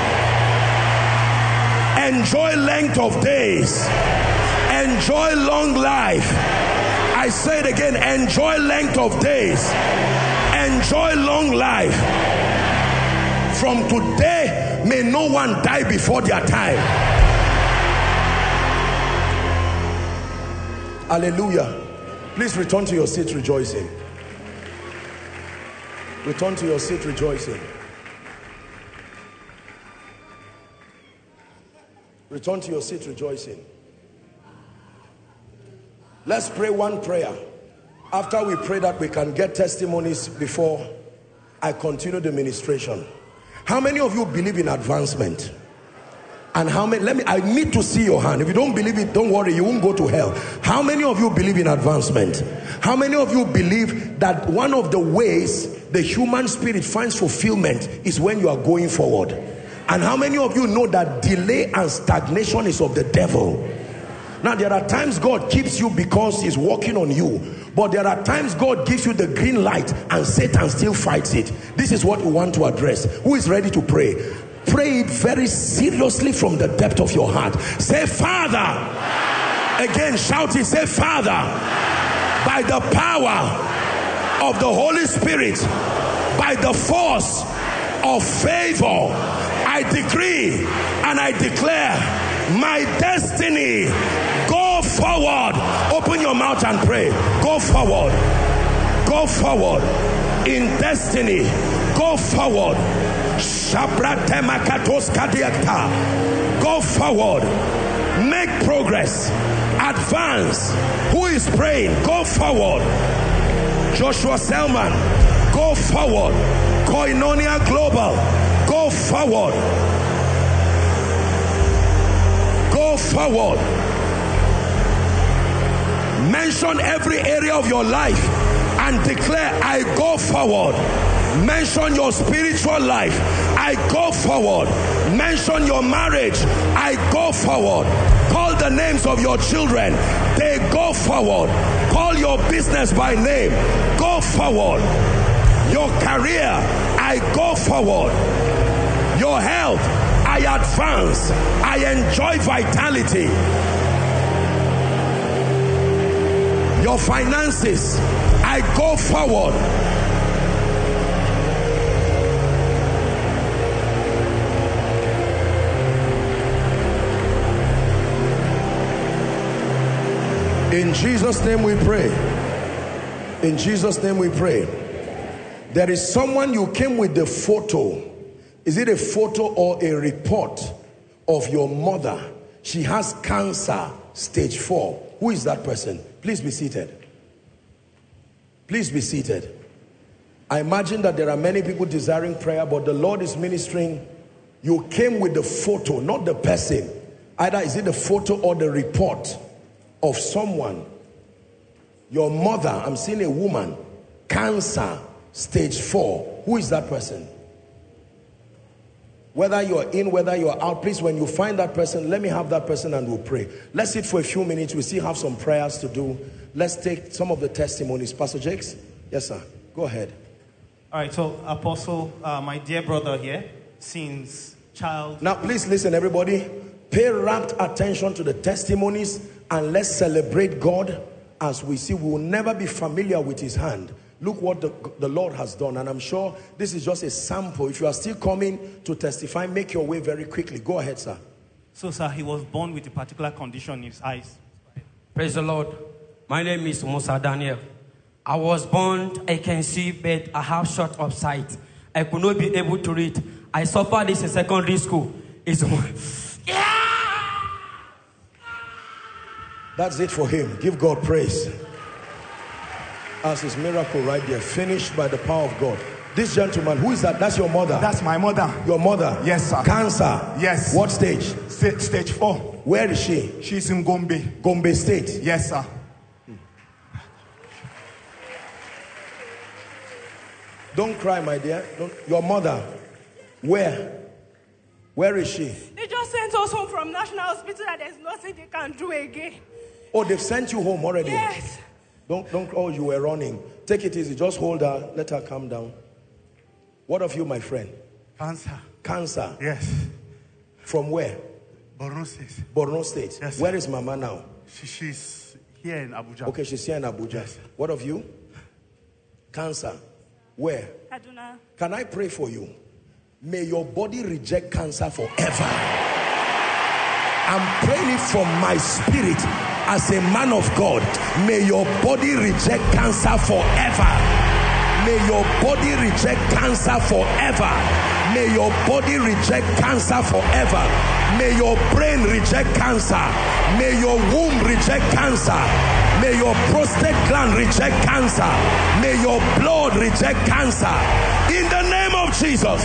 Enjoy length of days. Enjoy long life. I say it again. Enjoy length of days. Enjoy long life. From today, may no one die before their time. Hallelujah. Please return to your seat rejoicing. Return to your seat rejoicing. Return to your seat rejoicing. Let's pray one prayer. After we pray that, we can get testimonies before I continue the ministration. How many of you believe in advancement? And how many, let me, I need to see your hand. If you don't believe it, don't worry, you won't go to hell. How many of you believe in advancement? How many of you believe that one of the ways the human spirit finds fulfillment is when you are going forward? And how many of you know that delay and stagnation is of the devil? Now, there are times God keeps you because he's working on you. But there are times God gives you the green light and Satan still fights it. This is what we want to address. Who is ready to pray? Pray it very seriously from the depth of your heart. Say, Father, Again, shout it. Say, Father, by the power of the Holy Spirit, by the force of favor, I decree and I declare my destiny. Go forward. Open your mouth and pray. Go forward. Go forward in destiny. Go forward. Go forward. Make progress. Advance. Who is praying? Go forward. Joshua Selman, go forward. Koinonia Global, go forward. Go forward. Mention every area of your life and declare, I go forward. Mention your spiritual life, I go forward. Mention your marriage, I go forward. Call the names of your children, they go forward. Call your business by name, go forward. Your career, I go forward. Your health, I advance. I enjoy vitality. Your finances, I go forward. In Jesus' name we pray. In Jesus' name we pray. There is someone, you came with the photo. Is it a photo or a report of your mother? She has cancer, stage four. Who is that person? Please be seated. Please be seated. I imagine that there are many people desiring prayer, but the Lord is ministering. You came with the photo, not the person. Either is it the photo or the report of someone. Your mother, I'm seeing a woman, cancer, stage four. Who is that person? Whether you're in, whether you're out, please, when you find that person, let me have that person and we'll pray. Let's sit for a few minutes. We still have some prayers to do. Let's take some of the testimonies. Pastor Jakes? Yes, sir. Go ahead. All right, so Apostle, uh, my dear brother here, since child. Now, please listen, everybody. Pay rapt attention to the testimonies and let's celebrate God as we see. We will never be familiar with his hand. Look what the, the Lord has done. And I'm sure this is just a sample. If you are still coming to testify, make your way very quickly. Go ahead, sir. So, sir, he was born with a particular condition in his eyes. Praise the Lord. My name is Musa Daniel. I was born, I can see, but I have short of sight. I could not be able to read. I suffered this in secondary school. It's yeah! That's it for him. Give God praise. As his miracle right there, finished by the power of God. This gentleman, who is that? That's your mother? That's my mother. Your mother? Yes, sir. Cancer? Yes. What stage? St stage four. Where is she? She's in Gombe. Gombe State? Yes, sir. Don't cry, my dear. Don't. Your mother, where? Where is she? They just sent us home from National Hospital and there's nothing they can do again. Oh, they've sent you home already? Yes. Don't, don't, oh, you were running. Take it easy. Just hold her. Let her calm down. What of you, my friend? Cancer. Cancer? Yes. From where? Borno State. Borno State. Yes. Where is Mama now? She, she's here in Abuja. Okay, she's here in Abuja. Yes. What of you? Cancer. Where? Kaduna. Can I pray for you? May your body reject cancer forever. I'm praying it from my spirit as a man of God. May your body reject cancer forever. May your body reject cancer forever. May your body reject cancer forever. May your brain reject cancer. May your womb reject cancer. May your prostate gland reject cancer. May your blood reject cancer. In the name of Jesus.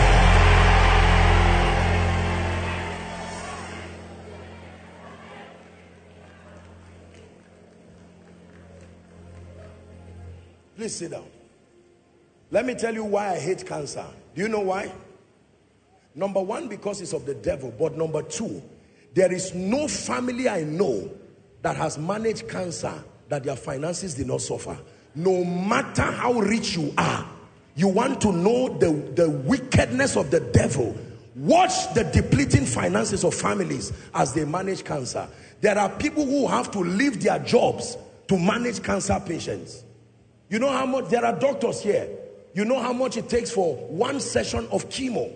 Please sit down. Let me tell you why I hate cancer. Do you know why? Number one, because it's of the devil. But number two, there is no family I know that has managed cancer that their finances did not suffer. No matter how rich you are, you want to know the, the wickedness of the devil. Watch the depleting finances of families as they manage cancer. There are people who have to leave their jobs to manage cancer patients. You know how much, there are doctors here. You know how much it takes for one session of chemo.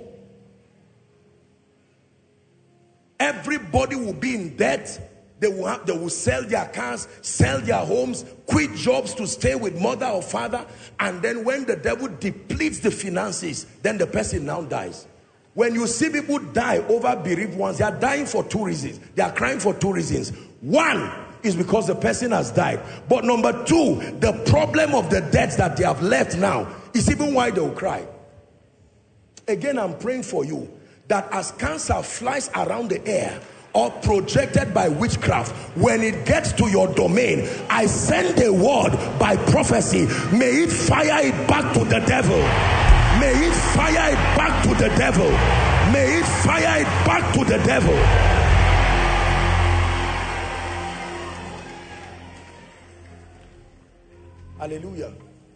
Everybody will be in debt. They will, have, they will sell their cars, sell their homes, quit jobs to stay with mother or father. And then when the devil depletes the finances, then the person now dies. When you see people die over bereaved ones, they are dying for two reasons. They are crying for two reasons. One is because the person has died. But number two, the problem of the debts that they have left now is even why they will cry. Again, I'm praying for you that as cancer flies around the air, or projected by witchcraft, when it gets to your domain, I send a word by prophecy. May it fire it back to the devil. May it fire it back to the devil. May it fire it back to the devil. Hallelujah.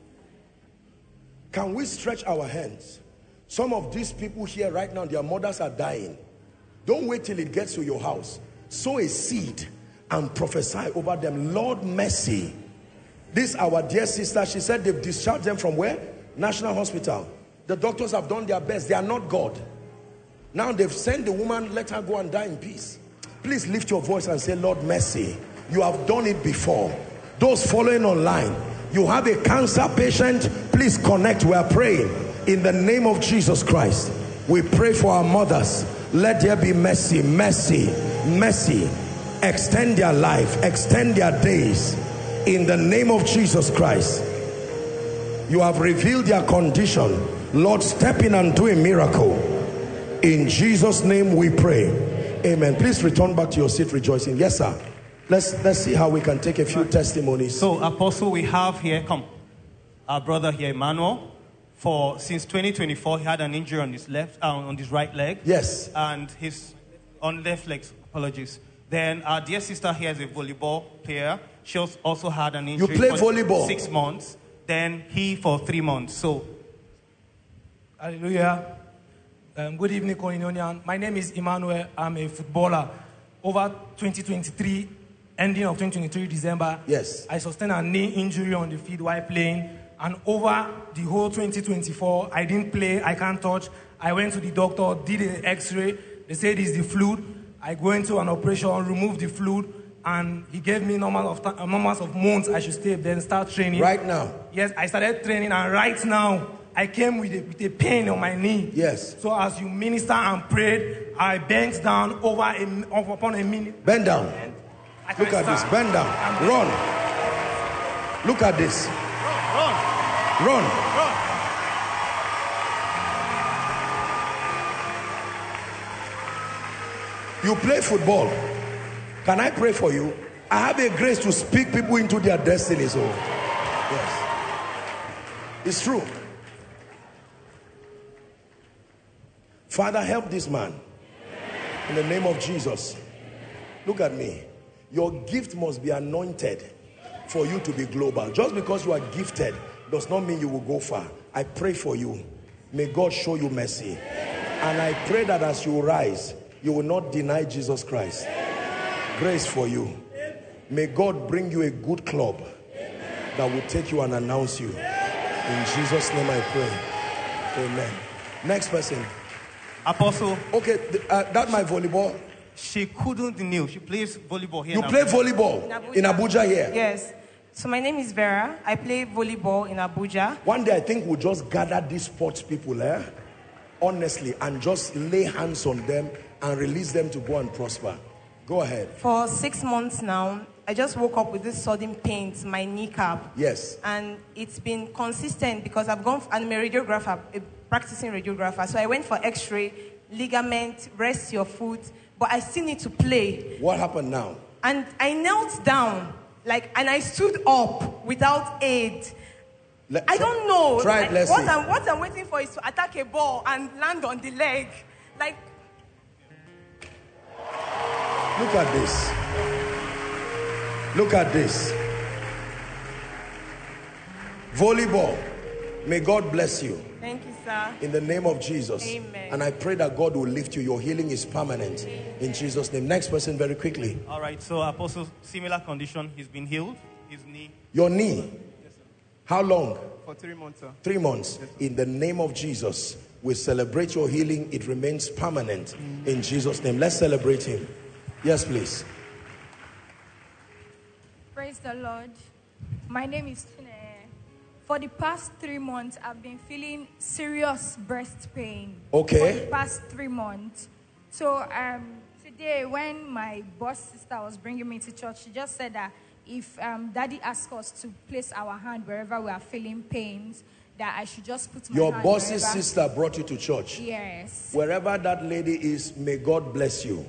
Can we stretch our hands? Some of these people here right now, their mothers are dying. Don't wait till it gets to your house. Sow a seed and prophesy over them. Lord, mercy. This our dear sister, she said they've discharged them from where? National Hospital. The doctors have done their best. They are not God. Now they've sent the woman, let her go and die in peace. Please lift your voice and say, Lord, mercy. You have done it before. Those following online, you have a cancer patient, please connect. We are praying in the name of Jesus Christ. We pray for our mothers. Let there be mercy, mercy, mercy. Extend their life, extend their days in the name of Jesus Christ. You have revealed their condition. Lord, step in and do a miracle. In Jesus' name we pray. Amen. Please return back to your seat rejoicing. Yes, sir. Let's, let's see how we can take a few testimonies. So, Apostle, we have here, come, our brother here, Emmanuel. For since twenty twenty-four, he had an injury on his left, uh, on his right leg. Yes. And his on left leg. Apologies. Then our dear sister here is a volleyball player. She also had an injury. You play for volleyball. Six months. Then he for three months. So. Hallelujah. Um, good evening, Koinonian. My name is Emmanuel. I'm a footballer. Over twenty twenty-three, ending of twenty twenty-three December. Yes. I sustained a knee injury on the field while playing. And over the whole twenty twenty-four, I didn't play, I can't touch. I went to the doctor, did an x-ray. They said it's the fluid. I go into an operation, remove the fluid, and he gave me normal of uh, numbers of months I should stay, then start training. Right now? Yes, I started training, and right now, I came with a, with a pain on my knee. Yes. So as you minister and prayed, I bent down over a, upon a minute. Bend down. Look at this. Bend down. Run. Look at this. Run. Run. Run. You play football. Can I pray for you? I have a grace to speak people into their destinies. Oh, yes. It's true. Father, help this man. In the name of Jesus. Look at me. Your gift must be anointed for you to be global. Just because you are gifted does not mean you will go far. I pray for you. May God show you mercy. And I pray that as you rise, you will not deny Jesus Christ. Grace for you. May God bring you a good club that will take you and announce you. In Jesus' name I pray. Amen. Next person. Apostle. Okay, uh, that's my volleyball. She couldn't kneel. She plays volleyball here. You in play Abuja. volleyball In Abuja. in Abuja here? Yes. So my name is Vera. I play volleyball in Abuja. One day I think we'll just gather these sports people, eh? Honestly, and just lay hands on them and release them to go and prosper. Go ahead. For six months now, I just woke up with this sudden pain in my kneecap. Yes. And it's been consistent because I've gone, I'm a radiographer, a practicing radiographer. So I went for x-ray, ligament, rest your foot, but I still need to play. What happened now? And I knelt down, like, and I stood up without aid. Let, I don't know. Try it, like, let's what see. I'm, what I'm waiting for is to attack a ball and land on the leg. Like, look at this. Look at this. Volleyball. May God bless you. Thank you, sir. In the name of Jesus. Amen. And I pray that God will lift you. Your healing is permanent. Amen. In Jesus' name. Next person very quickly. All right, so Apostle, similar condition. He's been healed. His knee. Your knee. Yes, sir. How long? For three months, sir. Three months. Yes, in the name of Jesus, we celebrate your healing. It remains permanent. Mm-hmm. In Jesus' name. Let's celebrate him. Yes, please. Praise the Lord. My name is Tine. For the past three months, I've been feeling serious breast pain. Okay. For the past three months. So um, today, when my boss sister was bringing me to church, she just said that if um, Daddy asked us to place our hand wherever we are feeling pains, that I should just put my Your hand boss's wherever. sister brought you to church. Yes. Wherever that lady is, may God bless you.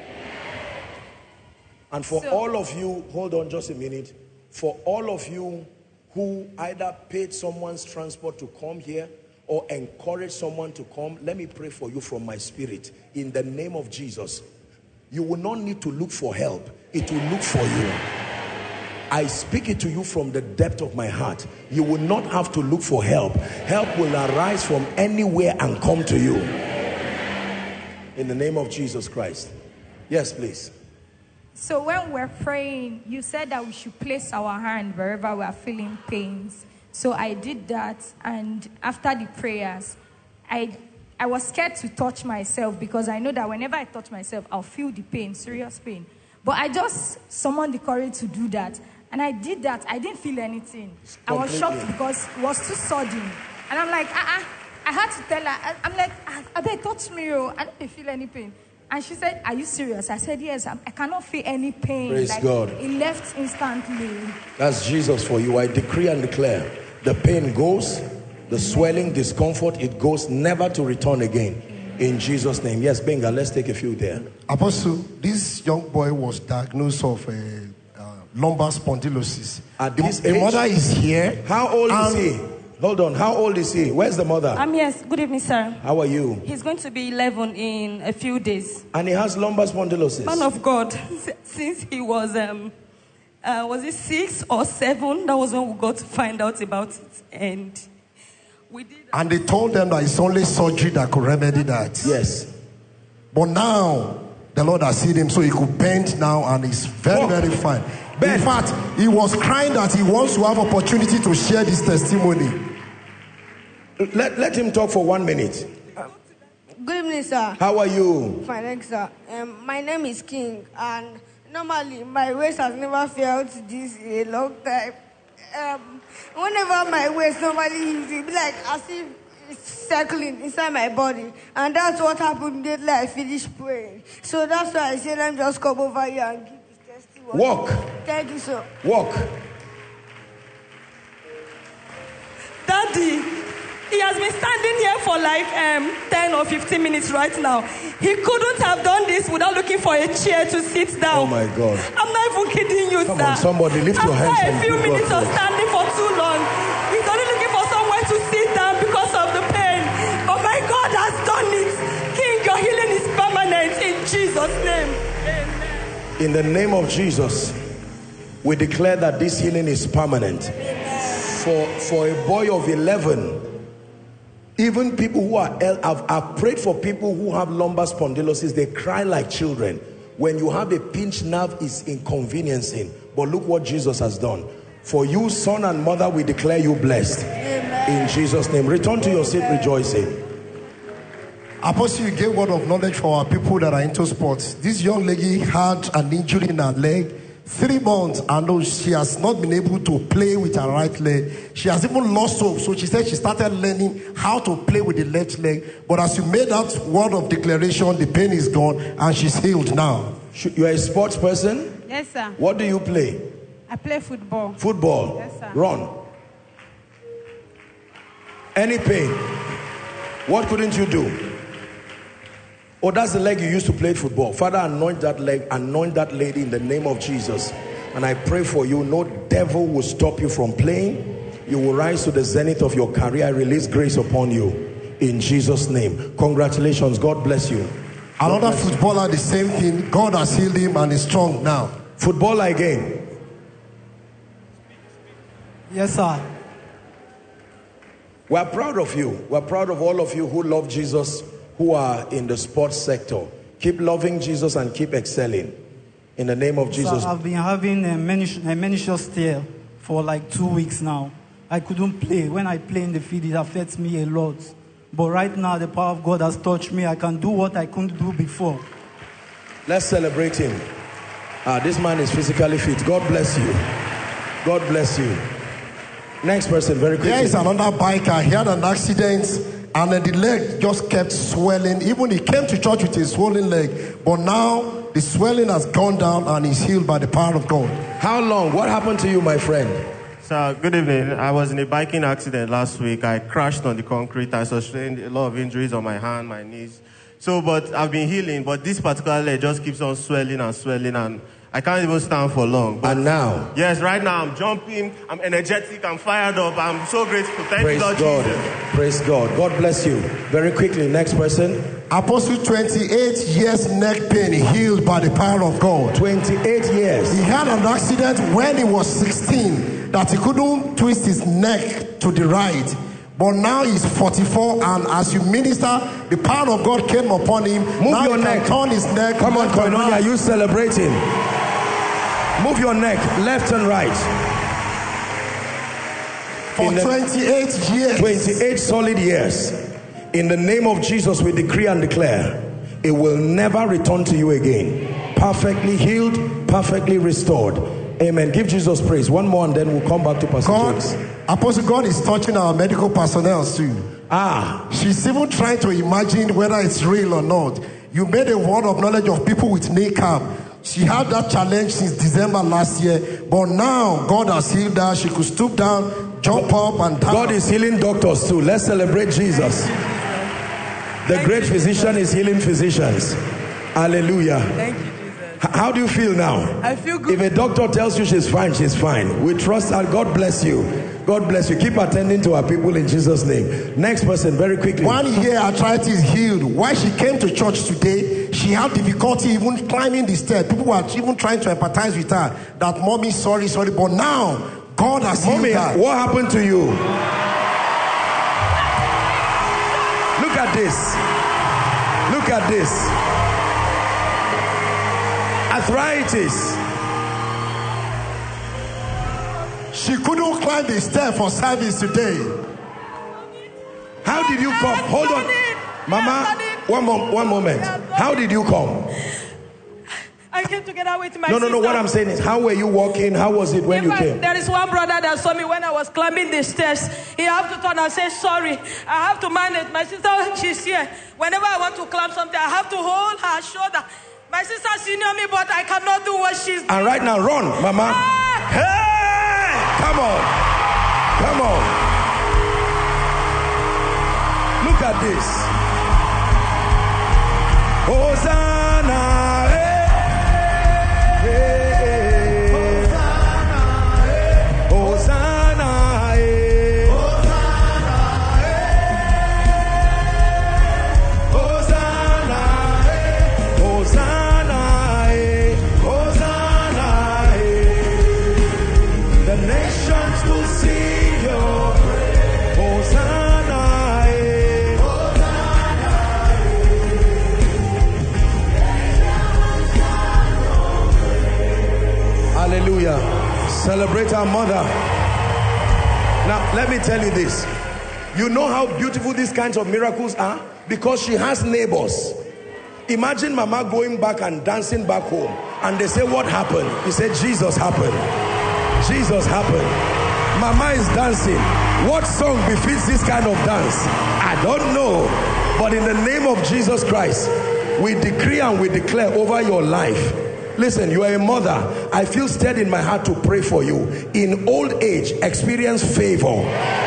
And for So- all of you, hold on just a minute. For all of you who either paid someone's transport to come here or encourage someone to come, let me pray for you from my spirit. In the name of Jesus, you will not need to look for help. It will look for you. I speak it to you from the depth of my heart. You will not have to look for help. Help will arise from anywhere and come to you. In the name of Jesus Christ. Yes, please. So when we're praying, you said that we should place our hand wherever we are feeling pains. So I did that, and after the prayers, I I was scared to touch myself because I know that whenever I touch myself, I'll feel the pain, serious pain. But I just summoned the courage to do that, and I did that. I didn't feel anything. I was shocked because it was too sudden, and I'm like, ah, uh-uh. I had to tell her. I, I'm like, I beg, touch me, oh. I don't feel any pain. And she said, are you serious? I said, yes, I cannot feel any pain. Praise like, God. It left instantly. That's Jesus for you. I decree and declare, the pain goes, the swelling, discomfort, it goes, never to return again. In Jesus' name. Yes, Benga, let's take a few there. Apostle, this young boy was diagnosed of a uh, lumbar spondylosis. At The, this the age? mother is here. How old is and- he? Hold on. How old is he? Where's the mother? Um, yes, good evening, sir. How are you? He's going to be eleven in a few days. And he has lumbar spondylosis. Man of God, since he was, um, uh, was it six or seven? That was when we got to find out about it. And we did. And they told them that it's only surgery that could remedy that. Yes. But now, the Lord has seen him so he could bend now and he's very, Walk. very fine. Bend. In fact, he was crying that he wants to have opportunity to share this testimony. Let, let him talk for one minute. Good evening, sir. How are you? Fine, thanks, sir. Um, my name is King, and normally my waist has never felt this in a long time. Um, whenever my waist normally is, it be like as if it's circling inside my body, and that's what happened immediately I finished praying. So that's why I said, let me just come over here and give this testimony. Walk. Thank you, sir. Walk. Daddy, he has been standing here for like um, ten or fifteen minutes right now. He couldn't have done this without looking for a chair to sit down. Oh my God. I'm not even kidding you, Come sir. on, somebody lift your hands After and a few give God minutes of praise. standing for too long, he's only looking for somewhere to sit down because of the pain. But my God has done it. King, your healing is permanent in Jesus' name. Amen. In the name of Jesus, we declare that this healing is permanent. For, for a boy of eleven, even people who are ill, I've, I've prayed for people who have lumbar spondylosis. They cry like children. When you have a pinched nerve, it's inconveniencing. But look what Jesus has done. For you, son and mother, we declare you blessed. Amen. In Jesus' name. Return to your seat rejoicing. Apostle, you gave word of knowledge for our people that are into sports. This young lady had an injury in her leg. Three months, and she has not been able to play with her right leg. She has even lost hope. So she said she started learning how to play with the left leg. But as you made that word of declaration, the pain is gone and she's healed now. You are a sports person? Yes, sir. What do you play? I play football. Football? Yes, sir. Run. Any pain? What couldn't you do? Oh, that's the leg you used to play football. Father, anoint that leg, anoint that lady in the name of Jesus. And I pray for you, no devil will stop you from playing. You will rise to the zenith of your career. I release grace upon you in Jesus' name. Congratulations. God bless you. Another footballer, the same thing. God has healed him and is strong now. Footballer again. Yes, sir. We're proud of you. We're proud of all of you who love Jesus, who are in the sports sector. Keep loving Jesus and keep excelling. In the name of Jesus. So I've been having a meniscus, a meniscus tear for like two weeks now. I couldn't play. When I play in the field, it affects me a lot. But right now, the power of God has touched me. I can do what I couldn't do before. Let's celebrate him. Ah, this man is physically fit. God bless you. God bless you. Next person, very quickly. There is another biker. He had an accident and then the leg just kept swelling. Even he came to church with a swollen leg. But now the swelling has gone down and he's healed by the power of God. How long? What happened to you, my friend? Sir, good evening. I was in a biking accident last week. I crashed on the concrete. I sustained a lot of injuries on my hand, my knees. So, but I've been healing. But this particular leg just keeps on swelling and swelling, and I can't even stand for long. But and now? Yes, right now I'm jumping. I'm energetic. I'm fired up. I'm so grateful. Thank Praise you, Lord God. Jesus. Praise God. God bless you. Very quickly, next person. Apostle, twenty-eight years neck pain healed by the power of God. twenty-eight years. He had an accident when he was sixteen that he couldn't twist his neck to the right. But now he's forty-four, and as you minister, the power of God came upon him. Move now your he neck. can turn his neck. Come on, Koinonia, you celebrating. Move your neck, left and right. For the, twenty-eight years. twenty-eight solid years. In the name of Jesus, we decree and declare, it will never return to you again. Perfectly healed, perfectly restored. Amen. Give Jesus praise. One more and then we'll come back to Pastor God, James. Apostle, God is touching our medical personnel too. Ah. She's even trying to imagine whether it's real or not. You made a word of knowledge of people with kneecap. She had that challenge since December last year. But now God has healed her. She could stoop down, jump up and down. God is healing doctors too. Let's celebrate Jesus. The great physician is healing physicians. Hallelujah. Thank you. How do you feel now? I feel good. If a doctor tells you she's fine, she's fine. We trust her. God bless you. God bless you. Keep attending to our people in Jesus' name. Next person, very quickly. One year arthritis healed. While she came to church today, she had difficulty even climbing the stairs. People were even trying to empathize with her. That mommy, sorry, sorry. But now, God has mommy, healed her. What happened to you? Look at this. Look at this. Arthritis. She couldn't climb the stair for service today. How did you come? Hold on, Mama. One mo one moment. How did you come? I came together with my No, no, sister. no. What I'm saying is, how were you walking? How was it when In you fact, came? there is one brother that saw me when I was climbing the stairs. He have to turn and say sorry. I have to manage. My sister, she's here. Whenever I want to climb something, I have to hold her shoulder. My sister senior me, but I cannot do what she's doing. And right now, run, Mama. Ah! Hey! Come on. Come on. Look at this. Hosanna. Hey. Hey. Hosanna. Hey. Hosanna. Hey. Hosanna. Hey. Hosanna. Hey. Hosanna. Hey. The nations will sing your praise. Hosanna. Hey. Hallelujah. Celebrate our mother. Now, let me tell you this. You know how beautiful these kinds of miracles are? Because she has neighbors. Imagine Mama going back and dancing back home. And they say, what happened? He said, Jesus happened. Jesus happened. Mama is dancing. What song befits this kind of dance? I don't know. But in the name of Jesus Christ, we decree and we declare over your life. Listen, you are a mother. I feel stirred in my heart to pray for you. In old age, experience favor.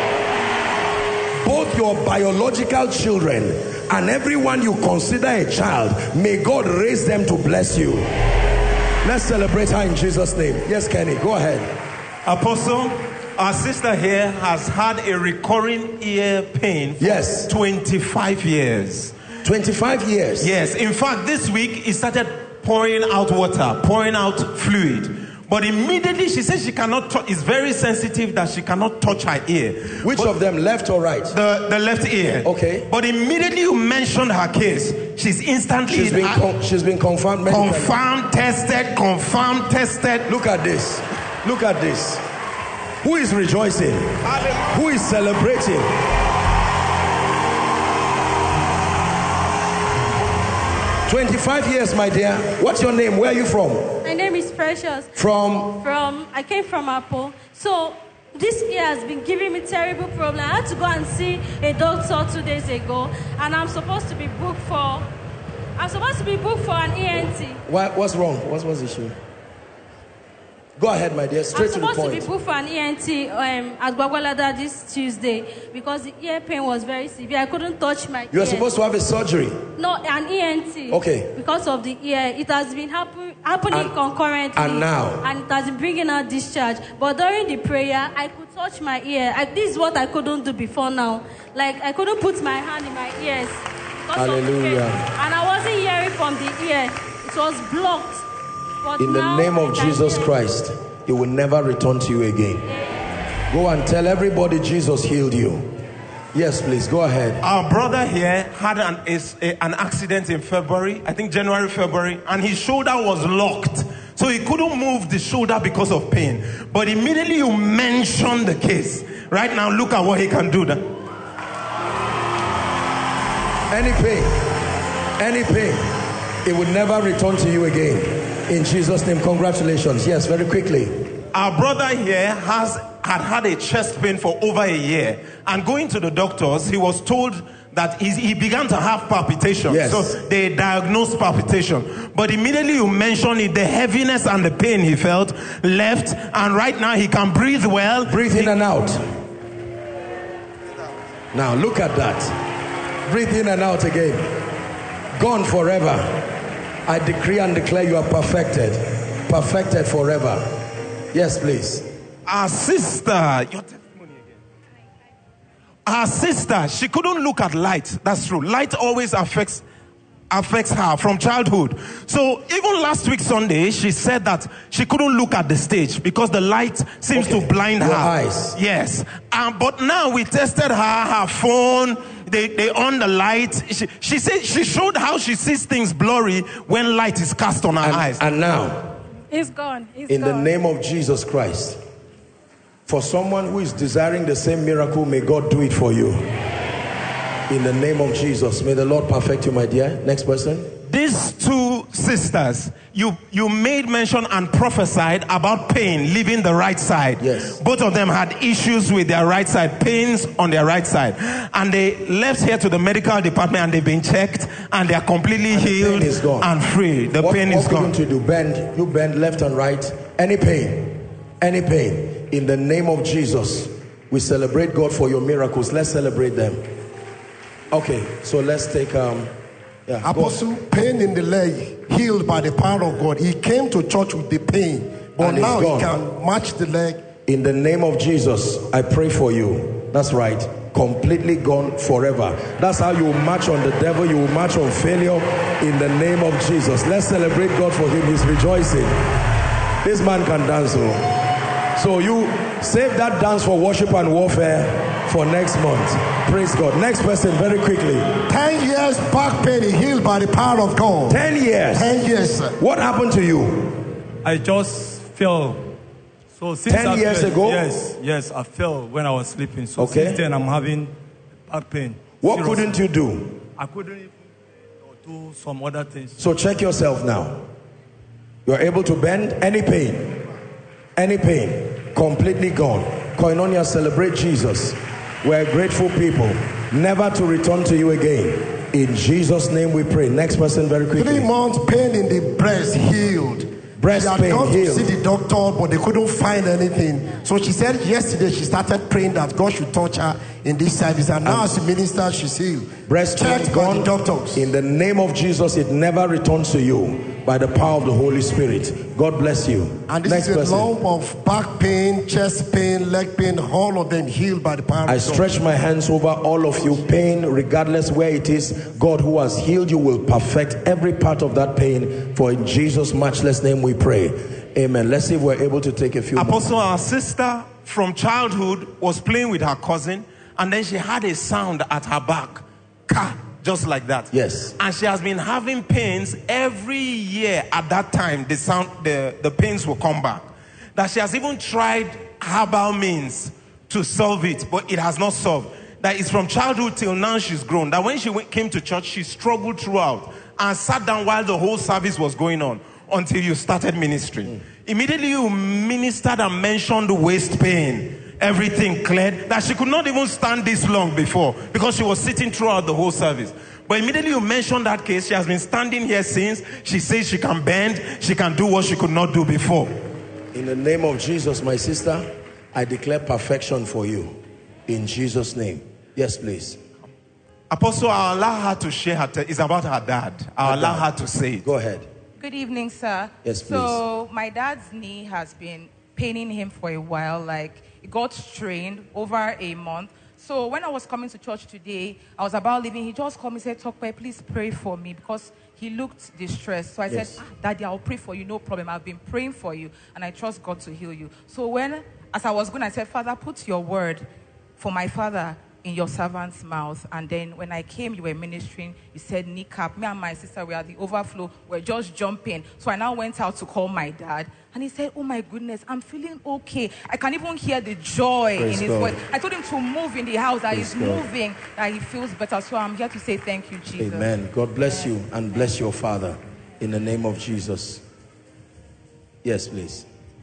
Both your biological children and everyone you consider a child, may God raise them to bless you. Let's celebrate her in Jesus' name. Yes, Kenny, go ahead. Apostle, our sister here has had a recurring ear pain for yes. twenty-five years. twenty-five years? Yes. In fact, this week it started pouring out water, pouring out fluid. But immediately she says she cannot touch, it's very sensitive that she cannot touch her ear. Which but of them, left or right? The, the left ear. Okay. But immediately you mentioned her case, she's instantly... She's been, con- she's been confirmed. medically. Confirmed, tested, confirmed, tested. Look at this. Look at this. Who is rejoicing? Who is celebrating? twenty-five years, my dear. What's your name? Where are you from? My name is Precious. From? From, I came from Apple. So, this year has been giving me terrible problem. I had to go and see a doctor two days ago, and I'm supposed to be booked for, I'm supposed to be booked for an E N T. What, what's wrong? What's, what's the issue? Go ahead, my dear. Straight to the point. I'm supposed to be booked for an E N T um, at Gwagwalada this Tuesday because the ear pain was very severe. I couldn't touch my You are ear. supposed to have a surgery. No, an E N T. Okay. Because of the ear. It has been happen, happening And- concurrently. and now? And it has been bringing out discharge. But during the prayer, I could touch my ear. I, this is what I couldn't do before now. Like, I couldn't put my hand in my ears. because of the pain. Hallelujah. And I wasn't hearing from the ear. It was blocked. But In the now name of I can Jesus hear. Christ, it will never return to you again. Go and tell everybody Jesus healed you. Yes, please, go ahead. Our brother here had an, is, a, an accident in February, I think January, February, and his shoulder was locked. So he couldn't move the shoulder because of pain. But immediately you mentioned the case. Right now, look at what he can do. That. Any pain, any pain, it will never return to you again. In Jesus' name, congratulations. Yes, very quickly. Our brother here has had had a chest pain for over a year, and going to the doctors, he was told that he, he began to have palpitations. Yes. So they diagnosed palpitation. But immediately you mentioned it, the heaviness and the pain he felt left, and right now he can breathe well. Breathe in and out. Now look at that. Breathe in and out again. Gone forever. I decree and declare you are perfected. Perfected forever. Yes, please. Our sister, your testimony again. Our sister, she couldn't look at light. That's true. Light always affects affects her from childhood. So even last week Sunday, she said that she couldn't look at the stage because the light seems Okay. to blind Your her eyes. Yes. Um, but now we tested her, her phone. They they on the light. She, she said she showed how she sees things blurry when light is cast on her And, eyes. and now, It's gone. It's in the gone. name of Jesus Christ, for someone who is desiring the same miracle, may God do it for you. In the name of Jesus, may the Lord perfect you, my dear. Next person. These two sisters, you you made mention and prophesied about pain leaving the right side. Yes. Both of them had issues with their right side, pains on their right side. And they left here to the medical department and they've been checked and they are completely And the healed pain is gone. and free. The what, pain what is gone. couldn't you do? Bend. You bend left and right. Any pain. Any pain. In the name of Jesus, we celebrate God for your miracles. Let's celebrate them. Okay, so let's take um yeah, go on. Apostle, pain in the leg healed by the power of God. He came to church with the pain, but And it's now gone. he can match the leg. In the name of Jesus, I pray for you. That's right. Completely gone forever. That's how you will march on the devil. You will march on failure in the name of Jesus. Let's celebrate God for him. He's rejoicing. This man can dance. Oh. So you save that dance for worship and warfare for next month. Praise God. Next person, very quickly. Ten years back pain he healed by the power of God. Ten years. Ten years, sir. What happened to you? I just fell. So since Ten I years fell, ago? Yes, yes, I fell when I was sleeping. So Okay. since then I'm having back pain. What Seriously. couldn't you do? I couldn't even do some other things. So check yourself now. You're able to bend. Any pain. Any pain. Completely gone. Koinonia, celebrate Jesus. We're grateful people. Never to return to you again. In Jesus' name we pray. Next person, very quickly. Three months pain in the breast healed. Breast she had pain gone healed. to see the doctor, but they couldn't find anything. So she said yesterday she started praying that God should touch her in this service, and now as a minister she's healed. Breast Checked pain by gone. the doctors. In the name of Jesus, it never returns to you by the power of the Holy Spirit. God bless you. And this Next is a person. lump of back pain, chest pain, leg pain, all of them healed by the power I of God. stretch my hands over all of you. Pain, regardless where it is, God who has healed you will perfect every part of that pain. For in Jesus' matchless name we pray. Amen. Let's see if we're able to take a few Apostle, more. our sister from childhood was playing with her cousin, and then she had a sound at her back. Ka, just like that. Yes. And she has been having pains every year at that time. The sound, the, the pains will come back. That she has even tried herbal means to solve it, but it has not solved. That it's from childhood till now she's grown. That when she went, came to church, she struggled throughout and sat down while the whole service was going on until you started ministering. Mm. Immediately you ministered and mentioned the waist pain. Everything cleared. That she could not even stand this long before because she was sitting throughout the whole service. But immediately you mentioned that case, she has been standing here since. She says she can bend, she can do what she could not do before. In the name of Jesus, my sister, I declare perfection for you. In Jesus' name. Yes, please. Apostle, I'll allow her to share her. Te- it's about her dad. I'll her allow dad. her to say it. Go ahead. Good evening, sir. Yes, please. So my dad's knee has been paining him for a while. Like, it got strained over a month. So when I was coming to church today, I was about leaving. He just called me and said, Tokpe, please pray for me, because he looked distressed. So I yes. said, ah, Daddy, I'll pray for you. No problem. I've been praying for you, and I trust God to heal you. So when, as I was going, I said, Father, put your word for my father in your servant's mouth. And then when I came, you were ministering. You said kneecap. Me and my sister were at the overflow. We're just jumping. So I now went out to call my dad. And he said, oh my goodness, I'm feeling okay. I can even hear the joy Praise in his God. voice. I told him to move in the house, that Praise he's God. moving, that he feels better. So I'm here to say thank you, Jesus. Amen. God bless yeah. you and bless your father in the name of Jesus. Yes, please.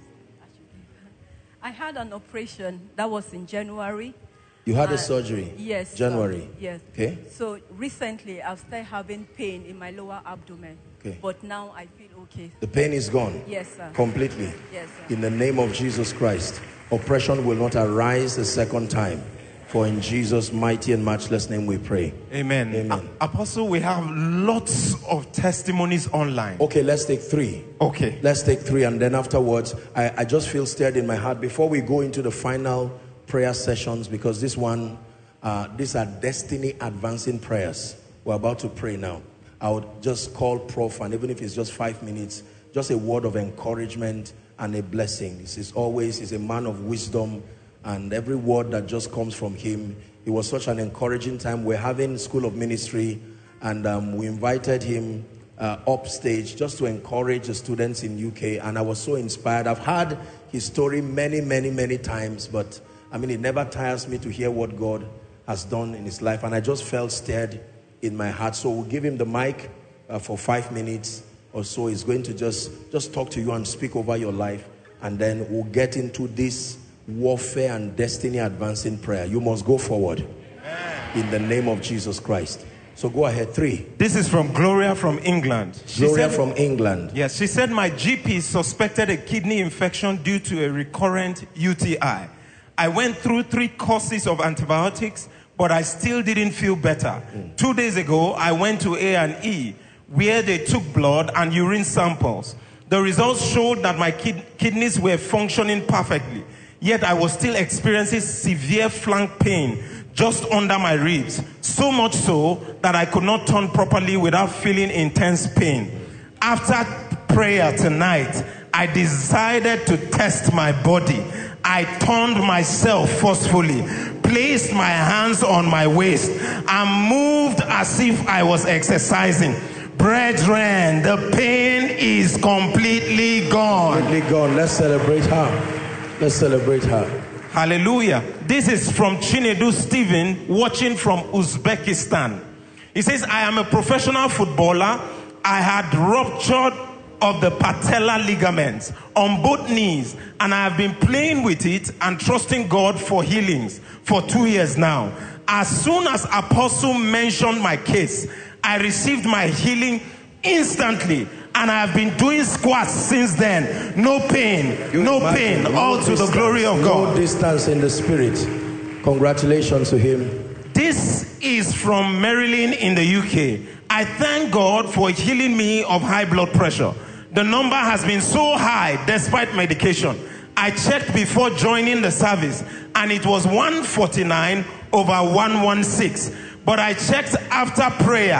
I had an operation that was in January. You had uh, a surgery? Yes. January? Uh, yes. Okay. So recently I've started having pain in my lower abdomen. Okay. But now I feel okay. The pain is gone? Yes, sir. Completely? Yes, sir. In the name of Jesus Christ. Oppression will not arise a second time. For in Jesus' mighty and matchless name we pray. Amen. Amen. A- Apostle, we have lots of testimonies online. Okay, let's take three. Okay. Let's take three, and then afterwards, I, I just feel stirred in my heart before we go into the final prayer sessions, because this one, uh, these are destiny advancing prayers. We're about to pray now. I would just call Prof, and even if it's just five minutes, just a word of encouragement and a blessing. This is always, he's a man of wisdom, and every word that just comes from him, it was such an encouraging time. We're having School of Ministry, and um, we invited him uh, upstage just to encourage the students in U K, and I was so inspired. I've heard his story many, many, many times, but I mean, it never tires me to hear what God has done in his life, and I just felt stirred in my heart. So we'll give him the mic uh, for five minutes or so. He's going to just, just talk to you and speak over your life, and then we'll get into this warfare and destiny advancing prayer. You must go forward. Amen. In the name of Jesus Christ. So go ahead. Three. This is from Gloria from England. She Gloria said, from England. Yes, she said, my G P suspected a kidney infection due to a recurrent U T I. I went through three courses of antibiotics, but I still didn't feel better. Mm. Two days ago, I went to A and E, where they took blood and urine samples. The results showed that my kid kidneys were functioning perfectly, yet I was still experiencing severe flank pain just under my ribs, so much so that I could not turn properly without feeling intense pain. After prayer tonight, I decided to test my body. I turned myself forcefully, placed my hands on my waist, and moved as if I was exercising. Brethren, the pain is completely gone. Completely gone. Let's celebrate her. Let's celebrate her. Hallelujah. This is from Chinedu Stephen, watching from Uzbekistan. He says, I am a professional footballer. I had ruptured of the patella ligaments on both knees, and I have been playing with it and trusting God for healings for two years now. As soon as Apostle mentioned my case, I received my healing instantly, and I have been doing squats since then. No pain, no pain, all to the glory of God. No distance in the spirit. Congratulations to him. This is from Maryland in the U K. I thank God for healing me of high blood pressure. The number has been so high despite medication. I checked before joining the service, and it was one forty-nine over one sixteen. But I checked after prayer,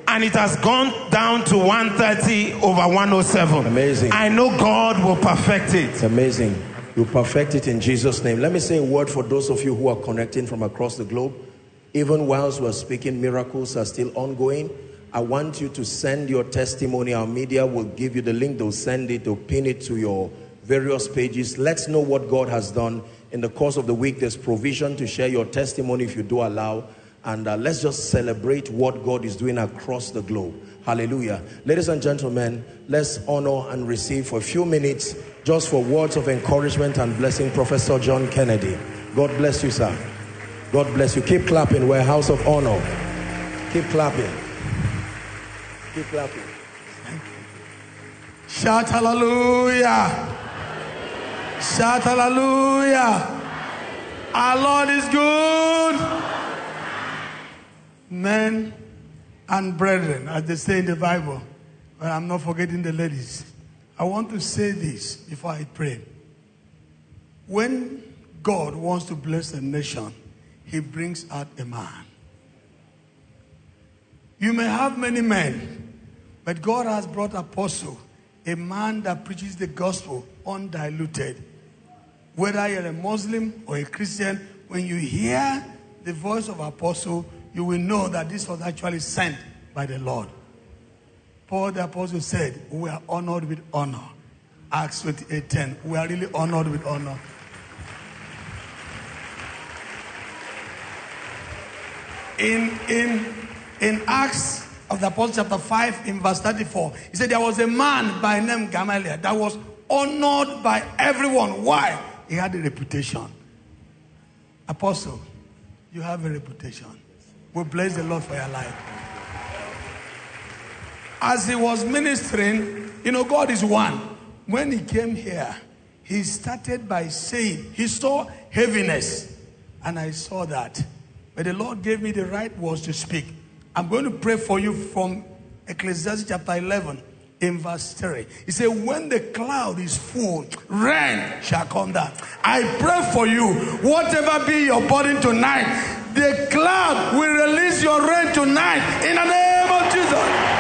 and it has gone down to one thirty over one oh seven. Amazing. I know God will perfect it. It's amazing. You perfect it in Jesus' name. Let me say a word for those of you who are connecting from across the globe. Even whilst we're speaking, miracles are still ongoing. I want you to send your testimony. Our media will give you the link. They'll send it, they'll pin it to your various pages. Let's know what God has done. In the course of the week, there's provision to share your testimony if you do allow. And uh, let's just celebrate what God is doing across the globe. Hallelujah. Ladies and gentlemen, let's honor and receive for a few minutes, just for words of encouragement and blessing, Professor John Kennedy. God bless you, sir. God bless you. Keep clapping. We're a house of honor. Keep clapping. Keep clapping. Shout hallelujah. Shout hallelujah. Our Lord is good. Men and brethren, as they say in the Bible, but I'm not forgetting the ladies. I want to say this before I pray. When God wants to bless a nation, he brings out a man. You may have many men, but God has brought Apostle, a man that preaches the gospel undiluted. Whether you're a Muslim or a Christian, when you hear the voice of Apostle, you will know that this was actually sent by the Lord. Paul the Apostle said, we are honored with honor. Acts twenty-eight ten. We are really honored with honor. In, in, in Acts of the Apostles chapter five in verse thirty-four, he said there was a man by name Gamaliel that was honored by everyone. Why? He had a reputation. Apostle, you have a reputation. We bless the Lord for your life. As he was ministering, you know, God is one. When he came here, he started by saying, he saw heaviness. And I saw that. But the Lord gave me the right words to speak. I'm going to pray for you from Ecclesiastes chapter eleven in verse three. He said, when the cloud is full, rain shall come down. I pray for you, whatever be your burden tonight, the cloud will release your rain tonight in the name of Jesus.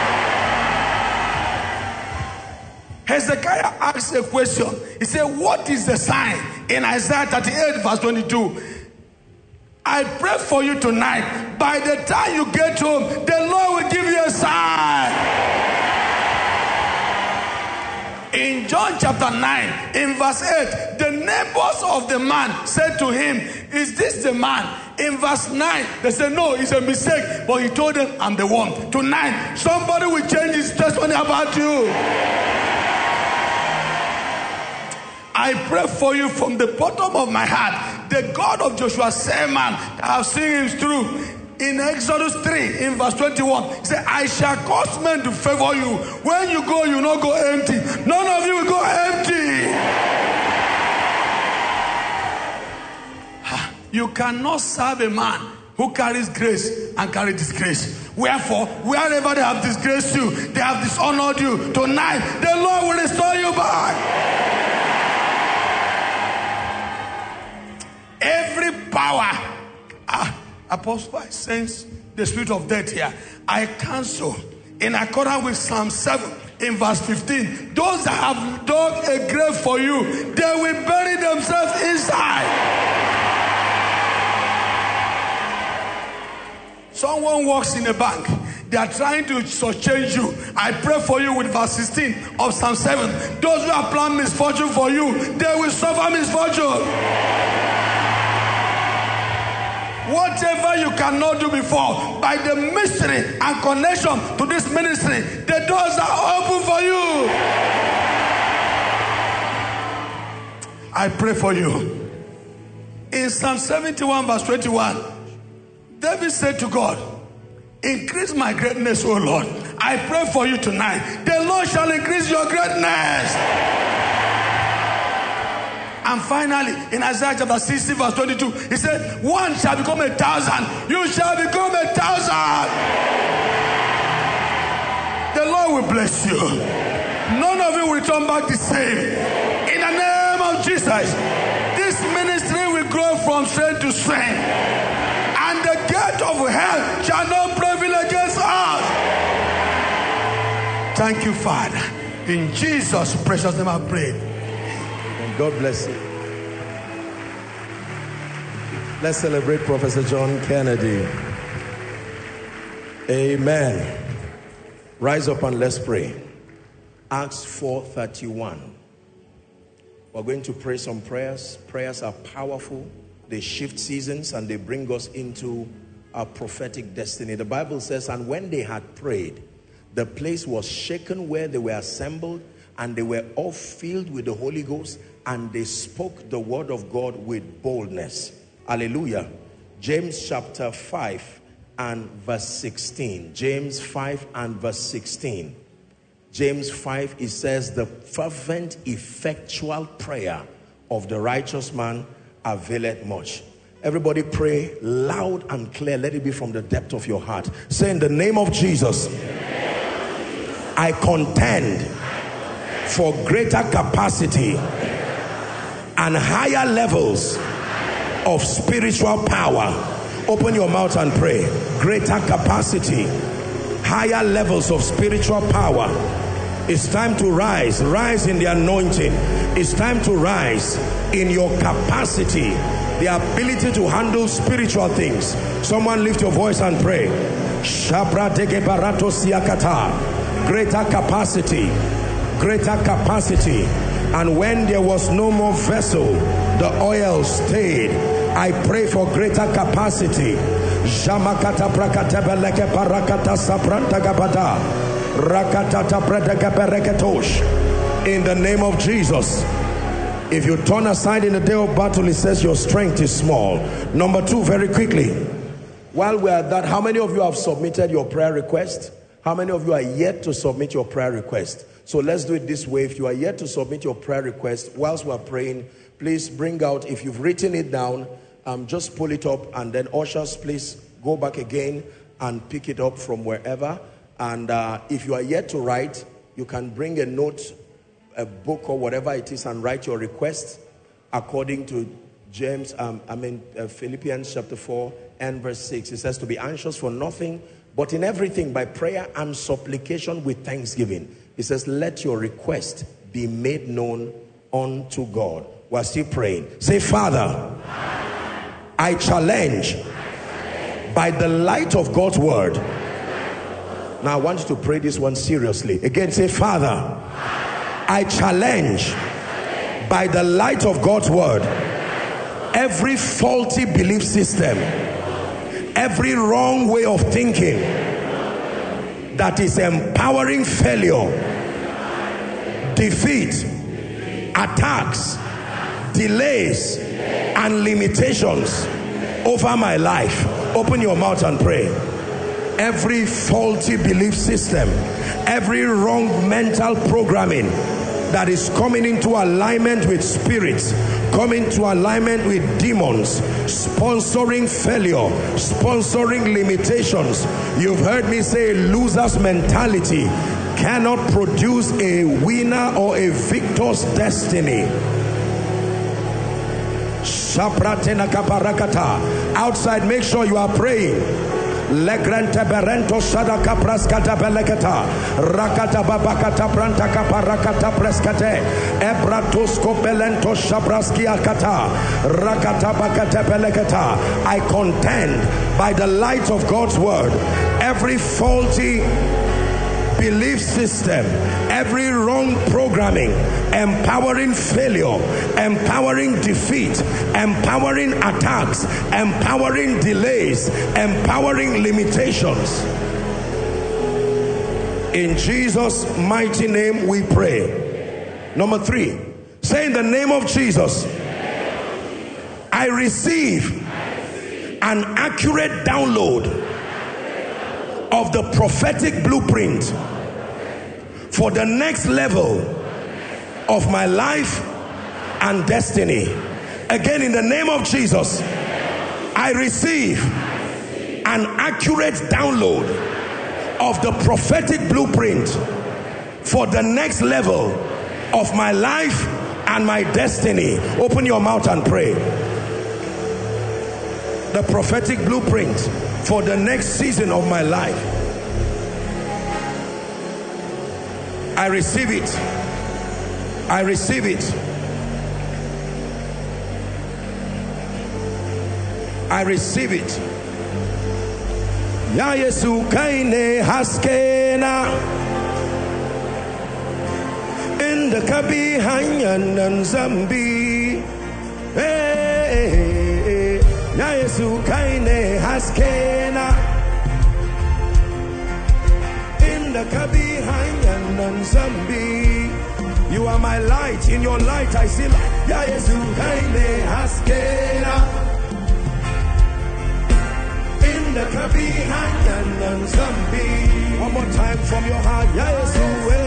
Hezekiah asked a question. He said, what is the sign? In Isaiah thirty-eight verse twenty-two. I pray for you tonight. By the time you get home, the Lord will give you a sign. In John chapter nine, in verse eight, the neighbors of the man said to him, is this the man? In verse nine, they said, no, it's a mistake. But he told them, I'm the one. Tonight, somebody will change his testimony about you. I pray for you from the bottom of my heart. The God of Joshua Selman, that I've seen him through. In Exodus three, in verse twenty-one, he said, I shall cause men to favor you. When you go, you will not go empty. None of you will go empty. You cannot serve a man who carries grace and carry disgrace. Wherefore, wherever they have disgraced you, they have dishonored you, tonight, the Lord will restore you back. Every power, ah, Apostle, I sense the spirit of death here. I cancel in accordance with Psalm seven in verse fifteen. Those that have dug a grave for you, they will bury themselves inside. Someone works in a bank. They are trying to change you. I pray for you with verse sixteen of Psalm seven. Those who have planned misfortune for you, they will suffer misfortune. Whatever you cannot do before, by the mystery and connection to this ministry, the doors are open for you. I pray for you. In Psalm seventy-one verse twenty-one, David said to God, increase my greatness, O Lord. I pray for you tonight. The Lord shall increase your greatness. And finally, in Isaiah chapter sixty verse twenty-two, he said, one shall become a thousand. You shall become a thousand. The Lord will bless you. None of you will turn back the same. In the name of Jesus, this ministry will grow from strength to strength. And the gate of hell shall not prevail against us. Thank you, Father. In Jesus' precious name I pray. And God bless you. Let's celebrate Professor John Kennedy. Amen. Rise up and let's pray. Acts four thirty-one. We're going to pray some prayers. Prayers are powerful. They shift seasons and they bring us into our prophetic destiny. The Bible says, and when they had prayed, the place was shaken where they were assembled, and they were all filled with the Holy Ghost, and they spoke the word of God with boldness. Hallelujah. James chapter five and verse sixteen. James five and verse sixteen. James five, it says, the fervent effectual prayer of the righteous man availeth much. Everybody pray loud and clear. Let it be from the depth of your heart. Say, in the name of Jesus, I contend for greater capacity and higher levels of spiritual power. Open your mouth and pray. Greater capacity, higher levels of spiritual power. It's time to rise. Rise in the anointing. It's time to rise in your capacity, the ability to handle spiritual things. Someone lift your voice and pray. Greater capacity, greater capacity. And when there was no more vessel, the oil stayed. I pray for greater capacity. Jamakata prakatebeleke parakata sapranta gabada. Rakatata predekapereketosh. In the name of Jesus. If you turn aside in the day of battle, it says your strength is small. Number two, very quickly. While we're at that, how many of you have submitted your prayer request? How many of you are yet to submit your prayer request? So let's do it this way. If you are yet to submit your prayer request, whilst we're praying, please bring out, if you've written it down, um, just pull it up, and then ushers, please go back again and pick it up from wherever. And uh, if you are yet to write, you can bring a note, a book or whatever it is, and write your request according to James, um, I mean uh, Philippians chapter four and verse six. It says to be anxious for nothing, but in everything by prayer and supplication with thanksgiving. It says, let your request be made known unto God. We're still praying. Say, Father, I challenge by the light of God's word. Now I want you to pray this one seriously. Again, say, Father, I challenge by the light of God's word every faulty belief system, every wrong way of thinking that is empowering failure, defeat, attacks, delays, and limitations over my life. Open your mouth and pray. Every faulty belief system, every wrong mental programming that is coming into alignment with spirits, coming to alignment with demons, sponsoring failure, sponsoring limitations. You've heard me say loser's mentality cannot produce a winner or a victor's destiny. Outside, make sure you are praying. Legrante berento sadaka praskata beleketa rakata babakata branta kaparakata preskate ebratosko belento shabraski akata rakata bakata beleketa. I contend by the light of God's word every faulty belief system, every wrong programming, empowering failure, empowering defeat, empowering attacks, empowering delays, empowering limitations. In Jesus' mighty name we pray. Number three, say, in the name of Jesus, I receive an accurate download of the prophetic blueprint for the next level of my life and destiny. Again, in the name of Jesus, I receive an accurate download of the prophetic blueprint for the next level of my life and my destiny. Open your mouth and pray. The prophetic blueprint for the next season of my life. I receive it. I receive it. I receive it. Ya Yesu kaine haskena in the kabi hanyan and zambi. Hey, Ya Yesu kaine haskena in the kabi hanyan and zambi. You are my light. In your light I see light. Ya Yesu kaine haskena. The Kabi Hanyan and Zambi. One more time from your heart. Yayesu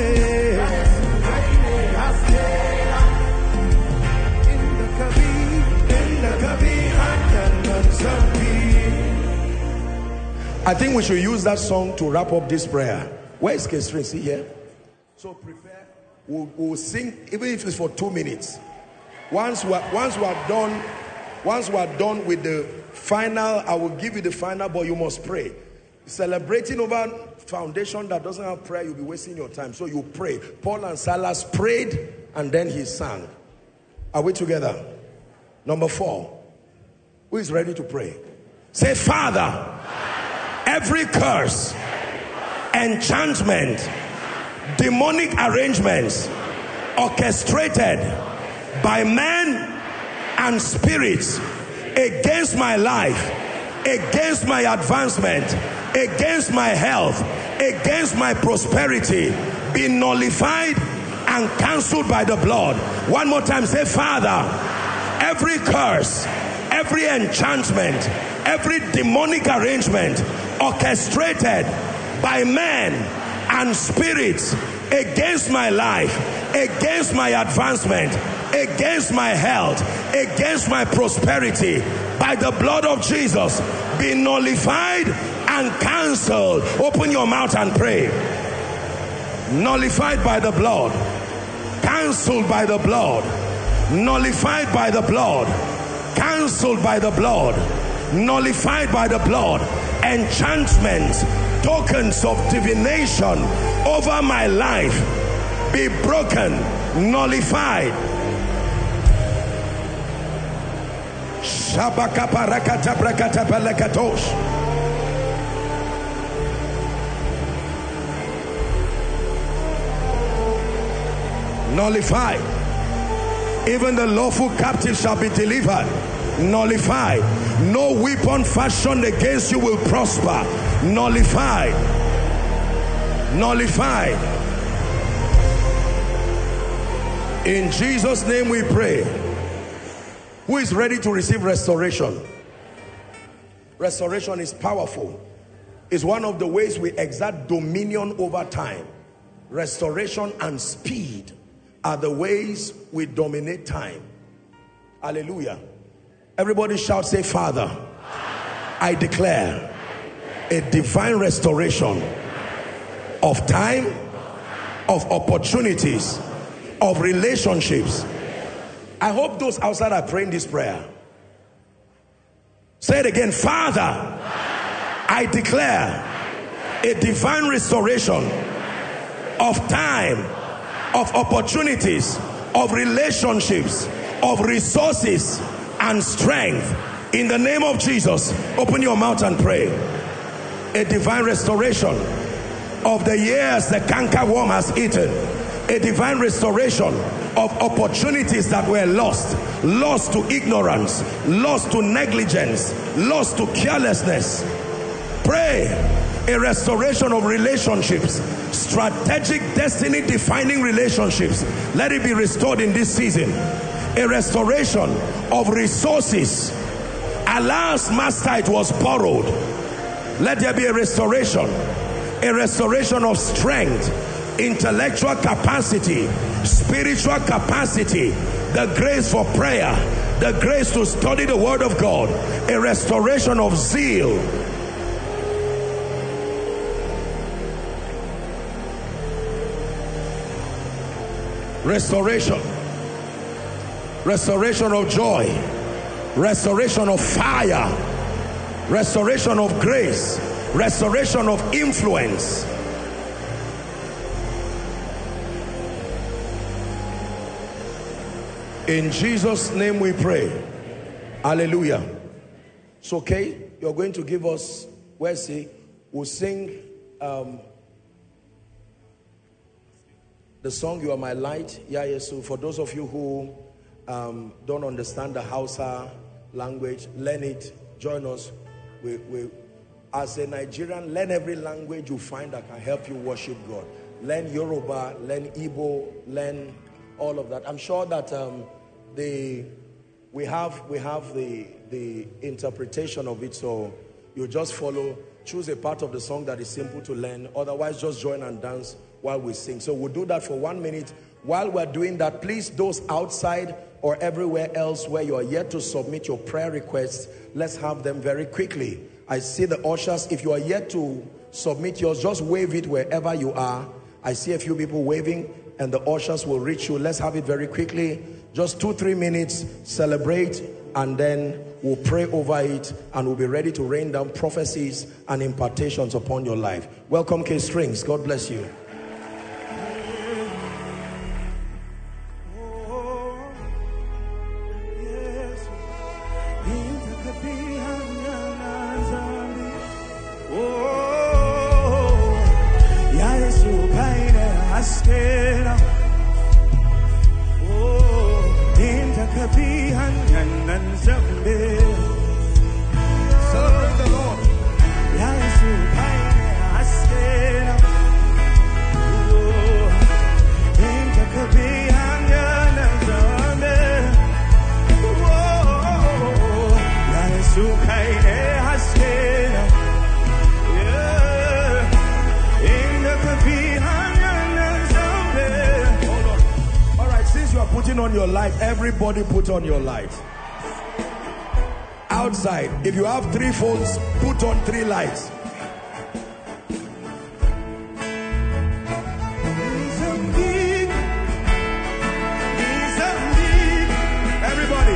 in the Kabi, in the Kabi Hanyan and Zambi. I think we should use that song to wrap up this prayer. Where is Kesrin? See here. So prepare. We'll, we'll sing even if it's for two minutes. Once we're once we're done, once we're done with the final, I will give you the final, but you must pray. Celebrating over foundation that doesn't have prayer, you'll be wasting your time. So you pray. Paul and Silas prayed and then he sang. Are we together? Number four. Who is ready to pray? Say, Father, every curse, enchantment, demonic arrangements orchestrated by men and spirits against my life, against my advancement, against my health, against my prosperity, be nullified and cancelled by the blood. One more time, say, Father, every curse, every enchantment, every demonic arrangement orchestrated by men and spirits against my life, against my advancement, against my health, against my prosperity, by the blood of Jesus, be nullified and cancelled. Open your mouth and pray. Nullified by the blood, cancelled by the blood, nullified by the blood, cancelled by the blood, nullified by the blood. Enchantments, tokens of divination over my life, be broken, nullified. Nullified. Even the lawful captive shall be delivered. Nullified. No weapon fashioned against you will prosper. Nullified. Nullified. In Jesus' name we pray. Who is ready to receive restoration? Restoration is powerful. It's one of the ways we exert dominion over time. Restoration and speed are the ways we dominate time. Hallelujah. Everybody shout, say, Father, I declare a divine restoration of time, of opportunities, of relationships. I hope those outside are praying this prayer. Say it again. Father, I declare a divine restoration of time, of opportunities, of relationships, of resources and strength. In the name of Jesus, open your mouth and pray. A divine restoration of the years the cankerworm has eaten. A divine restoration of opportunities that were lost. Lost to ignorance, lost to negligence, lost to carelessness. Pray. A restoration of relationships, strategic, destiny defining relationships. Let it be restored in this season. A restoration of resources. Alas, master, it was borrowed. Let there be a restoration. A restoration of strength, intellectual capacity, spiritual capacity, the grace for prayer, the grace to study the word of God. A restoration of zeal. Restoration. Restoration of joy. Restoration of fire. Restoration of grace. Restoration of influence. In Jesus' name we pray. Hallelujah. So, okay, you're going to give us, where's he? We'll sing um, the song, You Are My Light. Yeah, yes. So for those of you who um, don't understand the Hausa language, learn it, join us. We, we, as a Nigerian, learn every language you find that can help you worship God. Learn Yoruba, learn Igbo, learn all of that. I'm sure that um, the we have we have the the interpretation of it, so you just follow. Choose a part of the song that is simple to learn. Otherwise, just join and dance while we sing. So we'll do that for one minute. While we're doing that, please, those outside or everywhere else where you are yet to submit your prayer requests, let's have them very quickly. I see the ushers. If you are yet to submit yours, just wave it wherever you are. I see a few people waving, and the ushers will reach you. Let's have it very quickly. Just two, three minutes, celebrate, and then we'll pray over it, and we'll be ready to rain down prophecies and impartations upon your life. Welcome, K Strings. God bless you. Celebrate the Lord. Putting on your light, everybody put on your light. Outside, if you have three phones, put on three lights. Everybody.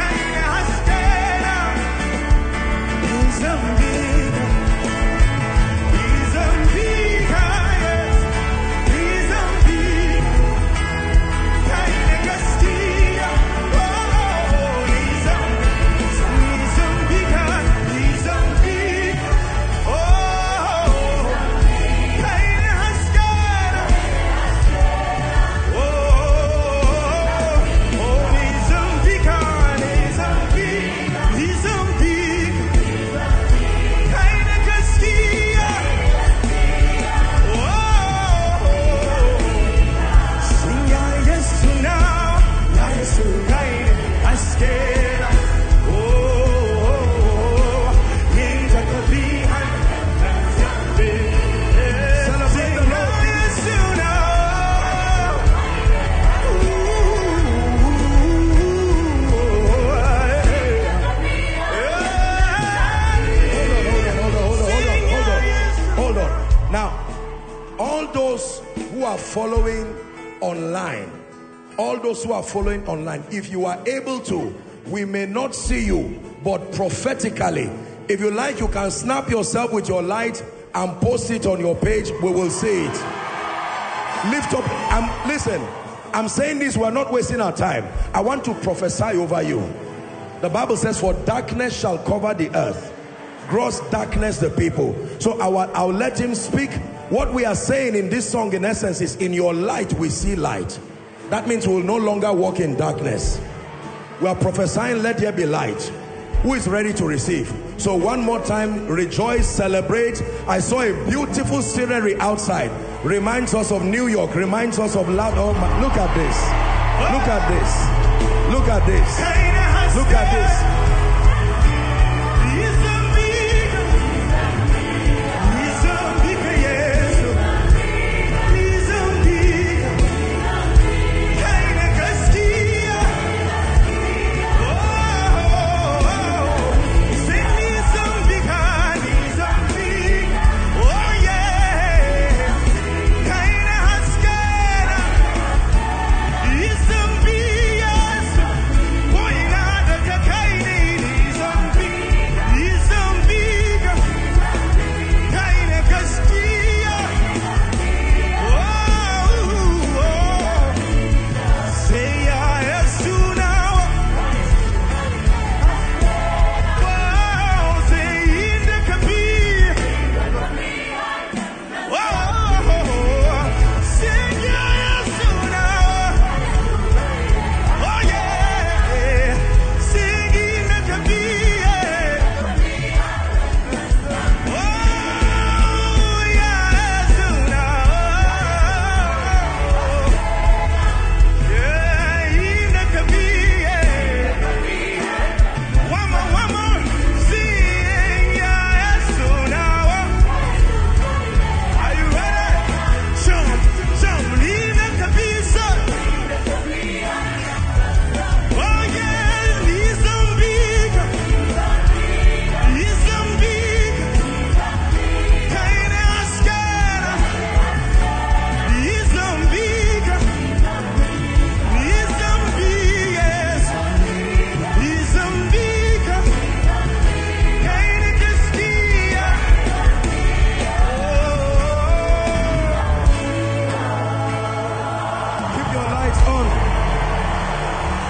Following online, all those who are following online, if you are able to, we may not see you, but prophetically, if you like, you can snap yourself with your light and post it on your page. We will see it. Lift up. Um, listen, I'm saying this, we're not wasting our time. I want to prophesy over you. The Bible says, for darkness shall cover the earth, gross darkness the people. So I will, I'll let him speak. What we are saying in this song, in essence, is in your light we see light. That means we will no longer walk in darkness. We are prophesying, let there be light. Who is ready to receive? So one more time, rejoice, celebrate. I saw a beautiful scenery outside. Reminds us of New York, reminds us of loud. Oh my, look at this. Look at this. Look at this. Look at this.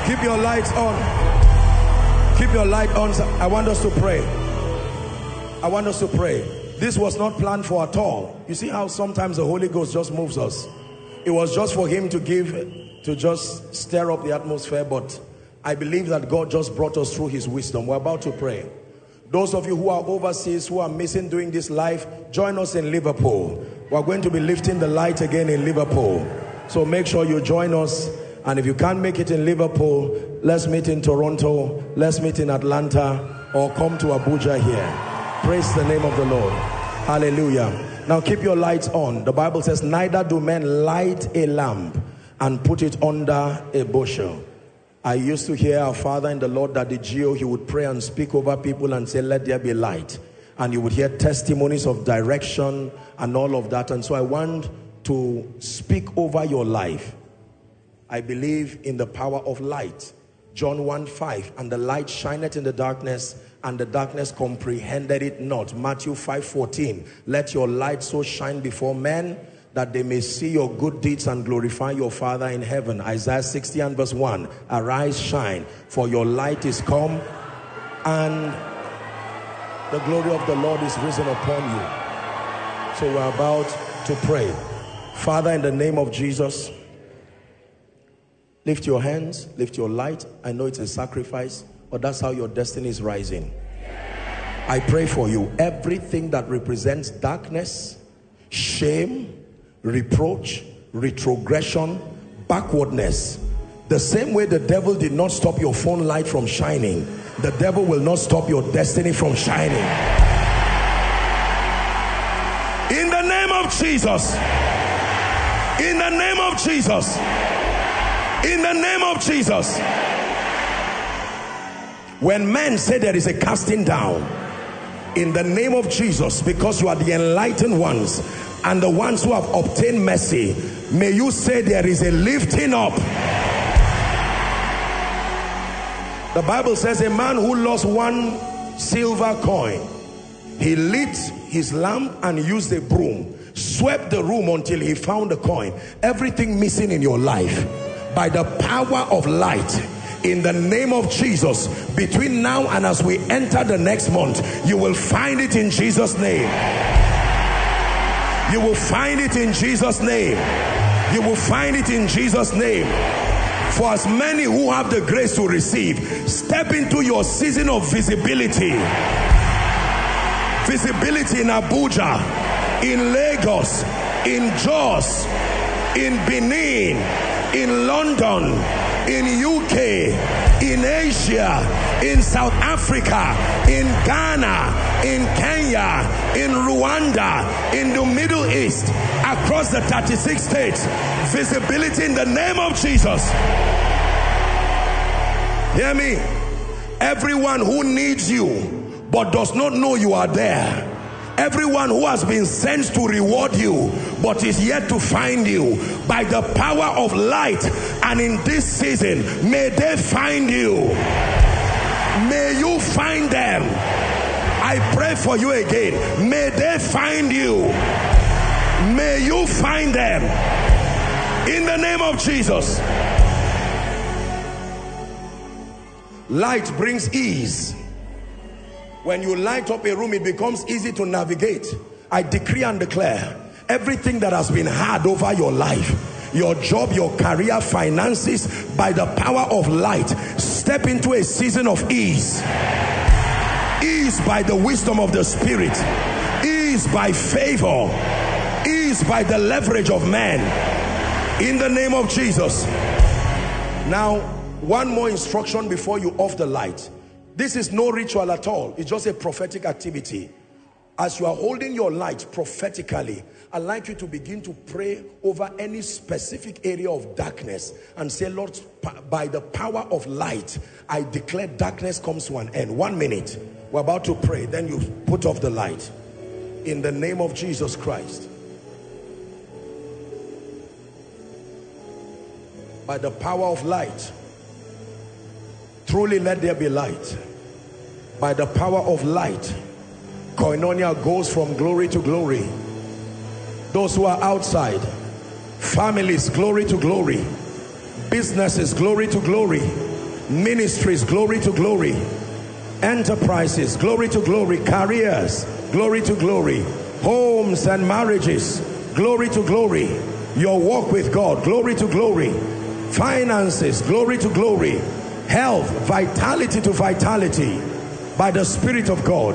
Keep your lights on. Keep your light on. I want us to pray. I want us to pray. This was not planned for at all. You see how sometimes the Holy Ghost just moves us. It was just for him to give, to just stir up the atmosphere, but I believe that God just brought us through his wisdom. We're about to pray. Those of you who are overseas, who are missing doing this live, join us in Liverpool. We're going to be lifting the light again in Liverpool. So make sure you join us. And if you can't make it in Liverpool, let's meet in Toronto, let's meet in Atlanta, or come to Abuja here. Praise the name of the Lord. Hallelujah. Now keep your lights on. The Bible says, neither do men light a lamp and put it under a bushel. I used to hear our father in the Lord, that the Geo, he would pray and speak over people and say, let there be light. And you would hear testimonies of direction and all of that. And so I want to speak over your life. I believe in the power of light. John one five, and the light shineth in the darkness, and the darkness comprehended it not. Matthew five fourteen, let your light so shine before men that they may see your good deeds and glorify your Father in heaven. Isaiah sixty and verse one, arise, shine, for your light is come, and the glory of the Lord is risen upon you. So we're about to pray. Father, in the name of Jesus, lift your hands, lift your light. I know it's a sacrifice, but that's how your destiny is rising. I pray for you. Everything that represents darkness, shame, reproach, retrogression, backwardness, the same way the devil did not stop your phone light from shining, the devil will not stop your destiny from shining. In the name of Jesus. In the name of Jesus. In the name of Jesus. When men say there is a casting down, in the name of Jesus, because you are the enlightened ones and the ones who have obtained mercy, may you say there is a lifting up. The Bible says a man who lost one silver coin, he lit his lamp and used a broom, swept the room until he found the coin. Everything missing in your life, by the power of light, in the name of Jesus, between now and as we enter the next month, you will find it in Jesus' name. You will find it in Jesus' name. You will find it in Jesus' name. For as many who have the grace to receive, step into your season of visibility. Visibility in Abuja, in Lagos, in Jos, in Benin, in London, in U K, in Asia, in South Africa, in Ghana, in Kenya, in Rwanda, in the Middle East, across the thirty-six states. Visibility in the name of Jesus. Hear me. Everyone who needs you but does not know you are there, everyone who has been sent to reward you but is yet to find you, by the power of light, and in this season, may they find you. May you find them. I pray for you again. May they find you. May you find them. In the name of Jesus. Light brings ease. When you light up a room, it becomes easy to navigate. I decree and declare, everything that has been hard over your life, your job, your career, finances, by the power of light, step into a season of ease. Ease by the wisdom of the Spirit. Ease by favor. Ease by the leverage of man. In the name of Jesus. Now, one more instruction before you off the light. This is no ritual at all. It's just a prophetic activity. As you are holding your light prophetically, I'd like you to begin to pray over any specific area of darkness and say, Lord, by the power of light, I declare darkness comes to an end. One minute. We're about to pray. Then you put off the light. In the name of Jesus Christ. By the power of light, truly let there be light. By the power of light, Koinonia goes from glory to glory. Those who are outside, families, glory to glory. Businesses, glory to glory. Ministries, glory to glory. Enterprises, glory to glory. Careers, glory to glory. Homes and marriages, glory to glory. Your walk with God, glory to glory. Finances, glory to glory. Health, vitality to vitality by the Spirit of God.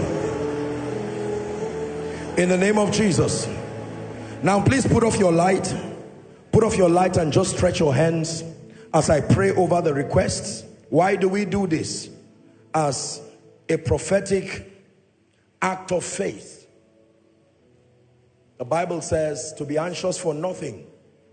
In the name of Jesus. Now please put off your light. Put off your light and just stretch your hands as I pray over the requests. Why do we do this? As a prophetic act of faith. The Bible says to be anxious for nothing.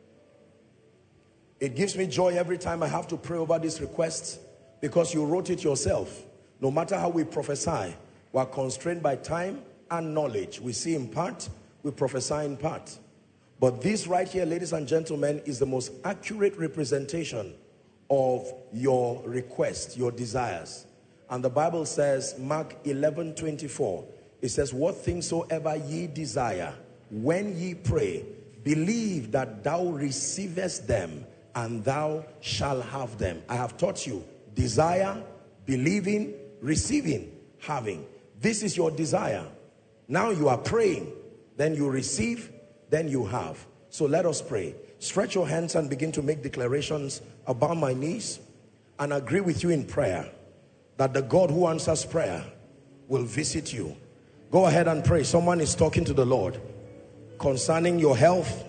It gives me joy every time I have to pray over these requests, because you wrote it yourself. No matter how we prophesy, we are constrained by time and knowledge. We see in part, we prophesy in part. But this right here, ladies and gentlemen, is the most accurate representation of your request, your desires. And the Bible says, Mark eleven twenty-four, it says, what things soever ye desire, when ye pray, believe that thou receivest them, and thou shalt have them. I have taught you, desire, believing, receiving, having. This is your desire. Now you are praying, then you receive, then you have. So let us pray. Stretch your hands and begin to make declarations. About my knees and agree with you in prayer that the God who answers prayer will visit you. Go ahead and pray. Someone is talking to the Lord concerning your health.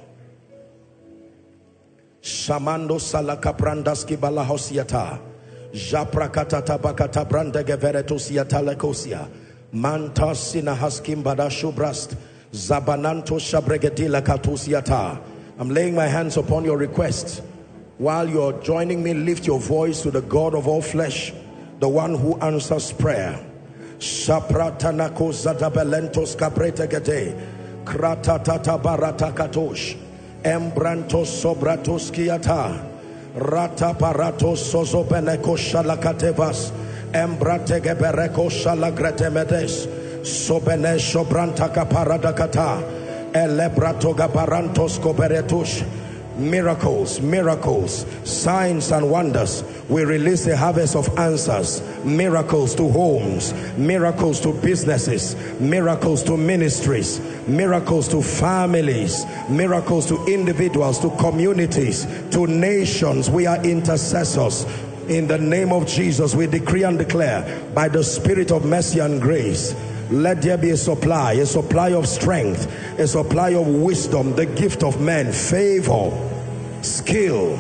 Shamando salaka brandaski balahosiata. Japrakata tabakata brandege veretosiata lekosia. Manta sinahaskim badashubrast. Zabananto shabregedila katusiata. I'm laying my hands upon your requests. While you're joining me, lift your voice to the God of all flesh, the one who answers prayer. Shapratanako zadabelentos kapretegede. Kratatata baratakatosh. Embrantos sobratos kiata. Rata paratos sozobeneko shalakatevas. Embrategebereko shalagretemedes. Sobene sobrantaka paradakata. Elebratoga barantos koberetush. Miracles, miracles, signs and wonders. We release a harvest of answers. Miracles to homes, miracles to businesses, miracles to ministries, miracles to families, miracles to individuals, to communities, to nations. We are intercessors. In the name of Jesus, we decree and declare by the Spirit of mercy and grace, let there be a supply, a supply of strength, a supply of wisdom, the gift of men, favor, skill.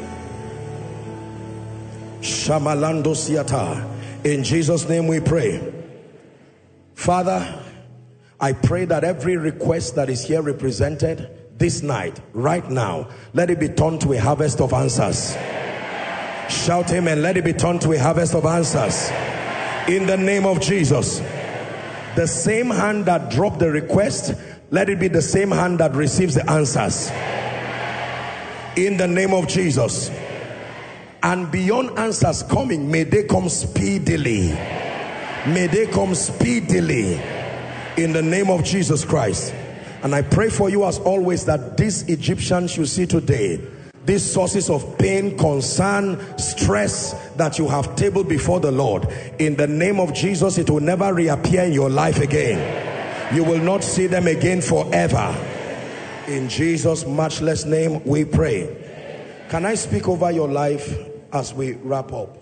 Shamalando siata. In Jesus' name we pray. Father, I pray that every request that is here represented this night, right now, let it be turned to a harvest of answers. Shout amen. Let it be turned to a harvest of answers. In the name of Jesus. The same hand that dropped the request, let it be the same hand that receives the answers. In the name of Jesus. And beyond answers coming, may they come speedily. May they come speedily. In the name of Jesus Christ. And I pray for you as always that these Egyptians you see today, these sources of pain, concern, stress that you have tabled before the Lord, in the name of Jesus, it will never reappear in your life again. You will not see them again forever. In Jesus' matchless name we pray. Can I speak over your life as we wrap up?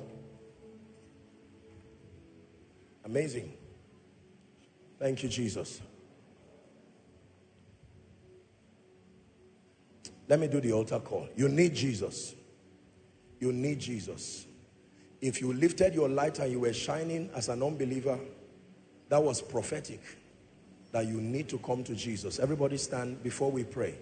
Amazing. Thank you, Jesus. Let me do the altar call. You need Jesus. You need Jesus. If you lifted your light and you were shining as an unbeliever, that was prophetic. That you need to come to Jesus. Everybody stand before we pray.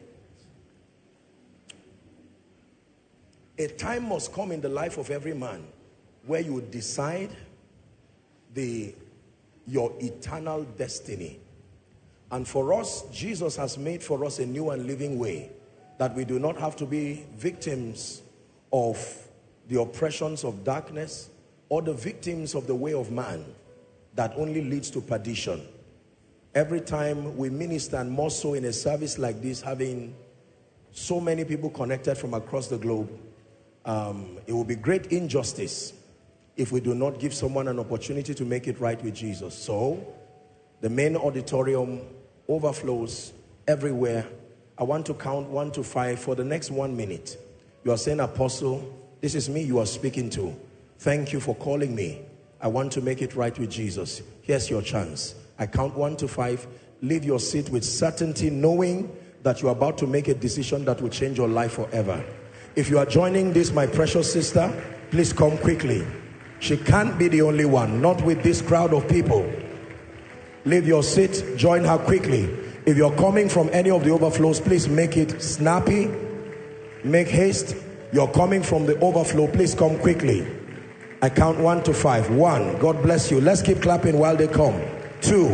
A time must come in the life of every man where you decide the, your eternal destiny. And for us, Jesus has made for us a new and living way, that we do not have to be victims of the oppressions of darkness or the victims of the way of man that only leads to perdition. Every time we minister, and more so in a service like this, having so many people connected from across the globe, um, it will be great injustice if we do not give someone an opportunity to make it right with Jesus. So, the main auditorium overflows everywhere. I want to count one to five for the next one minute. You are saying, Apostle, this is me you are speaking to. Thank you for calling me. I want to make it right with Jesus. Here's your chance. I count one to five. Leave your seat with certainty, knowing that you're about to make a decision that will change your life forever. If you are joining this, my precious sister, please come quickly. She can't be the only one, not with this crowd of people. Leave your seat, join her quickly. If you're coming from any of the overflows, please make it snappy, make haste. You're coming from the overflow, please come quickly. I count one to five. One, God bless you. Let's keep clapping while they come. Two,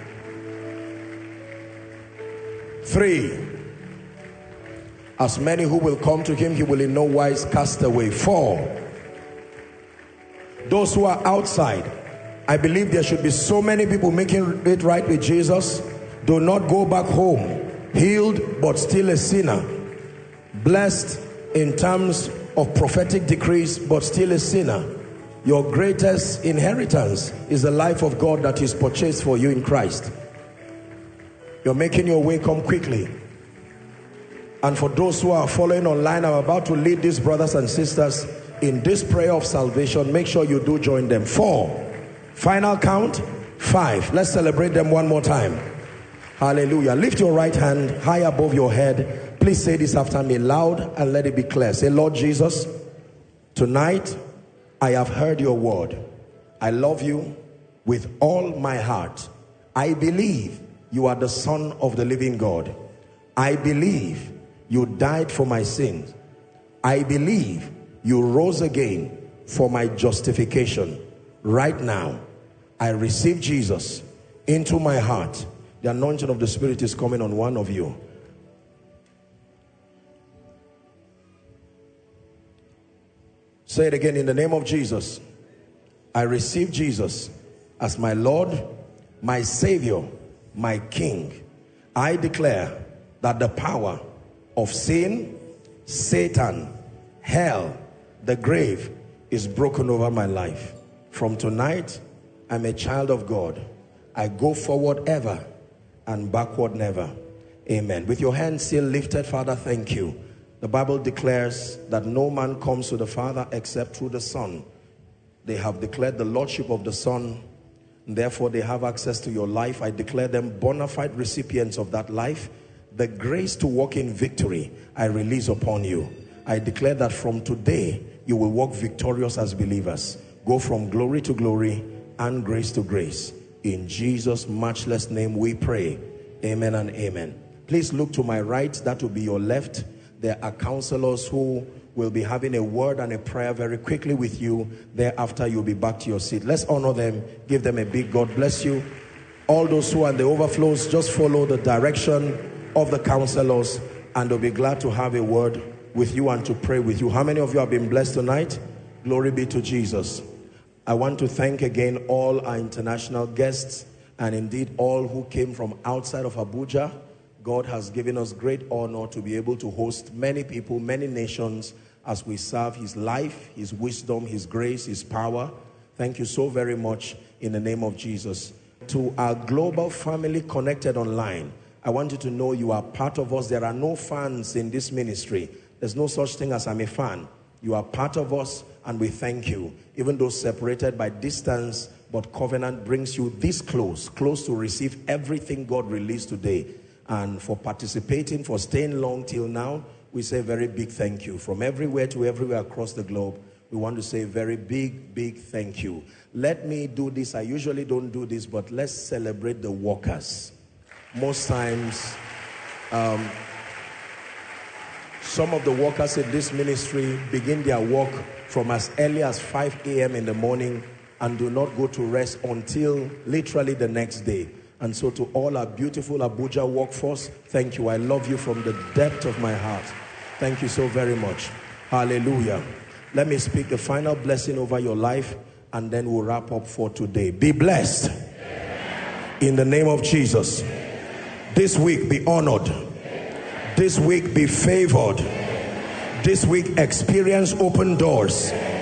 three. As many who will come to him, he will in no wise cast away. Four. Those who are outside, I believe there should be so many people making it right with Jesus. Do not go back home healed but still a sinner, blessed in terms of prophetic decrees but still a sinner. Your greatest inheritance is the life of God that is purchased for you in Christ. You're making your way, come quickly. And for those who are following online, I'm about to lead these brothers and sisters in this prayer of salvation. Make sure you do join them. Four. Final count. Five. Let's celebrate them one more time. Hallelujah. Lift your right hand high above your head. Please say this after me loud and let it be clear. Say, Lord Jesus, tonight I have heard your word. I love you with all my heart. I believe you are the Son of the living God. I believe you died for my sins. I believe you rose again for my justification. Right now, I receive Jesus into my heart. The anointing of the Spirit is coming on one of you. Say it again. In the name of Jesus, I receive Jesus as my Lord, my Savior, my King. I declare that the power of sin, Satan, hell, the grave is broken over my life. From tonight, I'm a child of God. I go forward ever and backward never. Amen. With your hands still lifted, Father, thank you. The Bible declares that no man comes to the Father except through the Son. They have declared the Lordship of the Son, and therefore they have access to your life. I declare them bona fide recipients of that life. The grace to walk in victory, I release upon you. I declare that from today, you will walk victorious as believers. Go from glory to glory and grace to grace. In Jesus' matchless name we pray. Amen and amen. Please look to my right. That will be your left. There are counselors who will be having a word and a prayer very quickly with you. Thereafter, you'll be back to your seat. Let's honor them. Give them a big God bless you. All those who are in the overflows, just follow the direction of the counselors, and they'll be glad to have a word with you and to pray with you. How many of you have been blessed tonight? Glory be to Jesus. I want to thank again all our international guests, and indeed all who came from outside of Abuja. God has given us great honor to be able to host many people, many nations, as we serve his life, his wisdom, his grace, his power. Thank you so very much in the name of Jesus. To our global family connected online, I want you to know you are part of us. There are no fans in this ministry. There's no such thing as I'm a fan. You are part of us, and we thank you. Even though separated by distance, but covenant brings you this close, close to receive everything God released today. And for participating, for staying long till now, we say a very big thank you. From everywhere to everywhere across the globe, we want to say a very big, big thank you. Let me do this. I usually don't do this, but let's celebrate the workers. Most times, um, some of the workers in this ministry begin their work from as early as five A M in the morning and do not go to rest until literally the next day. And so to all our beautiful Abuja workforce, thank you. I love you from the depth of my heart. Thank you so very much. Hallelujah. Let me speak the final blessing over your life, and then we'll wrap up for today. Be blessed. In the name of Jesus. This week be honored. This week be favored. This week experience open doors.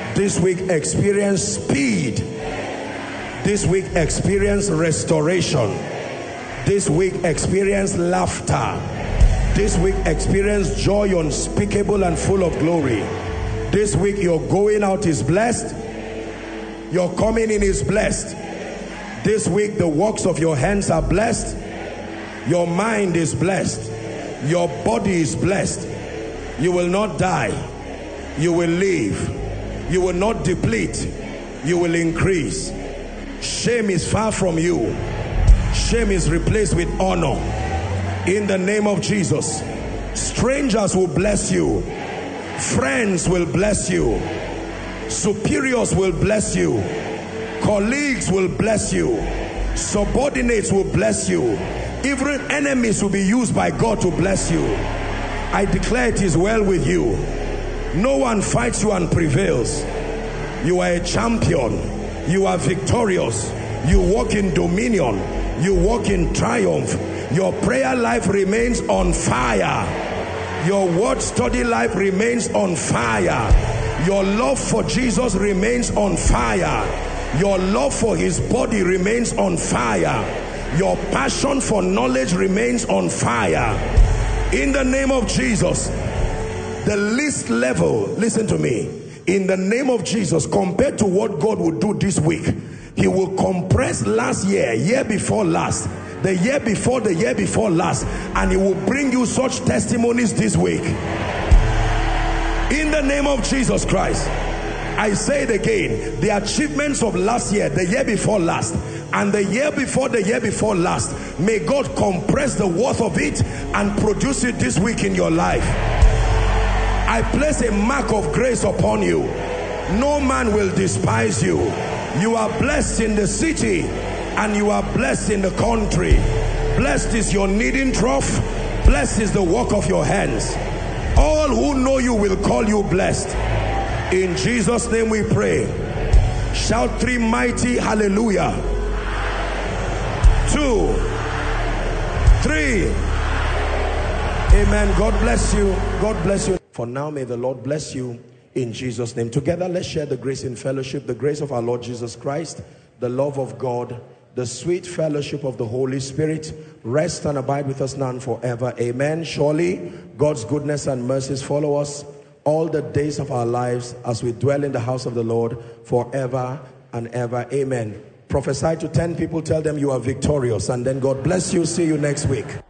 This week experience speed. This week experience restoration. This week experience laughter. This week experience joy unspeakable and full of glory. This week your going out is blessed. Your coming in is blessed. This week the works of your hands are blessed. Your mind is blessed. Your body is blessed. You will not die. You will live. You will not deplete. You will increase. Shame is far from you. Shame is replaced with honor. In the name of Jesus. Strangers will bless you. Friends will bless you. Superiors will bless you. Colleagues will bless you. Subordinates will bless you. Even enemies will be used by God to bless you. I declare it is well with you. No one fights you and prevails. You are a champion. You are victorious. You walk in dominion. You walk in triumph. Your prayer life remains on fire. Your word study life remains on fire. Your love for Jesus remains on fire. Your love for his body remains on fire. Your passion for knowledge remains on fire. In the name of Jesus, the least level, listen to me, in the name of Jesus, compared to what God would do this week, he will compress last year, year before last, the year before the year before last, and he will bring you such testimonies this week. In the name of Jesus Christ, I say it again, the achievements of last year, the year before last, and the year before the year before last, may God compress the worth of it and produce it this week in your life. I place a mark of grace upon you. No man will despise you. You are blessed in the city and you are blessed in the country. Blessed is your kneading trough. Blessed is the work of your hands. All who know you will call you blessed. In Jesus' name we pray. Shout three mighty hallelujah. Two, three. Amen. God bless you. God bless you. For now, may the Lord bless you in Jesus' name. Together, let's share the grace in fellowship. The grace of our Lord Jesus Christ, the love of God, the sweet fellowship of the Holy Spirit rest and abide with us now and forever. Amen. Surely God's goodness and mercies follow us all the days of our lives as we dwell in the house of the Lord forever and ever. Amen. Prophesy to ten people, tell them you are victorious, and then God bless you. See you next week.